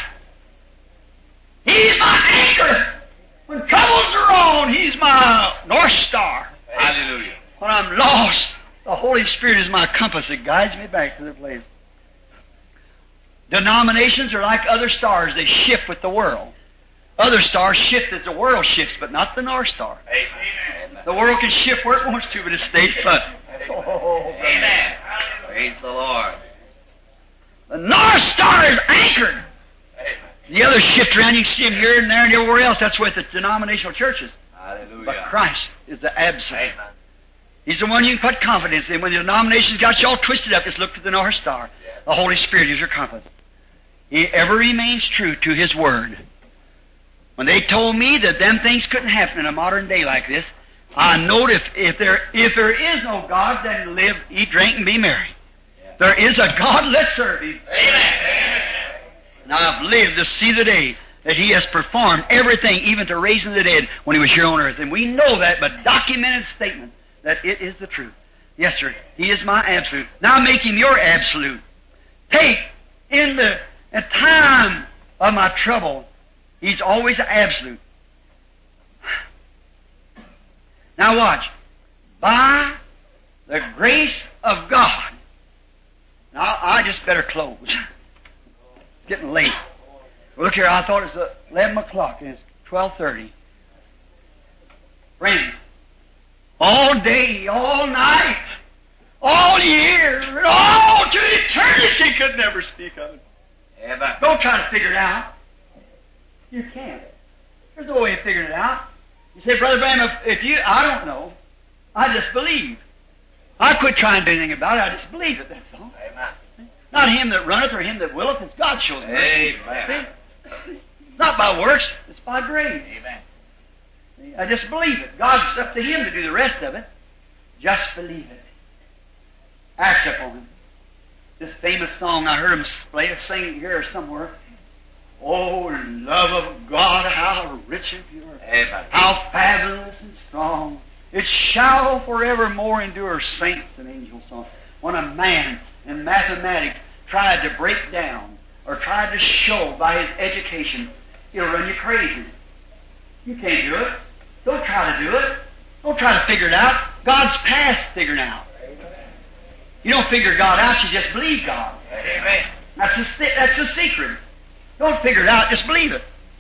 He is my anchor. When troubles are on, He's my North Star. Hallelujah. When I'm lost, the Holy Spirit is my compass that guides me back to the place. Denominations are like other stars. They shift with the world. Other stars shift as the world shifts, but not the North Star. Amen. The world can shift where it wants to, but it stays put. Oh, Amen. Praise the Lord. the North Star is anchored. Amen. The others shift around. You can see them here and there and everywhere else. That's with the denominational churches. Hallelujah. But Christ is the absolute. Amen. He's the one you can put confidence in. When the denominations got you all twisted up, just look to the North Star. Yes. The Holy Spirit is your compass. He ever remains true to His Word. When they told me that them things couldn't happen in a modern day like this, I knowed if, if there if there is no God, then live, eat, drink, and be merry. Yes. There is a God, let's serve Him. Amen. Now I've lived to see the day that He has performed everything, even to raising the dead, when He was here on earth. And we know that by documented statement that it is the truth. Yes, sir. He is my absolute. Now make Him your absolute. Take in the in time of my trouble, He's always the absolute. Now watch. By the grace of God. Now I just better close. It's getting late. Well, look here, I thought it was eleven o'clock and it's twelve thirty. Friends, all day, all night, all year, and all to eternity could never speak of it. Amen. Don't try to figure it out. You can't. There's no way of figuring it out. You say, Brother Branham, if, if you, I don't know. I just believe. I quit trying to do anything about it. I just believe it, that's all. Amen. Not him that runneth or him that willeth, it's God shows mercy. Amen. See? Not by works, it's by grace. Amen. See? I just believe it. God's up to him to do the rest of it. Just believe it. Act upon it. This famous song I heard him play, sing here somewhere. Oh, love of God, how rich and pure, Amen. how fabulous and strong, it shall forevermore endure. Saints and angels song. When a man in mathematics tried to break down or tried to show by his education, it'll run you crazy. You can't do it. Don't try to do it. Don't try to figure it out. God's past figuring out. You don't figure God out, you just believe God. Amen. That's the, that's the secret. Don't figure it out, just believe it.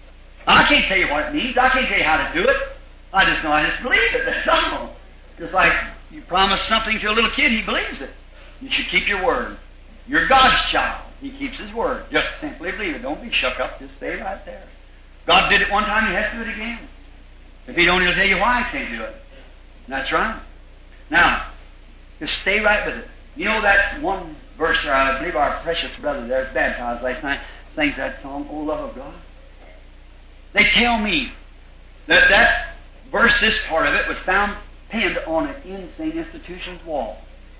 I can't tell you what it means. I can't tell you how to do it. I just know I just believe it, that's all. Just like you promise something to a little kid, he believes it. You should keep your word. You're God's child. He keeps his word. Just simply believe it. Don't be shook up. Just stay right there. God did it one time, he has to do it again. If he don't, he'll tell you why he can't do it. And that's right. Now, just stay right with it. You know that one verse there, I believe our precious brother there was baptized last night, sings that song, Oh Love of God. They tell me that that verse, this part of it, was found pinned on an insane institution's wall.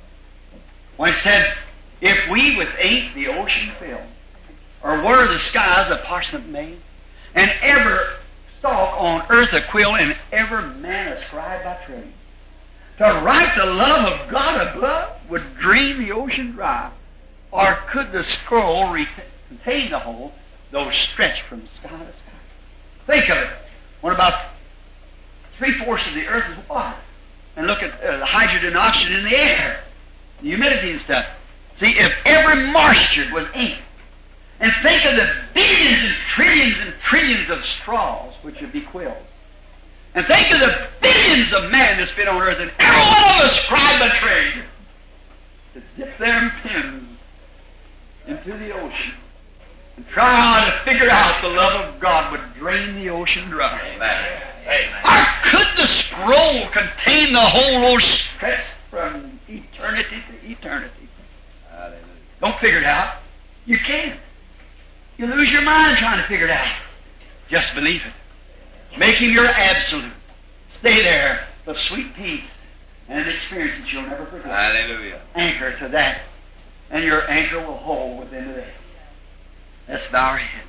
When it said, if we with ink the ocean fill, or were the skies a parsnip made, and ever stalk on earth a quill, and ever man a scribe by trade, to write the love of God above would drain the ocean dry, or could the scroll re- contain the whole, though stretched from sky to sky. Think of it. When about three-fourths of the earth is water, and look at uh, the hydrogen and oxygen in the air, the humidity and stuff. See, if every moisture was ink, and think of the billions and trillions and trillions of straws, which would be quills, and think of the billions of men that's been on earth, and every one of us scribe a trade to dip their pens into the ocean and try how to figure out the love of God would drain the ocean dry. Amen. Amen. How could the scroll contain the whole old stretch from eternity to eternity? Hallelujah. Don't figure it out. You can't. You lose your mind trying to figure it out. Just believe it. Make him your absolute. Stay there with sweet peace and an experience that you'll never forget. Hallelujah. Anchor to that, and your anchor will hold within the day. Let's bow our heads.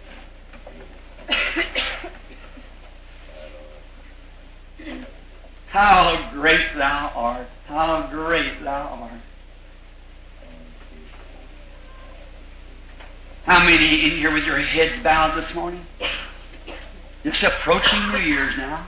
How great thou art! How great thou art! How many in here with your heads bowed this morning? It's approaching New Year's now.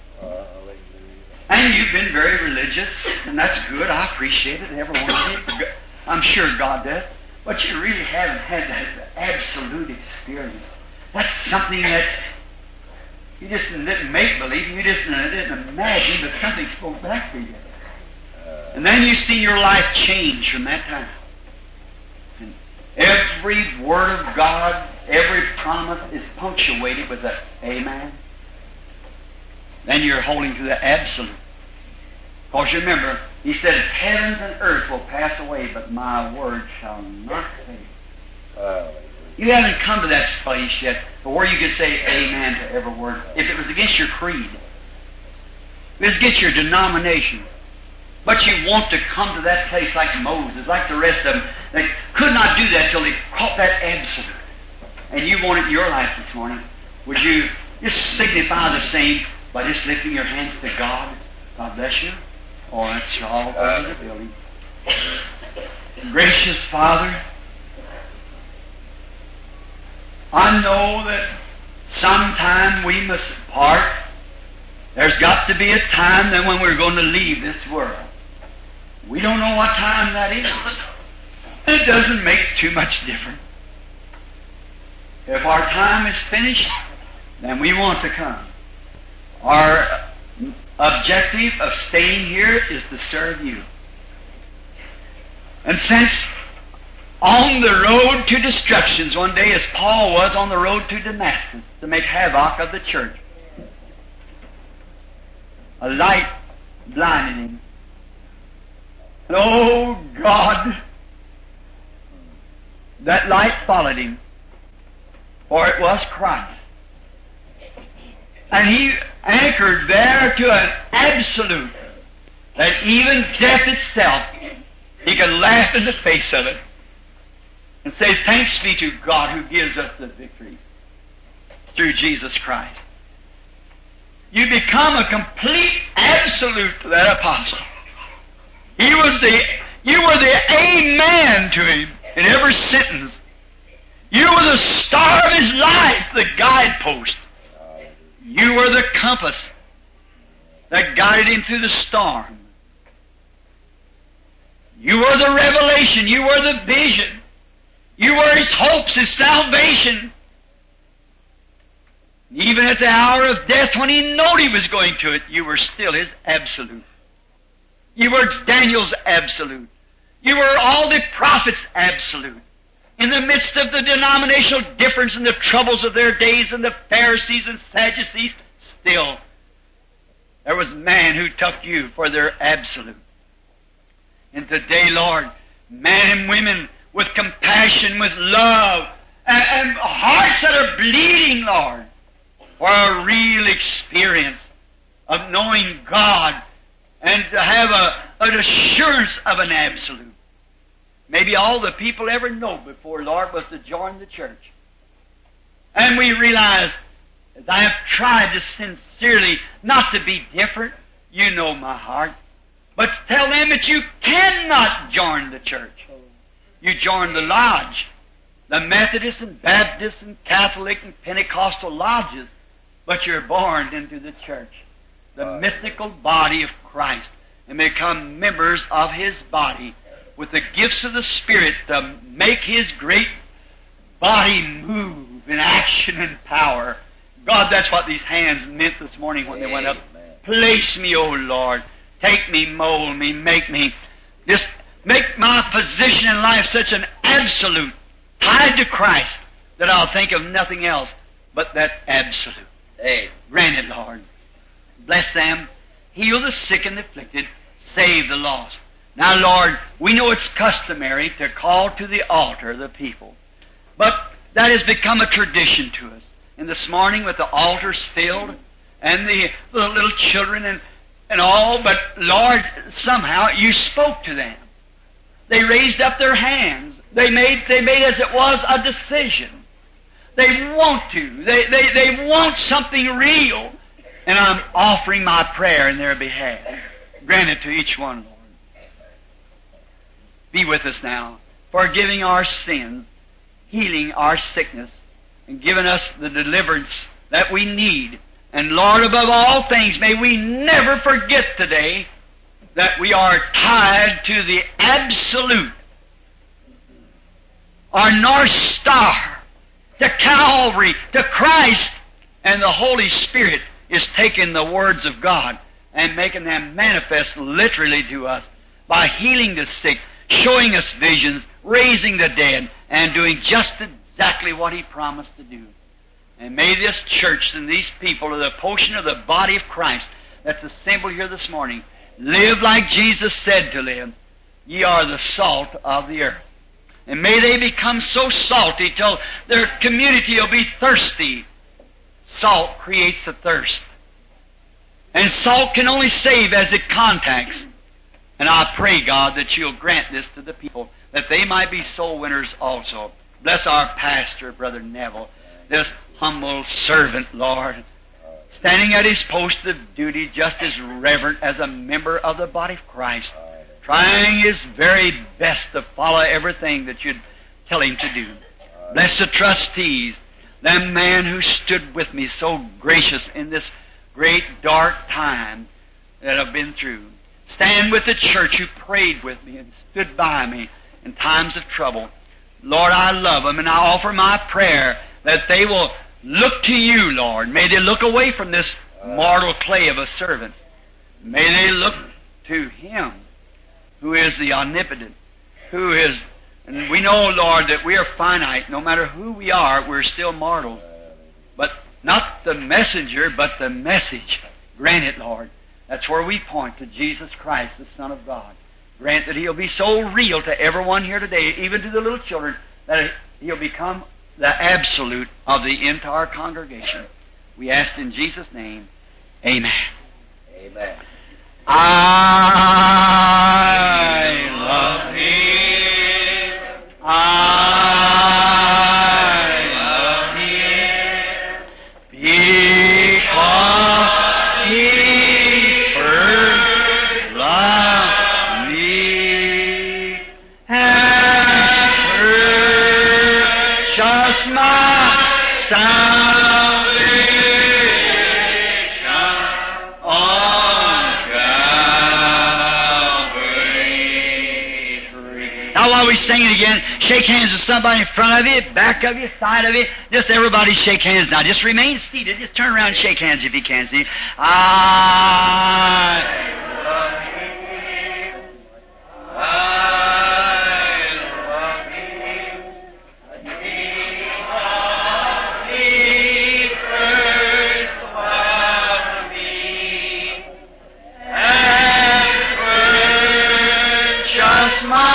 And you've been very religious, and that's good. I appreciate it, every one of you. I'm sure God does. But you really haven't had that absolute experience. That's something that you just didn't make believe, you just didn't imagine, but something spoke back to you. And then you see your life change from that time. And every word of God, every promise is punctuated with an amen. Then you're holding to the absolute. Because you remember, he said, heavens and earth will pass away, but my word shall not fade. Uh, you haven't come to that place yet, but where you can say amen to every word. If it was against your creed, if it was against your denomination, but you want to come to that place like Moses, like the rest of them, they could not do that till they caught that absolute. And you want it in your life this morning. Would you just signify the same by just lifting your hands to God? God bless you. Oh, that's all over the building. Gracious Father, I know that sometime we must part. There's got to be a time then when we're going to leave this world. We don't know what time that is. It doesn't make too much difference. If our time is finished, then we want to come. Our objective of staying here is to serve you. And since on the road to destructions one day, as Paul was on the road to Damascus to make havoc of the church, a light blinded him. And oh God, that light followed him, for it was Christ. And he anchored there to an absolute that even death itself, he could laugh in the face of it and say, thanks be to God who gives us the victory through Jesus Christ. You become a complete absolute to that apostle. He was the, you were the amen to him in every sentence. You were the star of his life, the guidepost. You were the compass that guided him through the storm. You were the revelation. You were the vision. You were his hopes, his salvation. Even at the hour of death, when he knew he was going to it, you were still his absolute. You were Daniel's absolute. You were all the prophets' absolute. In the midst of the denominational difference and the troubles of their days and the Pharisees and Sadducees, still, there was man who took you for their absolute. And today, Lord, men and women with compassion, with love, and, and hearts that are bleeding, Lord, for a real experience of knowing God and to have a, an assurance of an absolute. Maybe all the people ever know before, Lord, was to join the church. And we realize, as I have tried to sincerely not to be different, you know my heart, but tell them that you cannot join the church. You join the lodge, the Methodist and Baptist and Catholic and Pentecostal lodges, but you're born into the church, the mystical body of Christ, and become members of His body with the gifts of the Spirit to make His great body move in action and power. God, that's what these hands meant this morning when they went up. Place me, O Lord. Take me, mold me, make me. Just make my position in life such an absolute, tied to Christ, that I'll think of nothing else but that absolute. Hey, grant it, Lord. Bless them. Heal the sick and afflicted. Save the lost. Now, Lord, we know it's customary to call to the altar the people. But that has become a tradition to us. And this morning with the altars filled and the, the little children and, and all, but Lord, somehow you spoke to them. They raised up their hands. They made, they made as it was a decision. They want to. They, they, they want something real. And I'm offering my prayer in their behalf. Grant it to each one, Lord. Be with us now, forgiving our sins, healing our sickness, and giving us the deliverance that we need. And Lord, above all things, may we never forget today that we are tied to the absolute, our North Star, to Calvary, to Christ, and the Holy Spirit is taking the words of God and making them manifest literally to us by healing the sick, showing us visions, raising the dead, and doing just exactly what He promised to do. And may this church and these people, the portion of the body of Christ that's assembled here this morning, live like Jesus said to live. Ye are the salt of the earth. And may they become so salty till their community will be thirsty. Salt creates a thirst. And salt can only save as it contacts. And I pray, God, that You'll grant this to the people, that they might be soul winners also. Bless our pastor, Brother Neville, this humble servant, Lord, standing at his post of duty just as reverent as a member of the body of Christ, trying his very best to follow everything that You'd tell him to do. Bless the trustees, that man who stood with me so gracious in this great dark time that I've been through. Stand with the church who prayed with me and stood by me in times of trouble. Lord, I love them, and I offer my prayer that they will look to You, Lord. May they look away from this mortal clay of a servant May they look to Him who is the omnipotent, who is, and we know, Lord, that we are finite. No matter who we are, we're still mortal. But not the messenger, but the message. Grant it, Lord. That's where we point to Jesus Christ, the Son of God. Grant that He'll be so real to everyone here today, even to the little children, that He'll become the absolute of the entire congregation. We ask in Jesus' name, amen. Amen. I love Him. I love Him because He first loved me and purchased my salvation on Calvary's tree. Now while we sing it again, shake hands with somebody in front of you, back of you, side of you. Just everybody shake hands now. Just remain seated. Just turn around and shake hands if you can. See? I love Him. I love Him. Because He first loved me and purchased my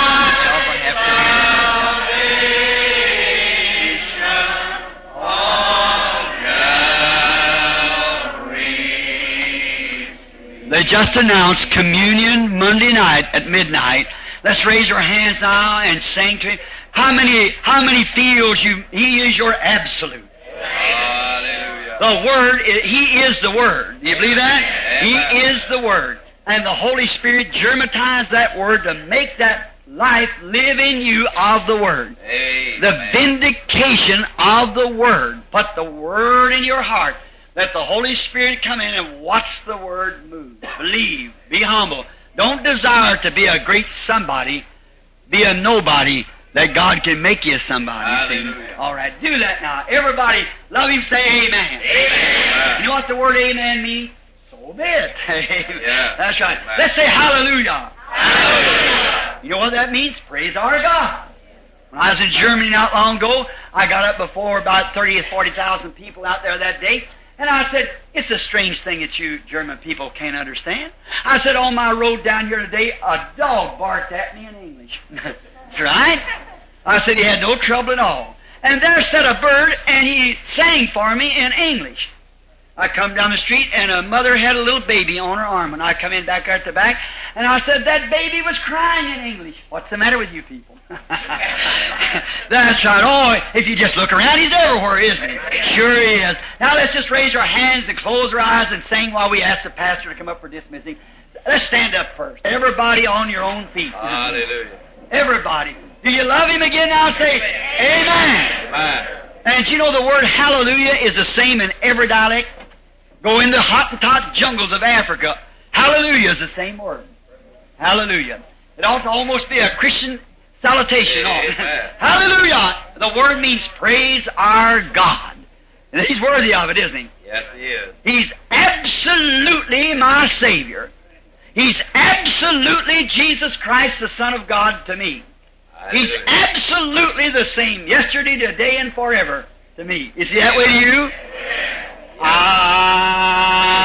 They just announced communion Monday night at midnight. Let's raise our hands now and sing to Him. How many, how many feels you, He is your absolute? Hallelujah. The Word, He is the Word. Do you believe that? He is the Word. And the Holy Spirit germatized that Word to make that life live in you of the Word. Amen. The vindication of the Word. Put the Word in your heart. Let the Holy Spirit come in and watch the Word move. Believe. Be humble. Don't desire to be a great somebody. Be a nobody that God can make you somebody. See? All right. Do that now. Everybody love Him. Say amen. Amen. You know what the word amen means? So be it. Yeah. That's right. Amen. Let's say hallelujah. Hallelujah. You know what that means? Praise our God. When I was in Germany not long ago, I got up before about thirty or forty thousand people out there that day. And I said, it's a strange thing that you German people can't understand. I said, on my road down here today, a dog barked at me in English. That's right. I said he had no trouble at all. And there sat a bird, and he sang for me in English. I come down the street, and a mother had a little baby on her arm, and I come in back there at the back, and I said, that baby was crying in English. What's the matter with you people? That's right. Oh, if you just look around, He's everywhere, isn't He? Sure He is. Now let's just raise our hands and close our eyes and sing while we ask the pastor to come up for dismissing. Let's stand up first. Everybody on your own feet. Hallelujah. Everybody. Do you love Him again now? Say, Amen. Amen. And you know the word hallelujah is the same in every dialect? Go in the Hottentot jungles of Africa. Hallelujah is the same word. Hallelujah. It ought to almost be a Christian salutation. Amen. Hallelujah. The word means praise our God. And He's worthy of it, isn't He? Yes, He is. He's absolutely my Savior. He's absolutely Jesus Christ, the Son of God, to me. He's Hallelujah. absolutely the same yesterday, today, and forever to me. Is He that way to you? Yes. I